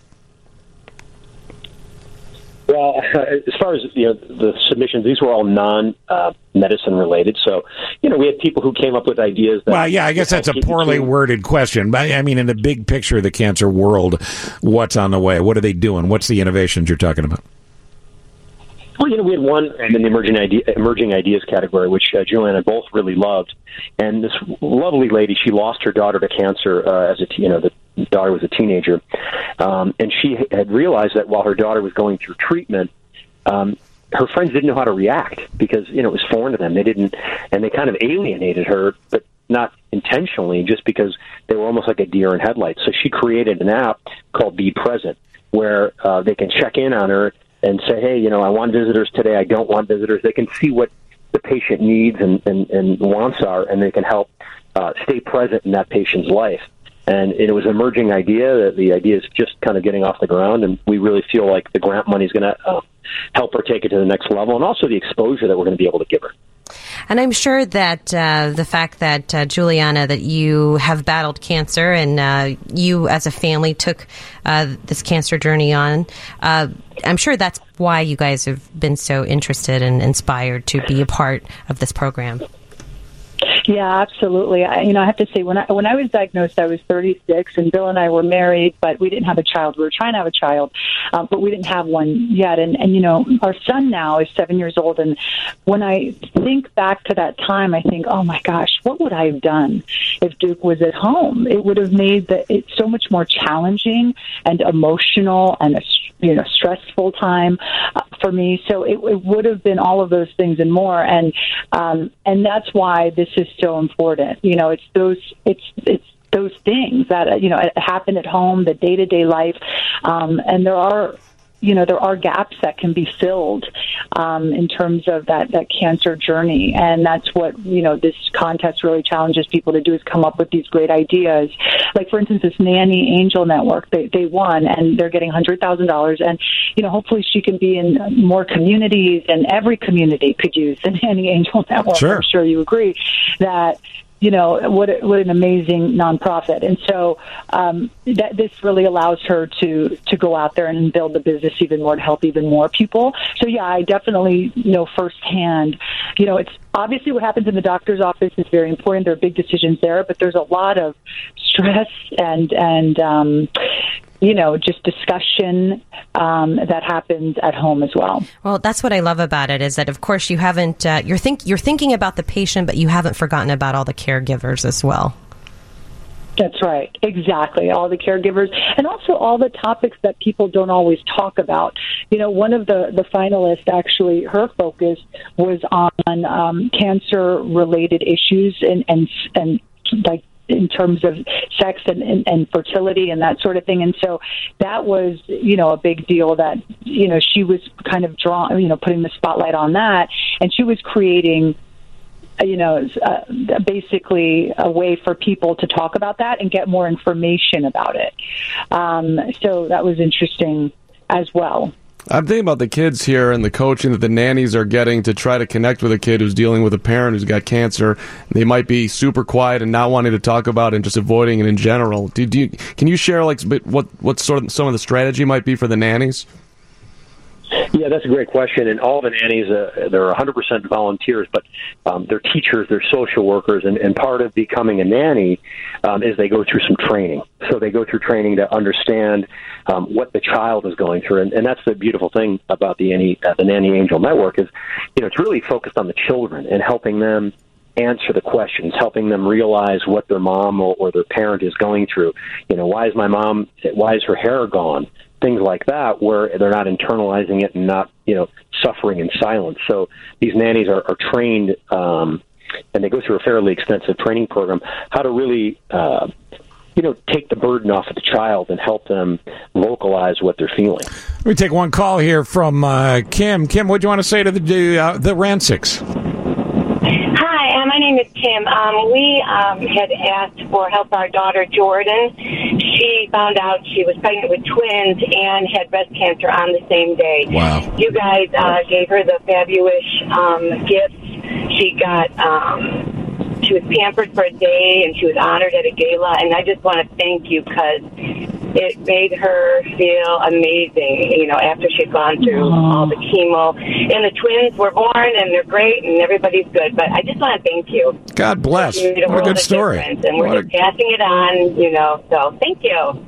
Well, as far as you know, the submissions, these were all non-medicine uh, related. So, you know, we had people who came up with ideas. That well, yeah, I guess that's a poorly worded question. But I mean, in the big picture of the cancer world, what's on the way? What are they doing? What's the innovations you're talking about? Well, you know, we had one in the emerging idea, emerging ideas category, which uh, Juliana and I both really loved. And this lovely lady, she lost her daughter to cancer uh, as a you know the daughter was a teenager, um, and she had realized that while her daughter was going through treatment, um, her friends didn't know how to react because you know it was foreign to them. They didn't, and they kind of alienated her, but not intentionally, just because they were almost like a deer in headlights. So she created an app called Be Present, where uh, they can check in on her and say, hey, you know, I want visitors today. I don't want visitors. They can see what the patient needs and, and, and wants are, and they can help uh, stay present in that patient's life. And it was an emerging idea. The idea is just kind of getting off the ground, and we really feel like the grant money is going to uh, help her take it to the next level, and also the exposure that we're going to be able to give her. And I'm sure that uh, the fact that, uh, Juliana, that you have battled cancer and uh, you as a family took uh, this cancer journey on, uh, I'm sure that's why you guys have been so interested and inspired to be a part of this program. Yeah, absolutely. I, you know, I have to say, when I when I was diagnosed, I was thirty-six, and Bill and I were married, but we didn't have a child. We were trying to have a child, um, but we didn't have one yet. And, and, you know, our son now is seven years old, and when I think back to that time, I think, oh, my gosh, what would I have done if Duke was at home? It would have made the, it so much more challenging and emotional and a you know, stressful time uh, for me. So it, it would have been all of those things and more. And, um, and that's why this is so important. You know, it's those, it's, it's those things that, uh, you know, happen at home, the day to day life. Um, and there are, you know, there are gaps that can be filled um, in terms of that, that cancer journey. And that's what, you know, this contest really challenges people to do, is come up with these great ideas. Like, for instance, this Nanny Angel Network, they, they won, and they're getting one hundred thousand dollars. And, you know, hopefully she can be in more communities, and every community could use the Nanny Angel Network. Sure. I'm sure you agree that, you know, what what an amazing nonprofit. And so um, that this really allows her to to go out there and build the business even more, to help even more people. So, yeah, I definitely know firsthand, you know, it's obviously what happens in the doctor's office is very important. There are big decisions there, but there's a lot of stress and, and um, you know, just discussion um, that happens at home as well. Well, that's what I love about it, is that, of course, you haven't, uh, you're think you're thinking about the patient, but you haven't forgotten about all the caregivers as well. That's right. Exactly. All the caregivers, and also all the topics that people don't always talk about. You know, one of the, the finalists, actually, her focus was on um, cancer-related issues and, and, and like, in terms of sex and, and, and fertility and that sort of thing. And so that was, you know, a big deal that, you know, she was kind of drawn, you know, putting the spotlight on that. And she was creating, you know, uh, basically a way for people to talk about that and get more information about it. Um, so that was interesting as well. I'm thinking about the kids here and the coaching that the nannies are getting to try to connect with a kid who's dealing with a parent who's got cancer. They might be super quiet and not wanting to talk about it and just avoiding it in general. Do, do you, can you share like what what sort of some of the strategy might be for the nannies? Yeah, that's a great question. And all the nannies, uh, they're one hundred percent volunteers, but um, they're teachers, they're social workers, and, and part of becoming a nanny um, is they go through some training. So they go through training to understand um, what the child is going through, and, and that's the beautiful thing about the Nanny, uh, the Nanny Angel Network is, you know, it's really focused on the children and helping them answer the questions, helping them realize what their mom or, or their parent is going through. You know, why is my mom, why is her hair gone? Things like that, where they're not internalizing it and not, you know, suffering in silence. So these nannies are, are trained, um, and they go through a fairly extensive training program, how to really, uh, you know, take the burden off of the child and help them vocalize what they're feeling. Let me take one call here from uh, Kim. Kim, what do you want to say to the uh, the Rancics? Um, we um, had asked for help our daughter, Jordan. She found out she was pregnant with twins and had breast cancer on the same day. Wow. You guys uh, gave her the fabulous um, gifts. She got... Um, She was pampered for a day, and she was honored at a gala. And I just want to thank you because it made her feel amazing, you know, after she'd gone through Aww. all the chemo. And the twins were born, and they're great, and everybody's good. But I just want to thank you. God bless. You made a What a world good of story. difference, And we're What just passing it on, you know. So thank you.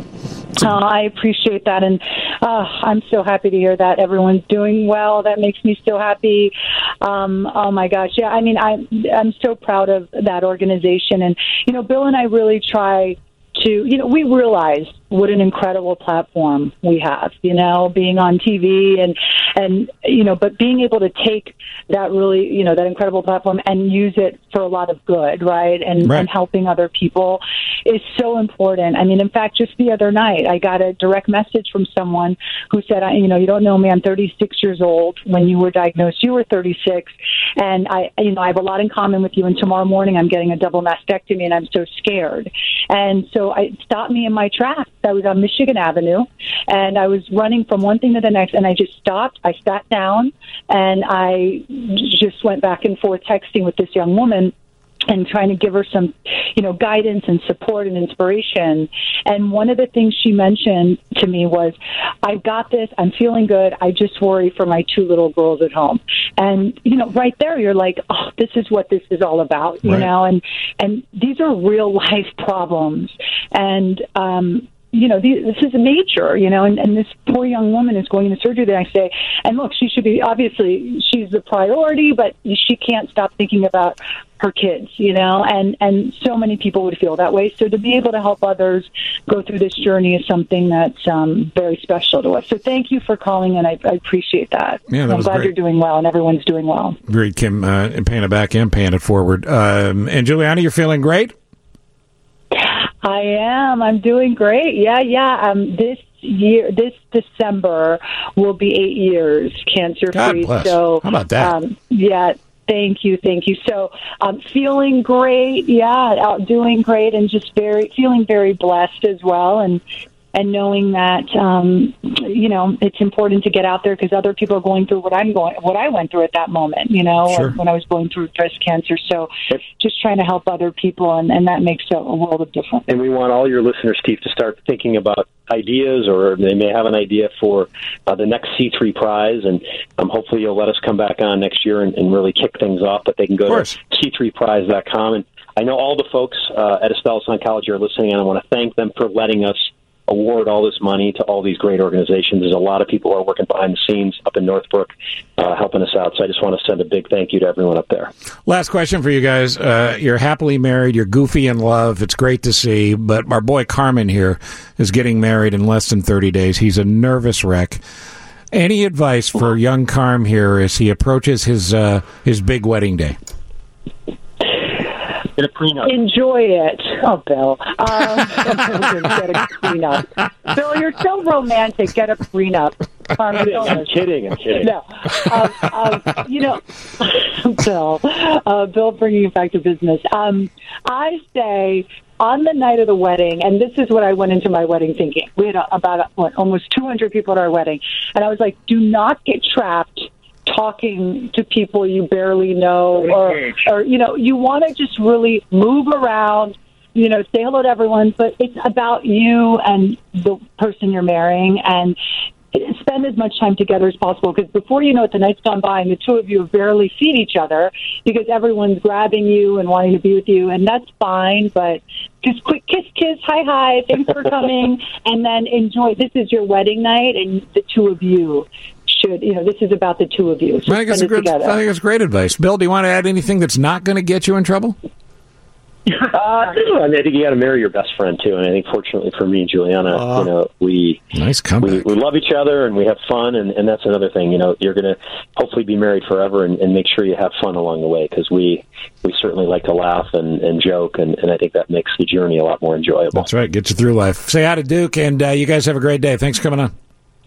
Oh, I appreciate that, and uh, I'm so happy to hear that everyone's doing well. That makes me so happy. Um, oh my gosh, yeah. I mean, I'm I'm so proud of that organization, and you know, Bill and I really try to. You know, we realize what an incredible platform we have. You know, being on T V and and you know, but being able to take that really, you know, that incredible platform and use it for a lot of good, right? And, Right. and helping other people is so important. I mean, in fact, just the other night, I got a direct message from someone who said, I, you know, you don't know me, I'm thirty-six years old. When you were diagnosed, you were thirty-six. And I, you know, I have a lot in common with you. And tomorrow morning, I'm getting a double mastectomy and I'm so scared. And so it stopped me in my tracks. I was on Michigan Avenue and I was running from one thing to the next. And I just stopped. I sat down and I just went back and forth texting with this young woman and trying to give her some, you know, guidance and support and inspiration. And one of the things she mentioned to me was, I've got this, I'm feeling good, I just worry for my two little girls at home. And, you know, right there, you're like, oh, this is what this is all about, you Right. know, and, and these are real life problems. And, um, you know, these, this is a major, you know, and, and this poor young woman is going into surgery the next day. And look, she should be, obviously, she's the priority, but she can't stop thinking about her kids, you know, and, and so many people would feel that way. So to be able to help others go through this journey is something that's um, very special to us. So thank you for calling, and I, I appreciate that. Yeah, that I'm was glad great. you're doing well, and everyone's doing well. Great, Kim, uh, paying it back and paying it forward. Um, and Juliana, you're feeling great? I am. I'm doing great. Yeah, yeah. Um, this year, this December will be eight years cancer free. God bless. So How about that? Um, yeah. Thank you, thank you. So, um, feeling great. Yeah, out doing great, and just very feeling very blessed as well, and. And knowing that, um, you know, it's important to get out there because other people are going through what I'm going, what I went through at that moment, you know, Sure. when I was going through breast cancer. So just trying to help other people, and, and that makes a, a world of difference. And we want all your listeners, Steve, to start thinking about ideas, or they may have an idea for uh, the next C three prize. And um, hopefully you'll let us come back on next year and, and really kick things off. But they can go to C three prize dot com. And I know all the folks uh, at Estella Oncology are listening, and I want to thank them for letting us award all this money to all these great organizations. There's a lot of people who are working behind the scenes up in Northbrook uh, helping us out. So I just want to send a big thank you to everyone up there. Last question for you guys. Uh, you're happily married. You're goofy in love. It's great to see. But our boy Carmen here is getting married in less than thirty days. He's a nervous wreck. Any advice for young Carm here as he approaches his uh, his big wedding day? Get a prenup. Enjoy it. Oh, Bill. Um, get a prenup. Bill, you're so romantic. Get a prenup. Um, I'm, I'm kidding. I'm kidding. No. Um, um, you know, Bill, uh, Bill, bringing you back to business. Um, I say on the night of the wedding, and this is what I went into my wedding thinking. We had a, about what, almost two hundred people at our wedding. And I was like, do not get trapped talking to people you barely know, or, or you know, you want to just really move around, you know, say hello to everyone, but it's about you and the person you're marrying, and spend as much time together as possible, because before you know it, the night's gone by and the two of you have barely seen each other because everyone's grabbing you and wanting to be with you, and that's fine, but just quick kiss, kiss, hi, hi, thanks for coming, and then enjoy. This is your wedding night, and the two of you should, you know, this is about the two of you. So I think, it's a spend it good, together. I think it's great advice. Bill, do you want to add anything that's not going to get you in trouble? Uh, I mean, I think you got to marry your best friend too, and I think fortunately for me and Juliana, Uh, you know, we nice we, comeback. we love each other and we have fun, and, and that's another thing. You know, you're going to hopefully be married forever, and, and make sure you have fun along the way, because we we certainly like to laugh and, and joke, and, and I think that makes the journey a lot more enjoyable. That's right. Gets you through life. Say hi to Duke, and uh, you guys have a great day. Thanks for coming on.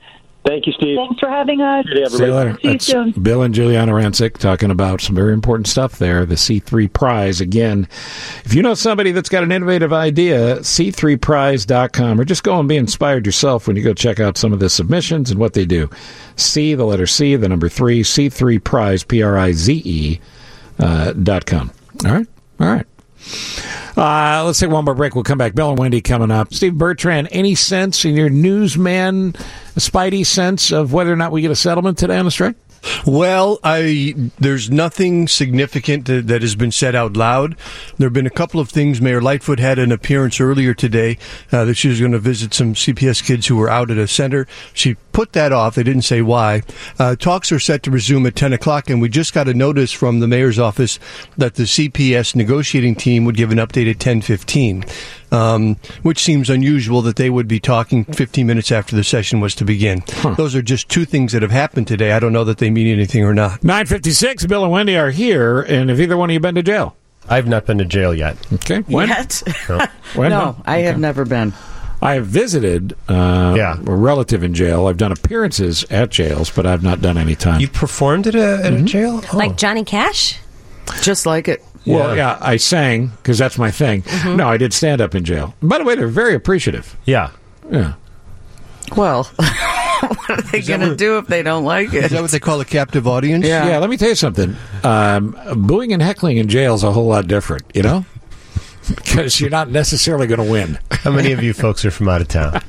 Thank you, Steve. Thanks for having us. Good day, See you later. See you That's soon. Bill and Juliana Rancic talking about some very important stuff there. The C three Prize. Again, if you know somebody that's got an innovative idea, C three prize dot com, or just go and be inspired yourself when you go check out some of the submissions and what they do. C, the letter C, the number three, C three Prize, P R I Z E, uh, dot com. All right? All right. Uh, let's take one more break. We'll come back. Bill and Wendy coming up. Steve Bertrand, any sense in your newsman, spidey sense of whether or not we get a settlement today on the strike? Well, I there's nothing significant to, that has been said out loud. There have been a couple of things. Mayor Lightfoot had an appearance earlier today uh, that she was going to visit some C P S kids who were out at a center. She put that off. They didn't say why. Uh, talks are set to resume at ten o'clock, and we just got a notice from the mayor's office that the C P S negotiating team would give an update at ten fifteen. Um, which seems unusual that they would be talking fifteen minutes after the session was to begin. Huh. Those are just two things that have happened today. I don't know that they mean anything or not. nine fifty-six, Bill and Wendy are here, and have either one of you been to jail? I've not been to jail yet. Okay. When? Yet? No, when? No, No? I Okay. have never been. I have visited uh, Yeah. a relative in jail. I've done appearances at jails, but I've not done any time. You performed at a, at a jail? Oh. Like Johnny Cash? Just like it. Well, yeah, I sang because that's my thing. Mhm. No, I did stand up in jail. By the way, they're very appreciative. Yeah. Yeah. Well, what are they going to do if they don't like it? Is that what they call a captive audience? Yeah. Yeah, let me tell you something. Um, booing and heckling in jail is a whole lot different, you know? Because you're not necessarily going to win. How many of you folks are from out of town?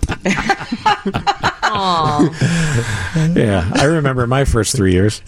Yeah, I remember my first three years.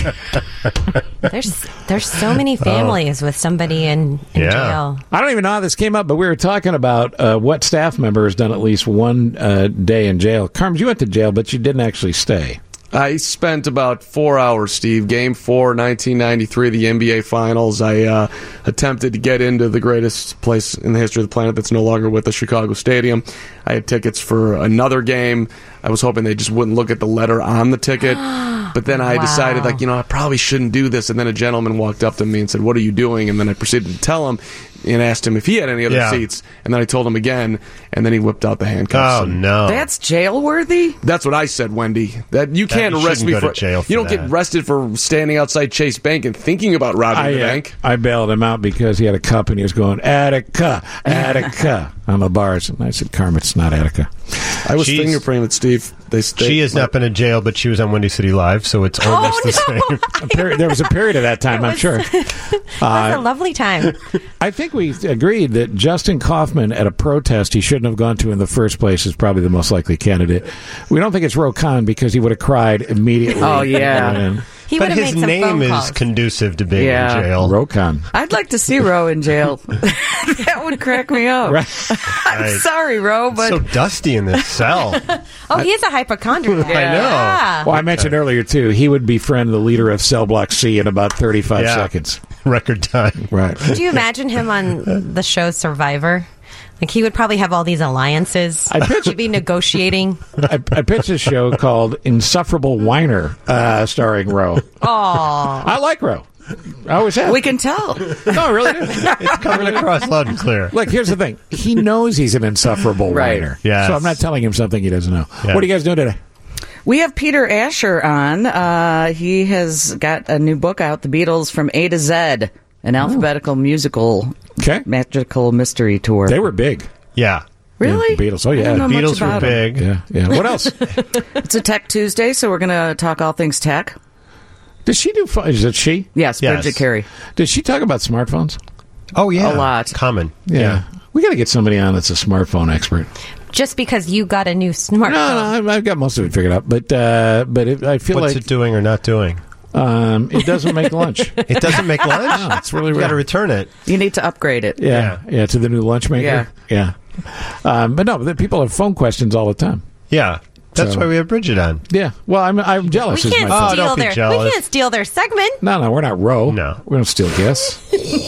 There's there's so many families with somebody in, in jail. I don't even know how this came up, but we were talking about uh, what staff member has done at least one uh, day in jail. Carms, you went to jail, but you didn't actually stay. I spent about four hours, Steve. Game four, nineteen ninety-three, the N B A Finals. I uh, attempted to get into the greatest place in the history of the planet that's no longer with the Chicago Stadium. I had tickets for another game. I was hoping they just wouldn't look at the letter on the ticket. But then I Wow. decided, like, you know, I probably shouldn't do this. And then a gentleman walked up to me and said, "What are you doing?" And then I proceeded to tell him and asked him if he had any other Yeah. seats. And then I told him again, and then he whipped out the handcuffs. Oh, and- no. That's jail worthy? That's what I said, Wendy. That you That can't you arrest shouldn't me go for to jail for you don't that. get arrested for standing outside Chase Bank and thinking about robbing I, the uh, bank. I bailed him out because he had a cup and he was going, Attica, Attica, on the bars. And I said, Carm, it's not Attica. I was She's- fingerprinted, Steve. They, they, She has not been in jail, but she was on Windy City Live, so it's almost the same. A period, there was a period of that time, I'm sure. It was a lovely time. I think we agreed that Justin Kaufman at a protest he shouldn't have gone to in the first place is probably the most likely candidate. We don't think it's Ro Khan because he would have cried immediately. Oh, yeah. And He But would have his made some name phone is calls. conducive to being Yeah. in jail. Ro Khan. I'd like to see Ro in jail. That would crack me up. Right. I'm Right. sorry, Ro, but so dusty in this cell. Oh, he is a hypochondriac. I know. Yeah. Well, I mentioned earlier, too, he would befriend the leader of Cell Block C in about thirty-five Yeah. seconds. Record time. Right. Could you imagine him on the show Survivor? Like, he would probably have all these alliances. I pitched- He'd be negotiating. I, I pitched a show called Insufferable Whiner, uh, starring Ro. Oh, I like Ro. I always have. we can tell. No, I really do. It's coming across loud and clear. Look, here's the thing. He knows he's an insufferable Right. whiner. Yes. So I'm not telling him something he doesn't know. Yeah. What are you guys doing today? We have Peter Asher on. Uh, he has got a new book out, The Beatles from A to Z, an alphabetical musical Okay. magical mystery tour. They were big. Yeah. Really? The Beatles. Oh, I yeah. don't know much Beatles were about 'em. big. Yeah, yeah. What else? It's a Tech Tuesday, so we're going to talk all things tech. Does she do? Fu- is it she? Yes, Yes. Bridget Carey. Does she talk about smartphones? Oh, yeah. A lot. Common. Yeah. We got to get somebody on that's a smartphone expert. just because you got a new smartphone. No, no, I've got most of it figured out, but uh, but it, I feel What's like it doing or not doing? Um, it doesn't make lunch. It doesn't make lunch? No, it's really You weird. got to return it. You need to upgrade it. Yeah, yeah, to the new lunch maker. Yeah, yeah. Um, but no, the people have phone questions all the time. Yeah, that's So- why we have Bridget on. Yeah, well, I'm I'm jealous. We is can't my point. steal their. We can't steal their segment. No, no, we're not Ro. No, we don't steal guests.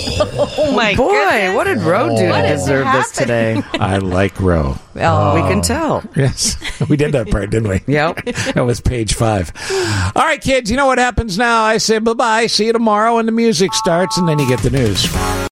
Oh my Boy, goodness. what did Ro do What to is deserve this today? I like Ro. Oh, we can tell. Yes, we did that part, didn't we? Yep. That was page five. All right, kids, you know what happens now? I say bye-bye, see you tomorrow, and the music starts, and then you get the news.